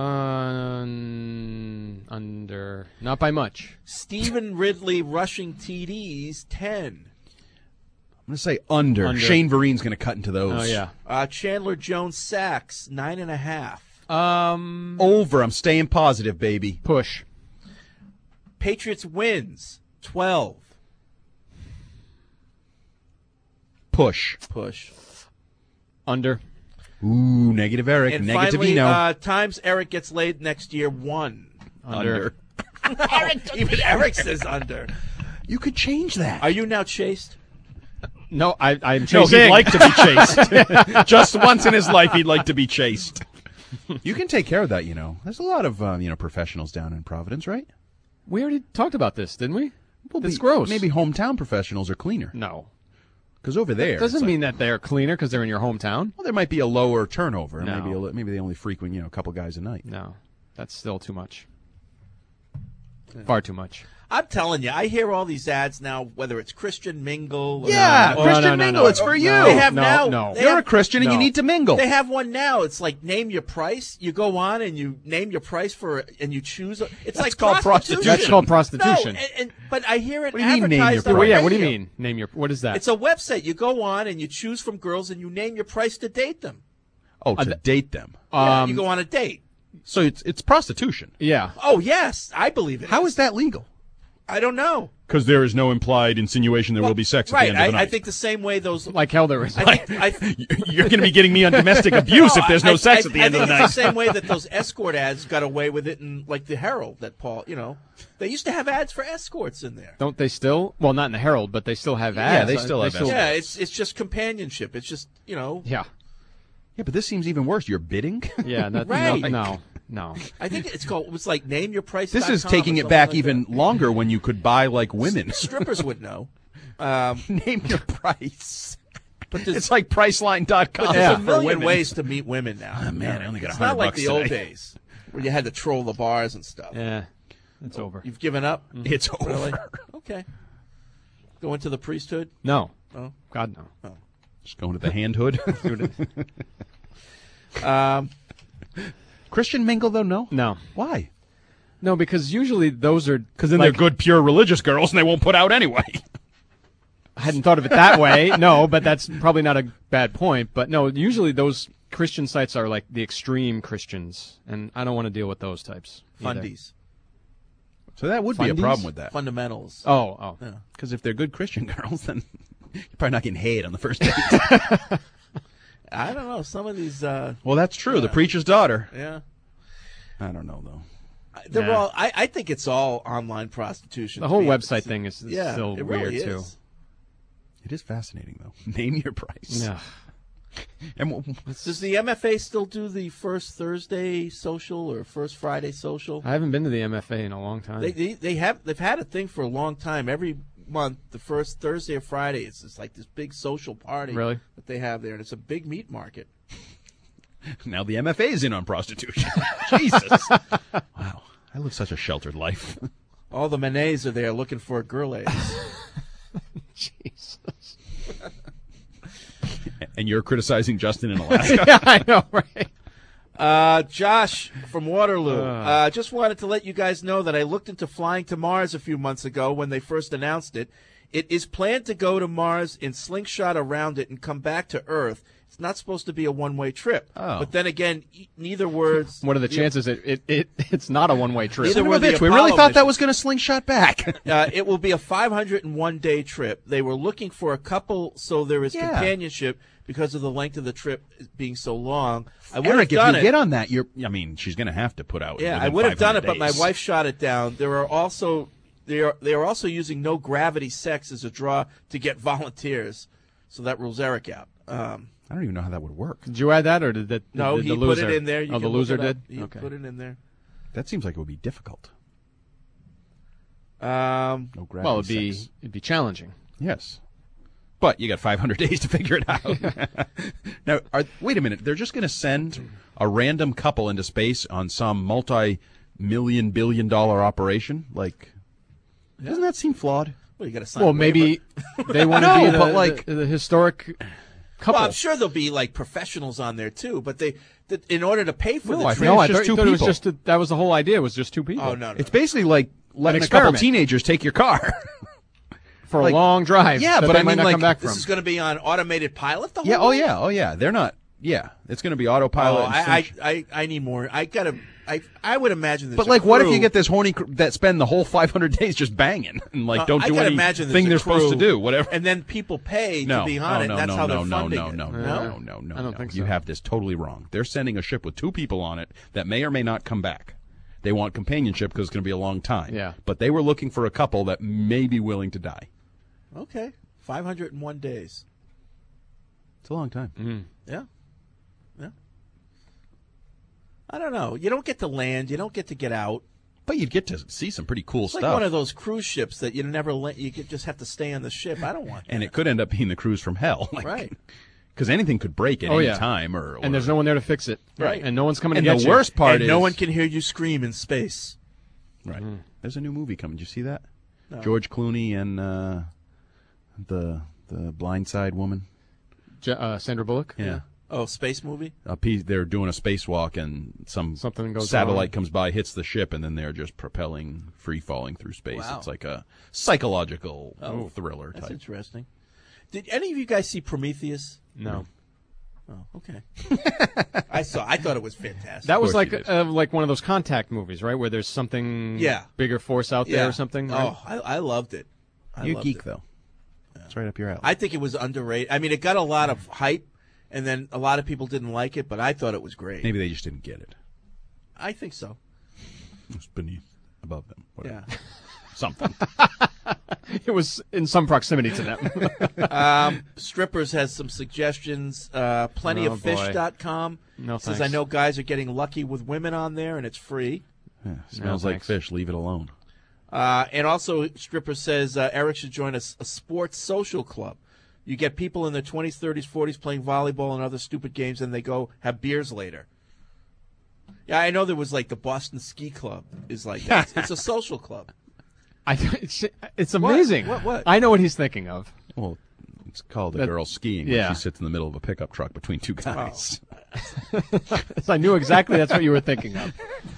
Um, under. Not by much. Stephen Ridley rushing T Ds, ten. I'm going to say under. Under. Shane Vereen's going to cut into those. Oh, yeah. Uh, Chandler Jones sacks, nine and a half. Um, Over. I'm staying positive, baby. Push. Patriots wins, twelve. Push. Push. Under. Ooh, negative Eric. And negative finally, Eno. uh, times Eric gets laid next year, one. Under. Eric, even Eric says under. You could change that. Are you now chaste? No, I, I'm No, chasing. he'd like to be chased. Just once in his life, he'd like to be chased. You can take care of that, you know. There's a lot of, um, you know, professionals down in Providence, right? We already talked about this, didn't we? Well, That's be- gross. Maybe hometown professionals are cleaner. No. Because over there, Doesn't it's like- mean that they're cleaner because they're in your hometown. well, there might be a lower turnover. No. Maybe a, li- maybe they only frequent, you know, a couple guys a night. No, that's still too much. Far too much. I'm telling you, I hear all these ads now, whether it's Christian Mingle. Or, Yeah, or, Christian no, no, Mingle, no. it's for you. No, They have no, now. no. they You're have- a Christian and you No. need to mingle. They have one now. It's like name your price. You go on and you name your price for, and you choose. It's That's like called prostitution. That's called prostitution. No, and, and, but I hear it What do you mean, name your advertised on price? Well, yeah. the What do you radio. mean? Name your. What is that? It's a website. You go on and you choose from girls and you name your price to date them. oh, to Uh, th- date them. Yeah, Um, you go on a date. So it's it's prostitution. yeah. Oh yes, I believe it. How is is that legal? I don't know. Because there is no implied insinuation there Well, will be sex at right, the end of the I, night. I think the same way those like hell there is. I think, I, You're going to be getting me on domestic abuse No, if there's no I, sex I, at the I end of think the night. it's the same way that those escort ads got away with it in, like, the Herald that Paul, you know. They used to have ads for escorts in there. Don't they still? Well, not in the Herald, but they still have Yeah, ads. they still have ads. Yeah, it's it's just companionship. It's just, you know. Yeah. Yeah, but this seems even worse. You're bidding? Yeah, that, Right. no, no, no. I think it's called, it's like name your price. This is taking it back even longer when you could buy, like, women. Strippers would know. Um, Name your price. But there's- It's like Priceline dot com But there's yeah. a million for women. ways to meet women now. Oh, man, I only got It's one hundred not like bucks the old today. days where you had to troll the bars and stuff. Yeah, it's over. You've given up? It's over. Really? Okay. Go into the priesthood? No. Oh. God, no. Oh. Just going to the hand hood. Um, Christian mingle, though, no? No. Why? No, because usually those are Because then like, they're good, pure religious girls, and they won't put out anyway. I hadn't thought of it that way. No, but that's probably not a bad point. But no, usually those Christian sites are like the extreme Christians, and I don't want to deal with those types. either. fundies. So that would be a Fundies? problem with that. Fundamentals. Oh, oh. Yeah. Because if they're good Christian girls, then you're probably not getting hated on the first date. I don't know. Some of these. Uh, Well, that's true. The Yeah. preacher's daughter. yeah. I don't know, though. They're Nah. all, I, I think it's all online prostitution. The to whole be website honest. thing is Yeah, still it weird, really too. is. It is fascinating, though. Name your price. Yeah. And w- Does the M F A still do the first Thursday social or first Friday social? I haven't been to the M F A in a long time. They, they they have they've had a thing for a long time. Every month, the first Thursday or Friday, it's just like this big social party Really? that they have there, and it's a big meat market. now the M F A is in on prostitution. Jesus. Wow. I live such a sheltered life. All the Manets are there looking for a girl aids. Jesus. And you're criticizing Justin in Alaska. Yeah, I know, right? Uh, Josh from Waterloo. Uh. Uh, just wanted to let you guys know that I looked into flying to Mars a few months ago when they first announced it. It is planned to go to Mars in slingshot around it and come back to Earth. It's not supposed to be a one-way trip. Oh. But then again, e- neither words. What are the chances it, it, it it's not a one way trip? Neither Son of were a the bitch. We really Apollo thought that missions. was going to slingshot back. Uh, it will be a five hundred one day trip. They were looking for a couple, so there is Yeah. companionship because of the length of the trip being so long. I would Eric, have done if you it. get on that, you're. I mean, she's going to have to put out. Yeah, within I would have done it, five hundred but my days. wife shot it down. There are also they are they are also using no gravity sex as a draw to get volunteers, so that rules Eric out. Um, I don't even know how that would work. Did you add that, or did the, no, did he the put loser? it in there. You oh, the can look loser it up. did. He Okay. put it in there. That seems like it would be difficult. Um, No gravity. Well, it'd be sex. it'd be challenging. Yes. But you got five hundred days to figure it out. Now, are, wait a minute. They're just going to send a random couple into space on some multi-million, billion dollar operation? Like, doesn't that seem flawed? well, you got to sign. Well, a maybe waiver. they want to No, be the, but, like- the, the historic couple. Well, I'm sure there'll be like professionals on there too, but they, that in order to pay for No, the I trip. no, I it's just thought, two thought it was people. just a, that was the whole idea. Was just two people. Oh no, no. It's basically like letting a couple experiment. teenagers take your car. for like- a long drive. Yeah, that but they I might mean, not like, come back This from. is going to be on automated pilot. The whole yeah. Oh way? yeah. Oh yeah. They're not. Yeah. It's going to be autopilot. Oh, and I, synch- I, I, I need more. I gotta. I, I would imagine. There's But a like, what if crew- you get this horny cr- that spend the whole five hundred days just banging and like Uh, don't I do gotta imagine anything there's they're a supposed to crew, do? Whatever. and then people pay No, to be oh, on it. no, and that's no, how no, they're no, funding no, it. no, no, no, no, no. I don't no. think You so. have this totally wrong. They're sending a ship with two people on it that may or may not come back. They want companionship because it's going to be a long time. Yeah. But they were looking for a couple that may be willing to die. Okay, five hundred one days. It's a long time. Mm. Yeah, yeah. I don't know. You don't get to land. You don't get to get out. But you'd get to see some pretty cool It's stuff. like one of those cruise ships that you never let. You could just have to stay on the ship. I don't want. and that. it could end up being the cruise from hell. Like, Right. Because anything could break at Oh, any yeah. time. Or, or and there's no one there to fix it. Right. And no one's coming And to get the you. worst part and is no one can hear you scream in space. Right. There's a new movie coming. Did you see that? No. George Clooney and uh, the the Blind Side woman. Je- uh, Sandra Bullock. Yeah. Oh, space movie. A piece, they're doing a spacewalk and some Something goes satellite wrong. comes by, hits the ship, and then they're just propelling, free falling through space. Wow. It's like a psychological Oh, thriller That's type. interesting. Did any of you guys see Prometheus? No. Oh, okay. I saw. I thought it was fantastic. That was like uh, like one of those Contact movies, right? Where there's something, Yeah. bigger force out there Yeah. or something. Right? Oh, I, I loved it. I You're a loved geek, it. though. It's right up your alley. I think it was underrated. I mean, it got a lot of hype, and then a lot of people didn't like it, but I thought it was great. Maybe they just didn't get it. I think so. It's beneath, above them. Whatever. Yeah. Something. It was in some proximity to them. um, Strippers has some suggestions. Uh, plenty of fish dot com No, says, thanks. I know guys are getting lucky with women on there, and it's free. Yeah, smells No, like thanks. fish. Leave it alone. Uh, and also, Stripper says uh, Eric should join a, s- a sports social club. You get people in their twenties, thirties, forties playing volleyball and other stupid games, and they go have beers later. Yeah, I know there was like the Boston Ski Club is like that. It's, it's a social club. I, it's, it's amazing. What? What? I know what he's thinking of. Well, it's called a That- girl skiing. yeah. Where she sits in the middle of a pickup truck between two guys. So I knew exactly that's what you were thinking of.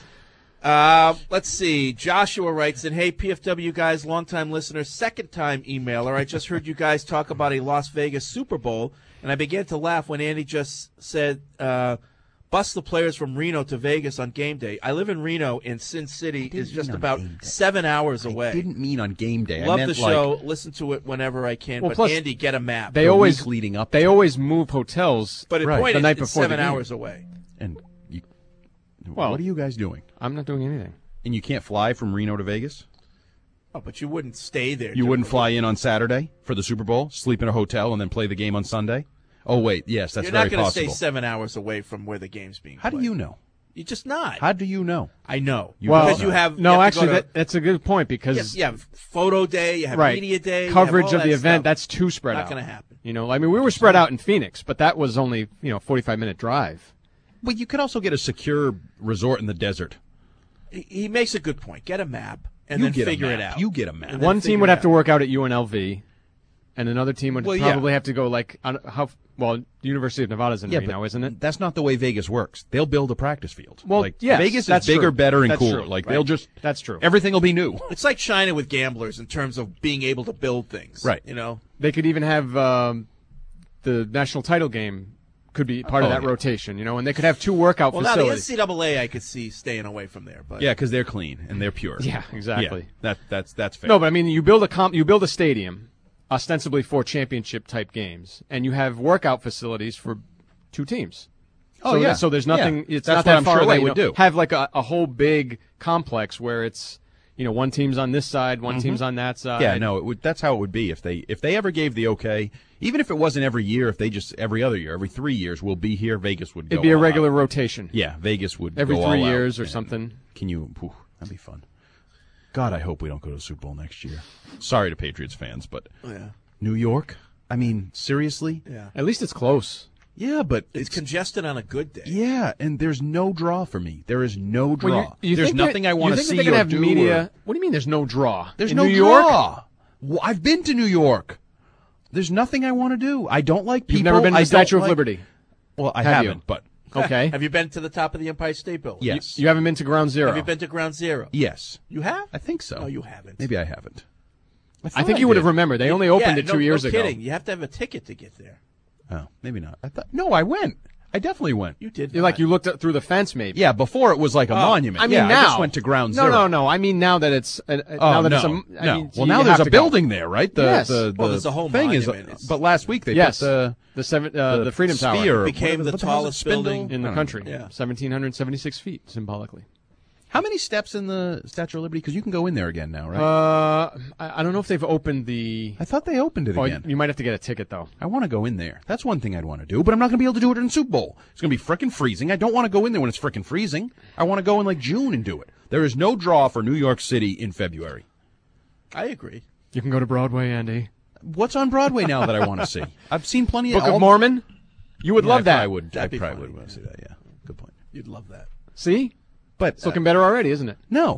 Uh, let's see. Joshua writes in, hey, P F W guys, longtime listener, second-time emailer. I just heard you guys talk about a Las Vegas Super Bowl, and I began to laugh when Andy just said, uh, bus the players from Reno to Vegas on game day. I live in Reno, and Sin City is just mean on about game day. seven hours away. I didn't mean on game day. I Love meant the like show. Listen to it whenever I can. Well, but plus, Andy, get a map. They The always week leading up They to it. always move hotels. But at right, point, the it's, night it's before seven the game. hours away. And you, Well, what are you guys doing? I'm not doing anything. And you can't fly from Reno to Vegas? Oh, but you wouldn't stay there. You during wouldn't the fly in on Saturday for the Super Bowl, sleep in a hotel, and then play the game on Sunday? Oh, wait. Yes, that's You're very not going to possible. stay seven hours away from where the game's being How do played. you know? You're just not. How do you know? I know. You well, because you have no, you have to actually, go to- that, that's a good point because Yes, you have photo day, you have right, media day, you have coverage all of the that event. stuff. That's too spread Not out. going to happen. You know, I mean, we were spread out in Phoenix, but that was only you know forty-five minute drive. Well, you could also get a secure resort in the desert. He, he makes a good point. Get a map and You then get a figure it map. out. You get a map. And then One figure team would it have to out. work out at U N L V, and another team would Well, yeah. probably have to go like on how well the University of Nevada's in Yeah, Reno, but isn't it? That's not the way Vegas works. They'll build a practice field. Well, like, yes, Vegas that's is bigger, true. better, and That's cooler. true. Like Right. they'll just That's true. everything will be new. It's like China with gamblers in terms of being able to build things. Right. You know? They could even have um, the national title game could be part of Oh, that yeah. rotation, you know, and they could have two workout Well, now the facilities. N C double A I could see staying away from there. But Yeah, because they're clean and they're pure. Yeah, exactly. Yeah, that that's that's fair. No, but I mean, you build a comp, you build a stadium, ostensibly for championship type games, and you have workout facilities for two teams. Oh, so yeah. that- so there's nothing. Yeah. It's That's not what that I'm far sure away. they you would know. do. Have like a, a whole big complex where it's you know one team's on this side, one Mhm. team's on that side. Yeah, no, it would, that's how it would be if they if they ever gave the okay. Even if it wasn't every year, if they just every other year, every three years, we'll be here. Vegas would go It'd be a all regular out. rotation. Yeah, Vegas would Every go three all out. years or And something. Can you? Whew, that'd be fun. God, I hope we don't go to the Super Bowl next year. Sorry to Patriots fans, but Yeah. New York. I mean, seriously? Yeah. At least it's close. Yeah, but It's congested on a good day. yeah, and there's no draw for me. There is no draw. Well, you- you there's think that- nothing I want you to think see that they're gonna or have do media. or- What do you mean? There's no draw. There's In no New York. draw. Well, I've been to New York. There's nothing I want to do. I don't like people. You've never been to I the Statue don't of like- Liberty. Well, I Have you? haven't, but Okay. Have you been to the top of the Empire State Building? yes, You haven't been to Ground Zero. Have you been to Ground Zero? yes, You have? I think so. No, you haven't. Maybe I haven't. I thought think you would did. have remembered. They only opened Yeah, it two no, years no ago. kidding. You have to have a ticket to get there. Oh, maybe not. I thought no, I went. I definitely went. You did. You're not. like you looked at, through the fence, maybe. Yeah, before it was like a Oh, monument. I mean, yeah, now I just went to Ground no, Zero. No, no, I mean now that it's uh, uh, Oh now that no, it's a. I no. mean, well, you now have there's to a go. building there, right? The, Yes. the, Well, the there's a whole thing is, monument. It's- but last week they Yes, put the the seven, uh, the, Freedom Tower sphere. Became What- the what hell is it? tallest Spindle? building in the I don't country. know. Yeah. seventeen seventy-six feet symbolically. How many steps in the Statue of Liberty? Because you can go in there again now, right? Uh, I, I don't know if they've opened the. I thought they opened it Oh, again. you might have to get a ticket though. I want to go in there. That's one thing I'd want to do, but I'm not going to be able to do it in the Super Bowl. It's going to be frickin' freezing. I don't want to go in there when it's frickin' freezing. I want to go in like June and do it. There is no draw for New York City in February. I agree. You can go to Broadway, Andy. What's on Broadway now that I want to see? I've seen plenty of Book all- of Mormon. You would Yeah, love I that. probably would. I That'd be probably funny, would want to see that. Yeah, good point. You'd love that. See, But it's looking better already, isn't it? no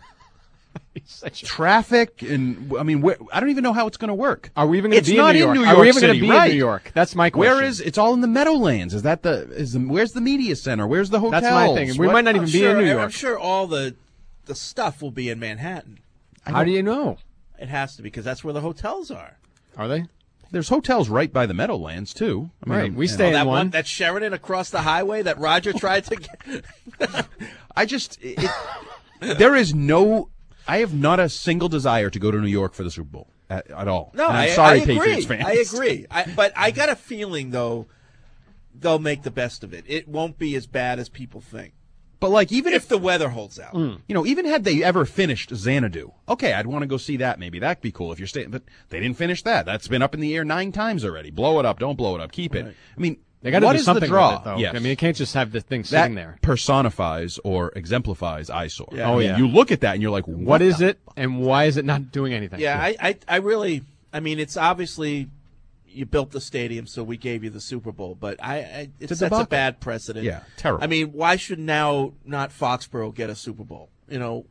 traffic and I mean, where, I don't even know how it's going to work. Are we even going It's to be in not New in York? New Are we York even going City, to be right. in New York? That's my question. Where is it's all in the Meadowlands? Is that the is the where's the media center? Where's the hotels? That's my thing. We What- might not even I'm be sure, in New I'm York. sure all the the stuff will be in Manhattan. How do you know? It has to be because that's where the hotels are. Are they? I There's hotels right by the Meadowlands too. I mean, Right, we and- stay in that one. that Sheridan across the highway that Roger tried to get. I just it, there is no. I have not a single desire to go to New York for the Super Bowl at, at all. No, And I'm I, sorry, I agree. Patriots fans. I agree. I, but I got a feeling though, they'll make the best of it. It won't be as bad as people think. But like even if, if the weather holds out, you know, even had they ever finished Xanadu, okay, I'd want to go see that. Maybe that'd be cool if you're staying. But they didn't finish that. That's been up in the air nine times already. Blow it up. Don't blow it up. Keep it. I mean, They got to what do is something the draw? with it, though. Yes. I mean, you can't just have the thing that sitting there. personifies or exemplifies eyesore. Yeah. I Oh, mean, yeah. You look at that and you're like, what, what is the it, and why is it not doing anything? yeah, I, I, I really, I mean, it's obviously you built the stadium, so we gave you the Super Bowl, but I, I it It's a sets a debacle. bad precedent. Yeah, terrible. I mean, why should now not Foxborough get a Super Bowl? You know,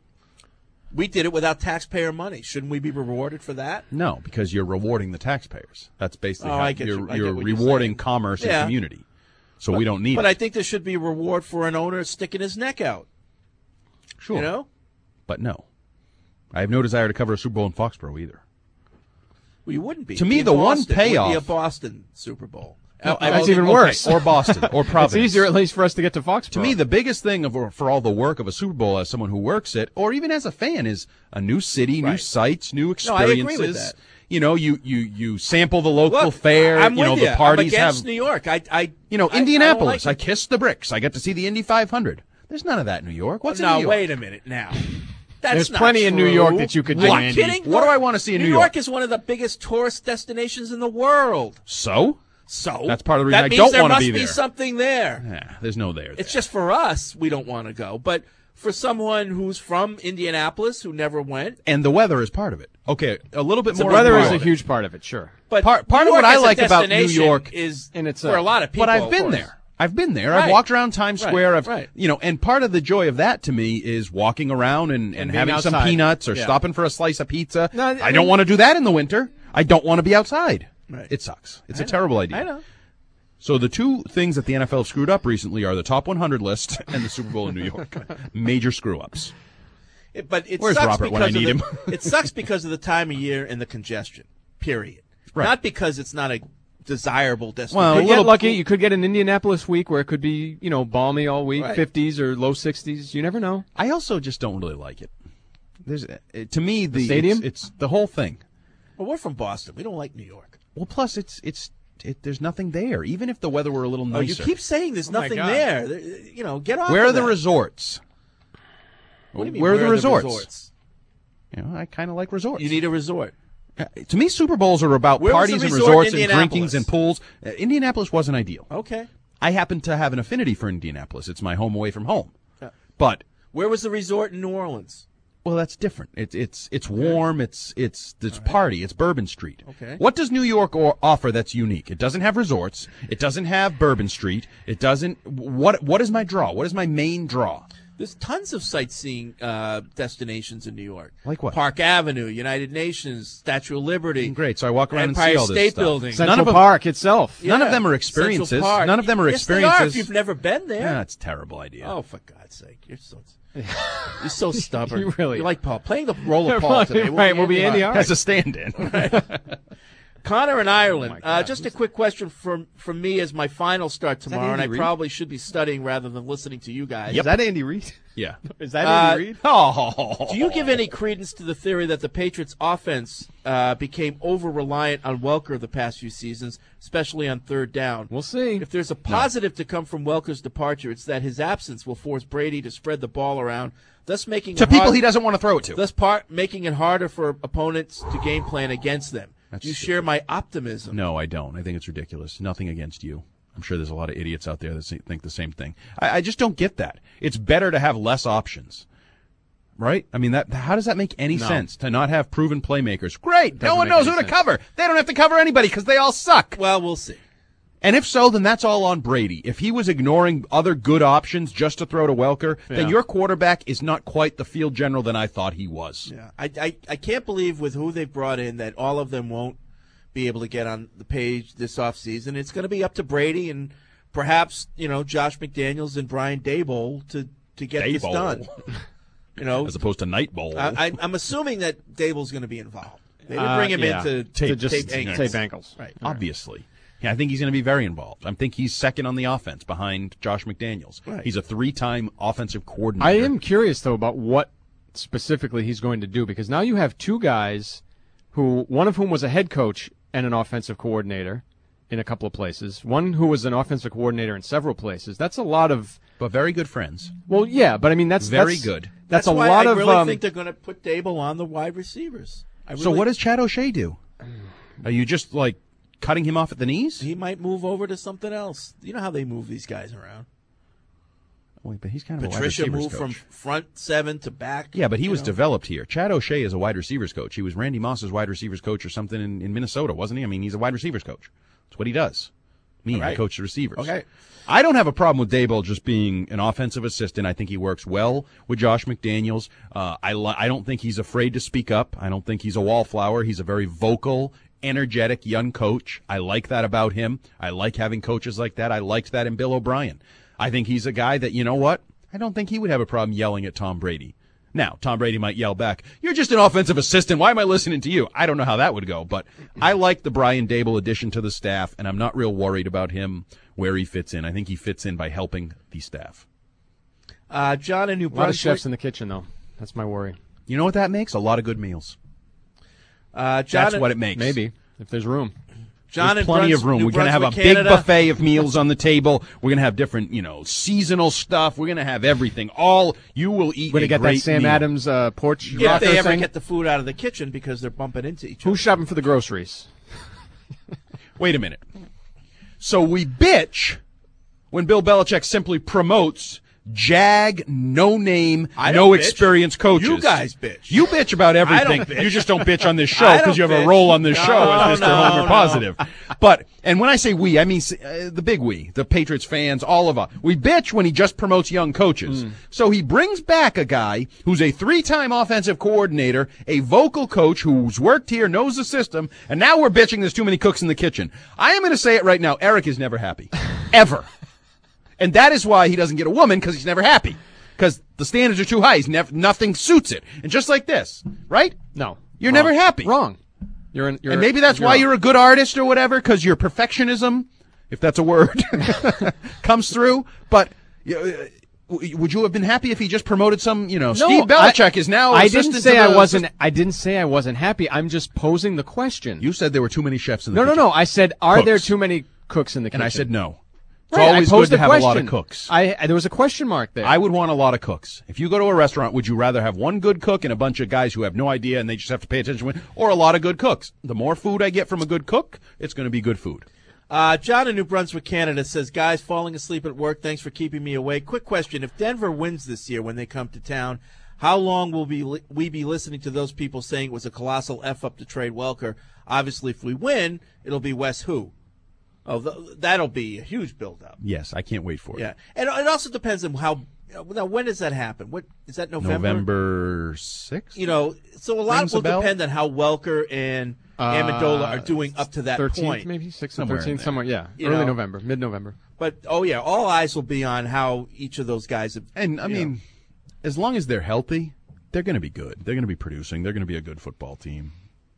we did it without taxpayer money. Shouldn't we be rewarded for that? No, because you're rewarding the taxpayers. That's basically Oh, how I get you're, you. I you're get what you're rewarding saying. commerce Yeah. and community. So But- we don't need But it. I think there should be a reward for an owner sticking his neck out. Sure. You know? But no. I have no desire to cover a Super Bowl in Foxborough either. Well, you wouldn't be. To It'd me, be in the one Boston. It would be payoff- a Boston Super Bowl. No, I- I That's will- even okay. worse. Or Boston, or Providence. It's easier, at least, for us to get to Foxborough. To me, the biggest thing of, for all the work of a Super Bowl as someone who works it, or even as a fan, is a new city, new Right. sites, new No, I agree experiences. with that. You know, you, you, you sample the local Look, fare. I'm you know, with the you. parties I'm against have. New York. I, I, You know, I- Indianapolis. I, I, don't like it. kissed the bricks. I got to see the Indy five hundred. There's none of that in New York. What's now, in New York? wait a minute now. That's There's not plenty in New true. York that you could do, Are you Andy. kidding? What do I want to see in New New York? York is one of the biggest tourist destinations in the world. So? So That's part of the reason that I means don't there wanna must be be there. something there. Yeah, there's no there. It's just for us, we don't want to go. But for someone who's from Indianapolis who never went, And the weather is part of it. Okay, a little bit the more. weather on is a part. huge part of it, sure. but Part- part New of what York I as a like about New destination York- is And it's for a- a lot of people. But I've of been course. there. I've been there. Right. I've walked around Times Right, Square. I've, right. you know, and part of the joy of that to me is walking around and, and, And being having some outside. peanuts or Yeah. stopping for a slice of pizza. No, I I, mean- don't want to do that in the winter. I don't want to be outside. Right. It sucks. It's I a know. terrible idea. I know. So the two things that the N F L have screwed up recently are the top one hundred list and the Super Bowl in New York. Major screw-ups. It, but it Where's sucks Robert because when I of need the, him? it sucks because of the time of year and the congestion. Period. Right. Not because it's not a desirable destination. Well, You a could little- get lucky. You could get an Indianapolis week where it could be, you know, balmy all week, Right. fifties or low sixties. You never know. I also just don't really like it. There's uh, to me the, stadium? It's, it's the whole thing. Well, we're from Boston. We don't like New York. Well, plus it's it's it, there's nothing there. Even if the weather were a little Oh, nicer. you keep saying there's Oh, my nothing God. there. There- You know, get off. Where of are the that. resorts? What do you mean, where are the resorts? resorts? You know, I kind of like resorts. You need a resort. Uh, to me, Super Bowls are about Where was the parties and resort in resorts and Indianapolis? drinkings and pools. Uh, Indianapolis wasn't ideal. Okay. I happen to have an affinity for Indianapolis. It's my home away from home. Yeah. But Where was the resort in New Orleans? well, that's different. It's it's it's warm. It's it's it's party. It's Bourbon Street. Okay. What does New York or offer that's unique? It doesn't have resorts. It doesn't have Bourbon Street. It doesn't. What what is my draw? What is my main draw? There's tons of sightseeing uh, destinations in New York. Like what? Park Avenue, United Nations, Statue of Liberty. Great. So I walk around Empire and see all this State stuff. Building. Central None of them, Park itself. None of Yeah. them are Central experiences. Park. None of them are Yes, they are experiences. if you've never been there. Yeah, that's a terrible idea. Oh, for God's sake! You're so you're so stubborn. You really You're like Paul playing the role of Paul today. Right, we'll be Andy Hart. As a stand-in. Connor in Ireland. Oh, my uh, God. just a quick question from from me as my final start tomorrow, and I Andy Reid? probably should be studying rather than listening to you guys. Is that Andy Reid? Yeah. Is that Uh, Andy Reid? Oh. Do you give any credence to the theory that the Patriots' offense uh, became over-reliant on Welker the past few seasons, especially on third down? We'll see. If there's a positive to come from Welker's departure, it's that his absence will force Brady to spread the ball around, thus making To it people hard- he doesn't want to throw it to. thus part making it harder for opponents to game plan against them. That's Do you stupid. share my optimism? No, I don't. I think it's ridiculous. Nothing against you. I'm sure there's a lot of idiots out there that say- think the same thing. I, I just don't get that. It's better to have less options. Right? I mean, that. How does that make any No. sense to not have proven playmakers? Great. No Doesn't one make knows any who to sense. cover. They don't have to cover anybody because they all suck. Well, we'll see. And if so, then that's all on Brady. If he was ignoring other good options just to throw to Welker, then Yeah. your quarterback is not quite the field general that I thought he was. Yeah, I, I, I can't believe with who they've brought in that all of them won't be able to get on the page this offseason. It's going to be up to Brady and perhaps, you know, Josh McDaniels and Brian Daboll to, to get this Daboll. done. You know, As opposed to Night Bowl. I, I, I'm assuming that Daboll's going to be involved. They didn't bring him Uh, yeah. in to, To to just tape ankles. tape ankles. Right. Obviously. Yeah, I think he's going to be very involved. I think he's second on the offense behind Josh McDaniels. Right. He's a three-time offensive coordinator. I am curious, though, about what specifically he's going to do, because now you have two guys who, one of whom was a head coach and an offensive coordinator in a couple of places, one who was an offensive coordinator in several places. That's a lot of... But very good friends. Well, yeah, but I mean, that's... Very that's, good. That's, That's a why lot I of... really um, think they're going to put Dable on the wide receivers. I So really- what does Chad O'Shea do? Are you just, like, cutting him off at the knees? He might move over to something else. You know how they move these guys around. Wait, but he's kind of Patricia a wide moved receivers from coach. front seven to back. Yeah, but he you was know. developed here. Chad O'Shea is a wide receivers coach. He was Randy Moss's wide receivers coach or something in, in Minnesota, wasn't he? I mean, he's a wide receivers coach. That's what he does. Me, I Right. coach the receivers. Okay. I don't have a problem with Daboll just being an offensive assistant. I think he works well with Josh McDaniels. Uh, I li- I don't think he's afraid to speak up. I don't think he's a wallflower. He's a very vocal, energetic young coach. I like that about him. I like having coaches like that. I liked that in Bill O'Brien. I think he's a guy that, you know what? I don't think he would have a problem yelling at Tom Brady. Now, Tom Brady might yell back, "You're just an offensive assistant. Why am I listening to you?" I don't know how that would go, but I like the Brian Daboll addition to the staff, and I'm not real worried about him where he fits in. I think he fits in by helping the staff. Uh, John in New a lot of Brunswick. chefs in the kitchen, though. That's my worry. You know what that makes? A lot of good meals. Uh, John That's in- what it makes. Maybe, if there's room. John There's in plenty Bruns- of room. New We're going to have a Brunswick, big Canada. buffet of meals on the table. We're going to have different, you know, seasonal stuff. We're going to have everything. All you will eat. We're going a to get that great Sam meal. Adams uh, porch Yeah, if rocker they ever thing. get the food out of the kitchen because they're bumping into each Who's other. shopping for the groceries? Wait a minute. So we bitch when Bill Belichick simply promotes Jag, no name, I no don't bitch. experienced coaches. You guys bitch. You bitch about everything. I don't bitch. You just don't bitch on this show I because you don't have a bitch. role on this No, show as Mister no, Homer no. Positive. But, and when I say we, I mean uh, the big we, the Patriots fans, all of us. We bitch when he just promotes young coaches. Hmm. So he brings back a guy who's a three-time offensive coordinator, a vocal coach who's worked here, knows the system, and now we're bitching there's too many cooks in the kitchen. I am going to say it right now. Eric is never happy. Ever. And that is why he doesn't get a woman, because he's never happy. Because the standards are too high. He's never, nothing suits it. And just like this, right? No. You're Wrong. never happy. Wrong. You're, in, you're And maybe that's you're why wrong. you're a good artist or whatever, because your perfectionism, if that's a word, comes through. But uh, would you have been happy if he just promoted some, you know, No, Steve Belichick I, is now I assistant didn't say to I the- wasn't. I didn't say I wasn't happy. I'm just posing the question. You said there were too many chefs in the no, no, kitchen. no. I said, are Cooks. there too many cooks in the kitchen? And I said no. It's Right, always I posed good to a have question. a lot of cooks. I, I there was a question mark there. I would want a lot of cooks. If you go to a restaurant, would you rather have one good cook and a bunch of guys who have no idea and they just have to pay attention, when, or a lot of good cooks? The more food I get from a good cook, it's going to be good food. Uh, John in New Brunswick, Canada says, guys, falling asleep at work. Thanks for keeping me awake. Quick question. If Denver wins this year when they come to town, how long will we, li- we be listening to those people saying it was a colossal F-up to trade Welker? Obviously, if we win, it'll be Wes who? Oh, th- that'll be a huge build-up. Yes, I can't wait for it. Yeah, and it also depends on how. Now, when does that happen? What is that? November. November sixth? You know, so a lot Rings will a bell? depend on how Welker and Uh, Amendola are doing up to that thirteenth, point. maybe sixth Somewhere or in thirteenth, there. somewhere. Yeah, You early know. November, mid-November. But oh yeah, all eyes will be on how each of those guys have. And, I you mean, know. as long as they're healthy, they're going to be good. They're going to be producing. They're going to be a good football team.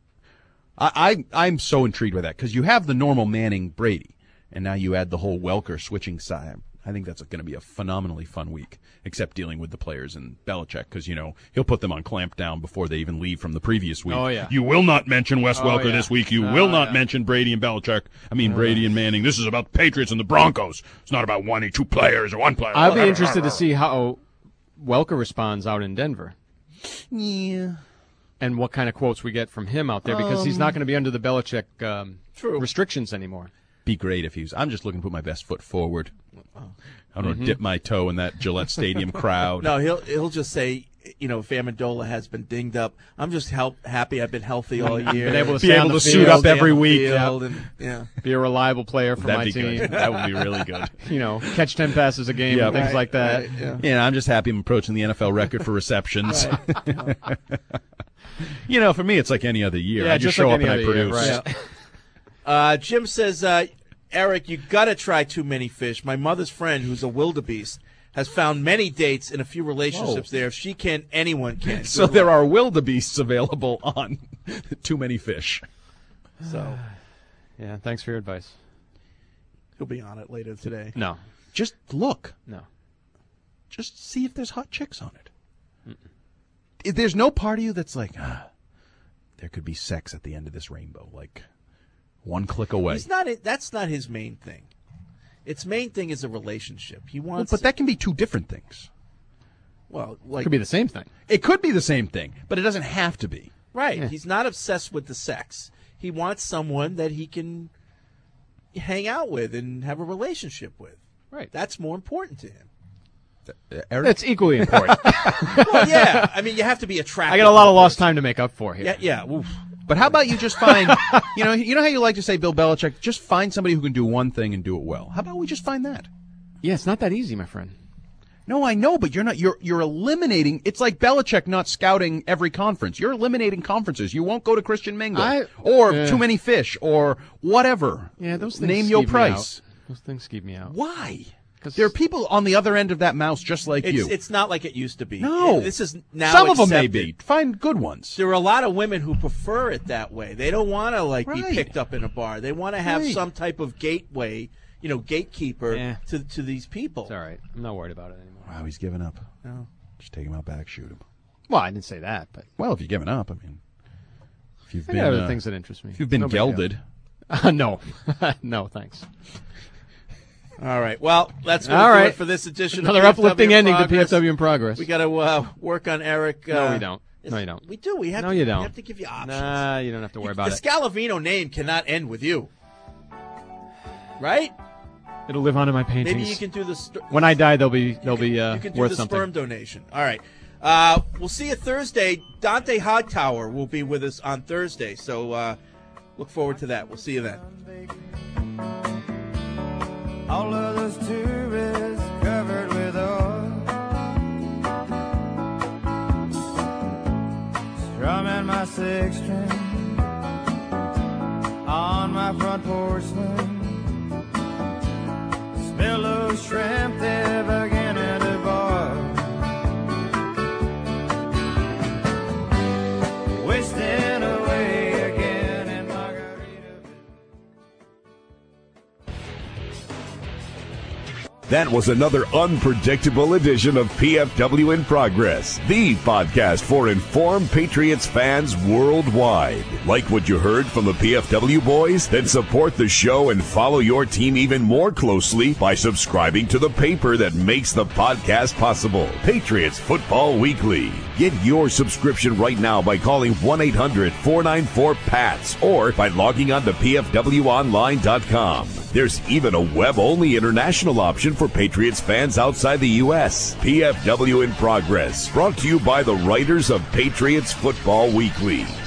I, I, I'm so intrigued by that because you have the normal Manning Brady, and now you add the whole Welker switching side. I think that's going to be a phenomenally fun week, except dealing with the players and Belichick, because, you know, he'll put them on clamp down before they even leave from the previous week. Oh, yeah. You will not mention Wes Oh, Welker yeah. this week. You Oh, will not yeah. mention Brady and Belichick. I mean, Brady and Manning. This is about the Patriots and the Broncos. It's not about one or two players or one player. I'd be interested to see how Welker responds out in Denver. Yeah. And what kind of quotes we get from him out there, because he's Um, not going to be under the Belichick um, True. restrictions anymore. Be great if he was. I'm just looking to put my best foot forward. I don't Mhm. know, dip my toe in that Gillette Stadium crowd. No, he'll he'll just say, you know, if Amendola has been dinged up, I'm just help, happy I've been healthy all year. Been able to Be stay on able the to suit field, up stay every on the week. field, and, yeah. Be a reliable player for That'd my be team. good. That would be really good. You know, catch ten passes a game Yeah. and things Right, like that. right, yeah. Yeah, I'm just happy I'm approaching the N F L record for receptions. You know, for me, it's like any other year. Yeah, I just, just show like up and I any other year, produce. right. Uh, Jim says, uh, Eric, you got to try Too Many Fish. My mother's friend, who's a wildebeest, has found many dates and a few relationships Whoa. there. If she can, anyone can. So Good there luck. are wildebeests available on Too Many Fish. So, yeah, thanks for your advice. He'll be on it later today. No. Just look. No. Just see if there's hot chicks on it. Mm-mm. There's no part of you that's like, ah, there could be sex at the end of this rainbow, like one click away. He's not. That's not his main thing. Its main thing is a relationship. He Well, wants. but that can be two different things. Well, like Could be the same thing. It could be the same thing, but it doesn't have to be. right. Yeah. He's not obsessed with the sex. He wants someone that he can hang out with and have a relationship with. Right. That's more important to him. Uh, Eric? That's equally important. Well, yeah. I mean, you have to be attracted. I got a lot to of the lost person. time to make up for here. Yeah, yeah. Oof. But how about you just find, you know, you know how you like to say, Bill Belichick, just find somebody who can do one thing and do it well. How about we just find that? Yeah, it's not that easy, my friend. No, I know, but you're not. You're you're eliminating. It's like Belichick not scouting every conference. You're eliminating conferences. You won't go to Christian Mingle I- or uh, Too Many Fish or whatever. Yeah, those things Name skeeve Yo me Price. out. Those things skeeve me out. Why? There are people on the other end of that mouse just like It's, you. it's not like it used to be. No. This is now Some of them may accepted. be. Find good ones. There are a lot of women who prefer it that way. They don't want to like be Right. picked up in a bar. They want to have Right. some type of gateway, you know, gatekeeper Yeah. to to these people. It's all right. I'm not worried about it anymore. Wow, he's giving up. No. Just take him out back, shoot him. Well, I didn't say that, but Well, if you're giving up, I mean, if you've I been got other uh, things that interest me. if you've been No big deal. gelded, Uh, no, no, thanks. All right. Well, that's going All to do right. it for this edition. Another of P F W uplifting in ending to P F Progress. W in Progress. We got to uh, work on Eric. Uh, No, we don't. No, you don't. We do. We have. No, to, you don't. We have to give you options. Nah, you don't have to worry about the it. Scalavino name cannot end with you, right? It'll live on in my paintings. Maybe you can do the. St- When I die, they'll be they'll be uh, you can do worth the something. sperm donation. All right. Uh, we'll see you Thursday. Dante Hightower will be with us on Thursday, so uh, look forward to that. We'll see you then. All of those tourists covered with oil, strumming my six string on my front porch swing. Smell those shrimp, they're beginning to boil. Wasting away again in Margaritaville. That was another unpredictable edition of P F W in Progress, the podcast for informed Patriots fans worldwide. Like what you heard from the P F W boys? Then support the show and follow your team even more closely by subscribing to the paper that makes the podcast possible, Patriots Football Weekly. Get your subscription right now by calling one eight hundred four nine four P A T S or by logging on to P F W online dot com. There's even a web-only international option for Patriots fans outside the U S. P F W in Progress, brought to you by the writers of Patriots Football Weekly.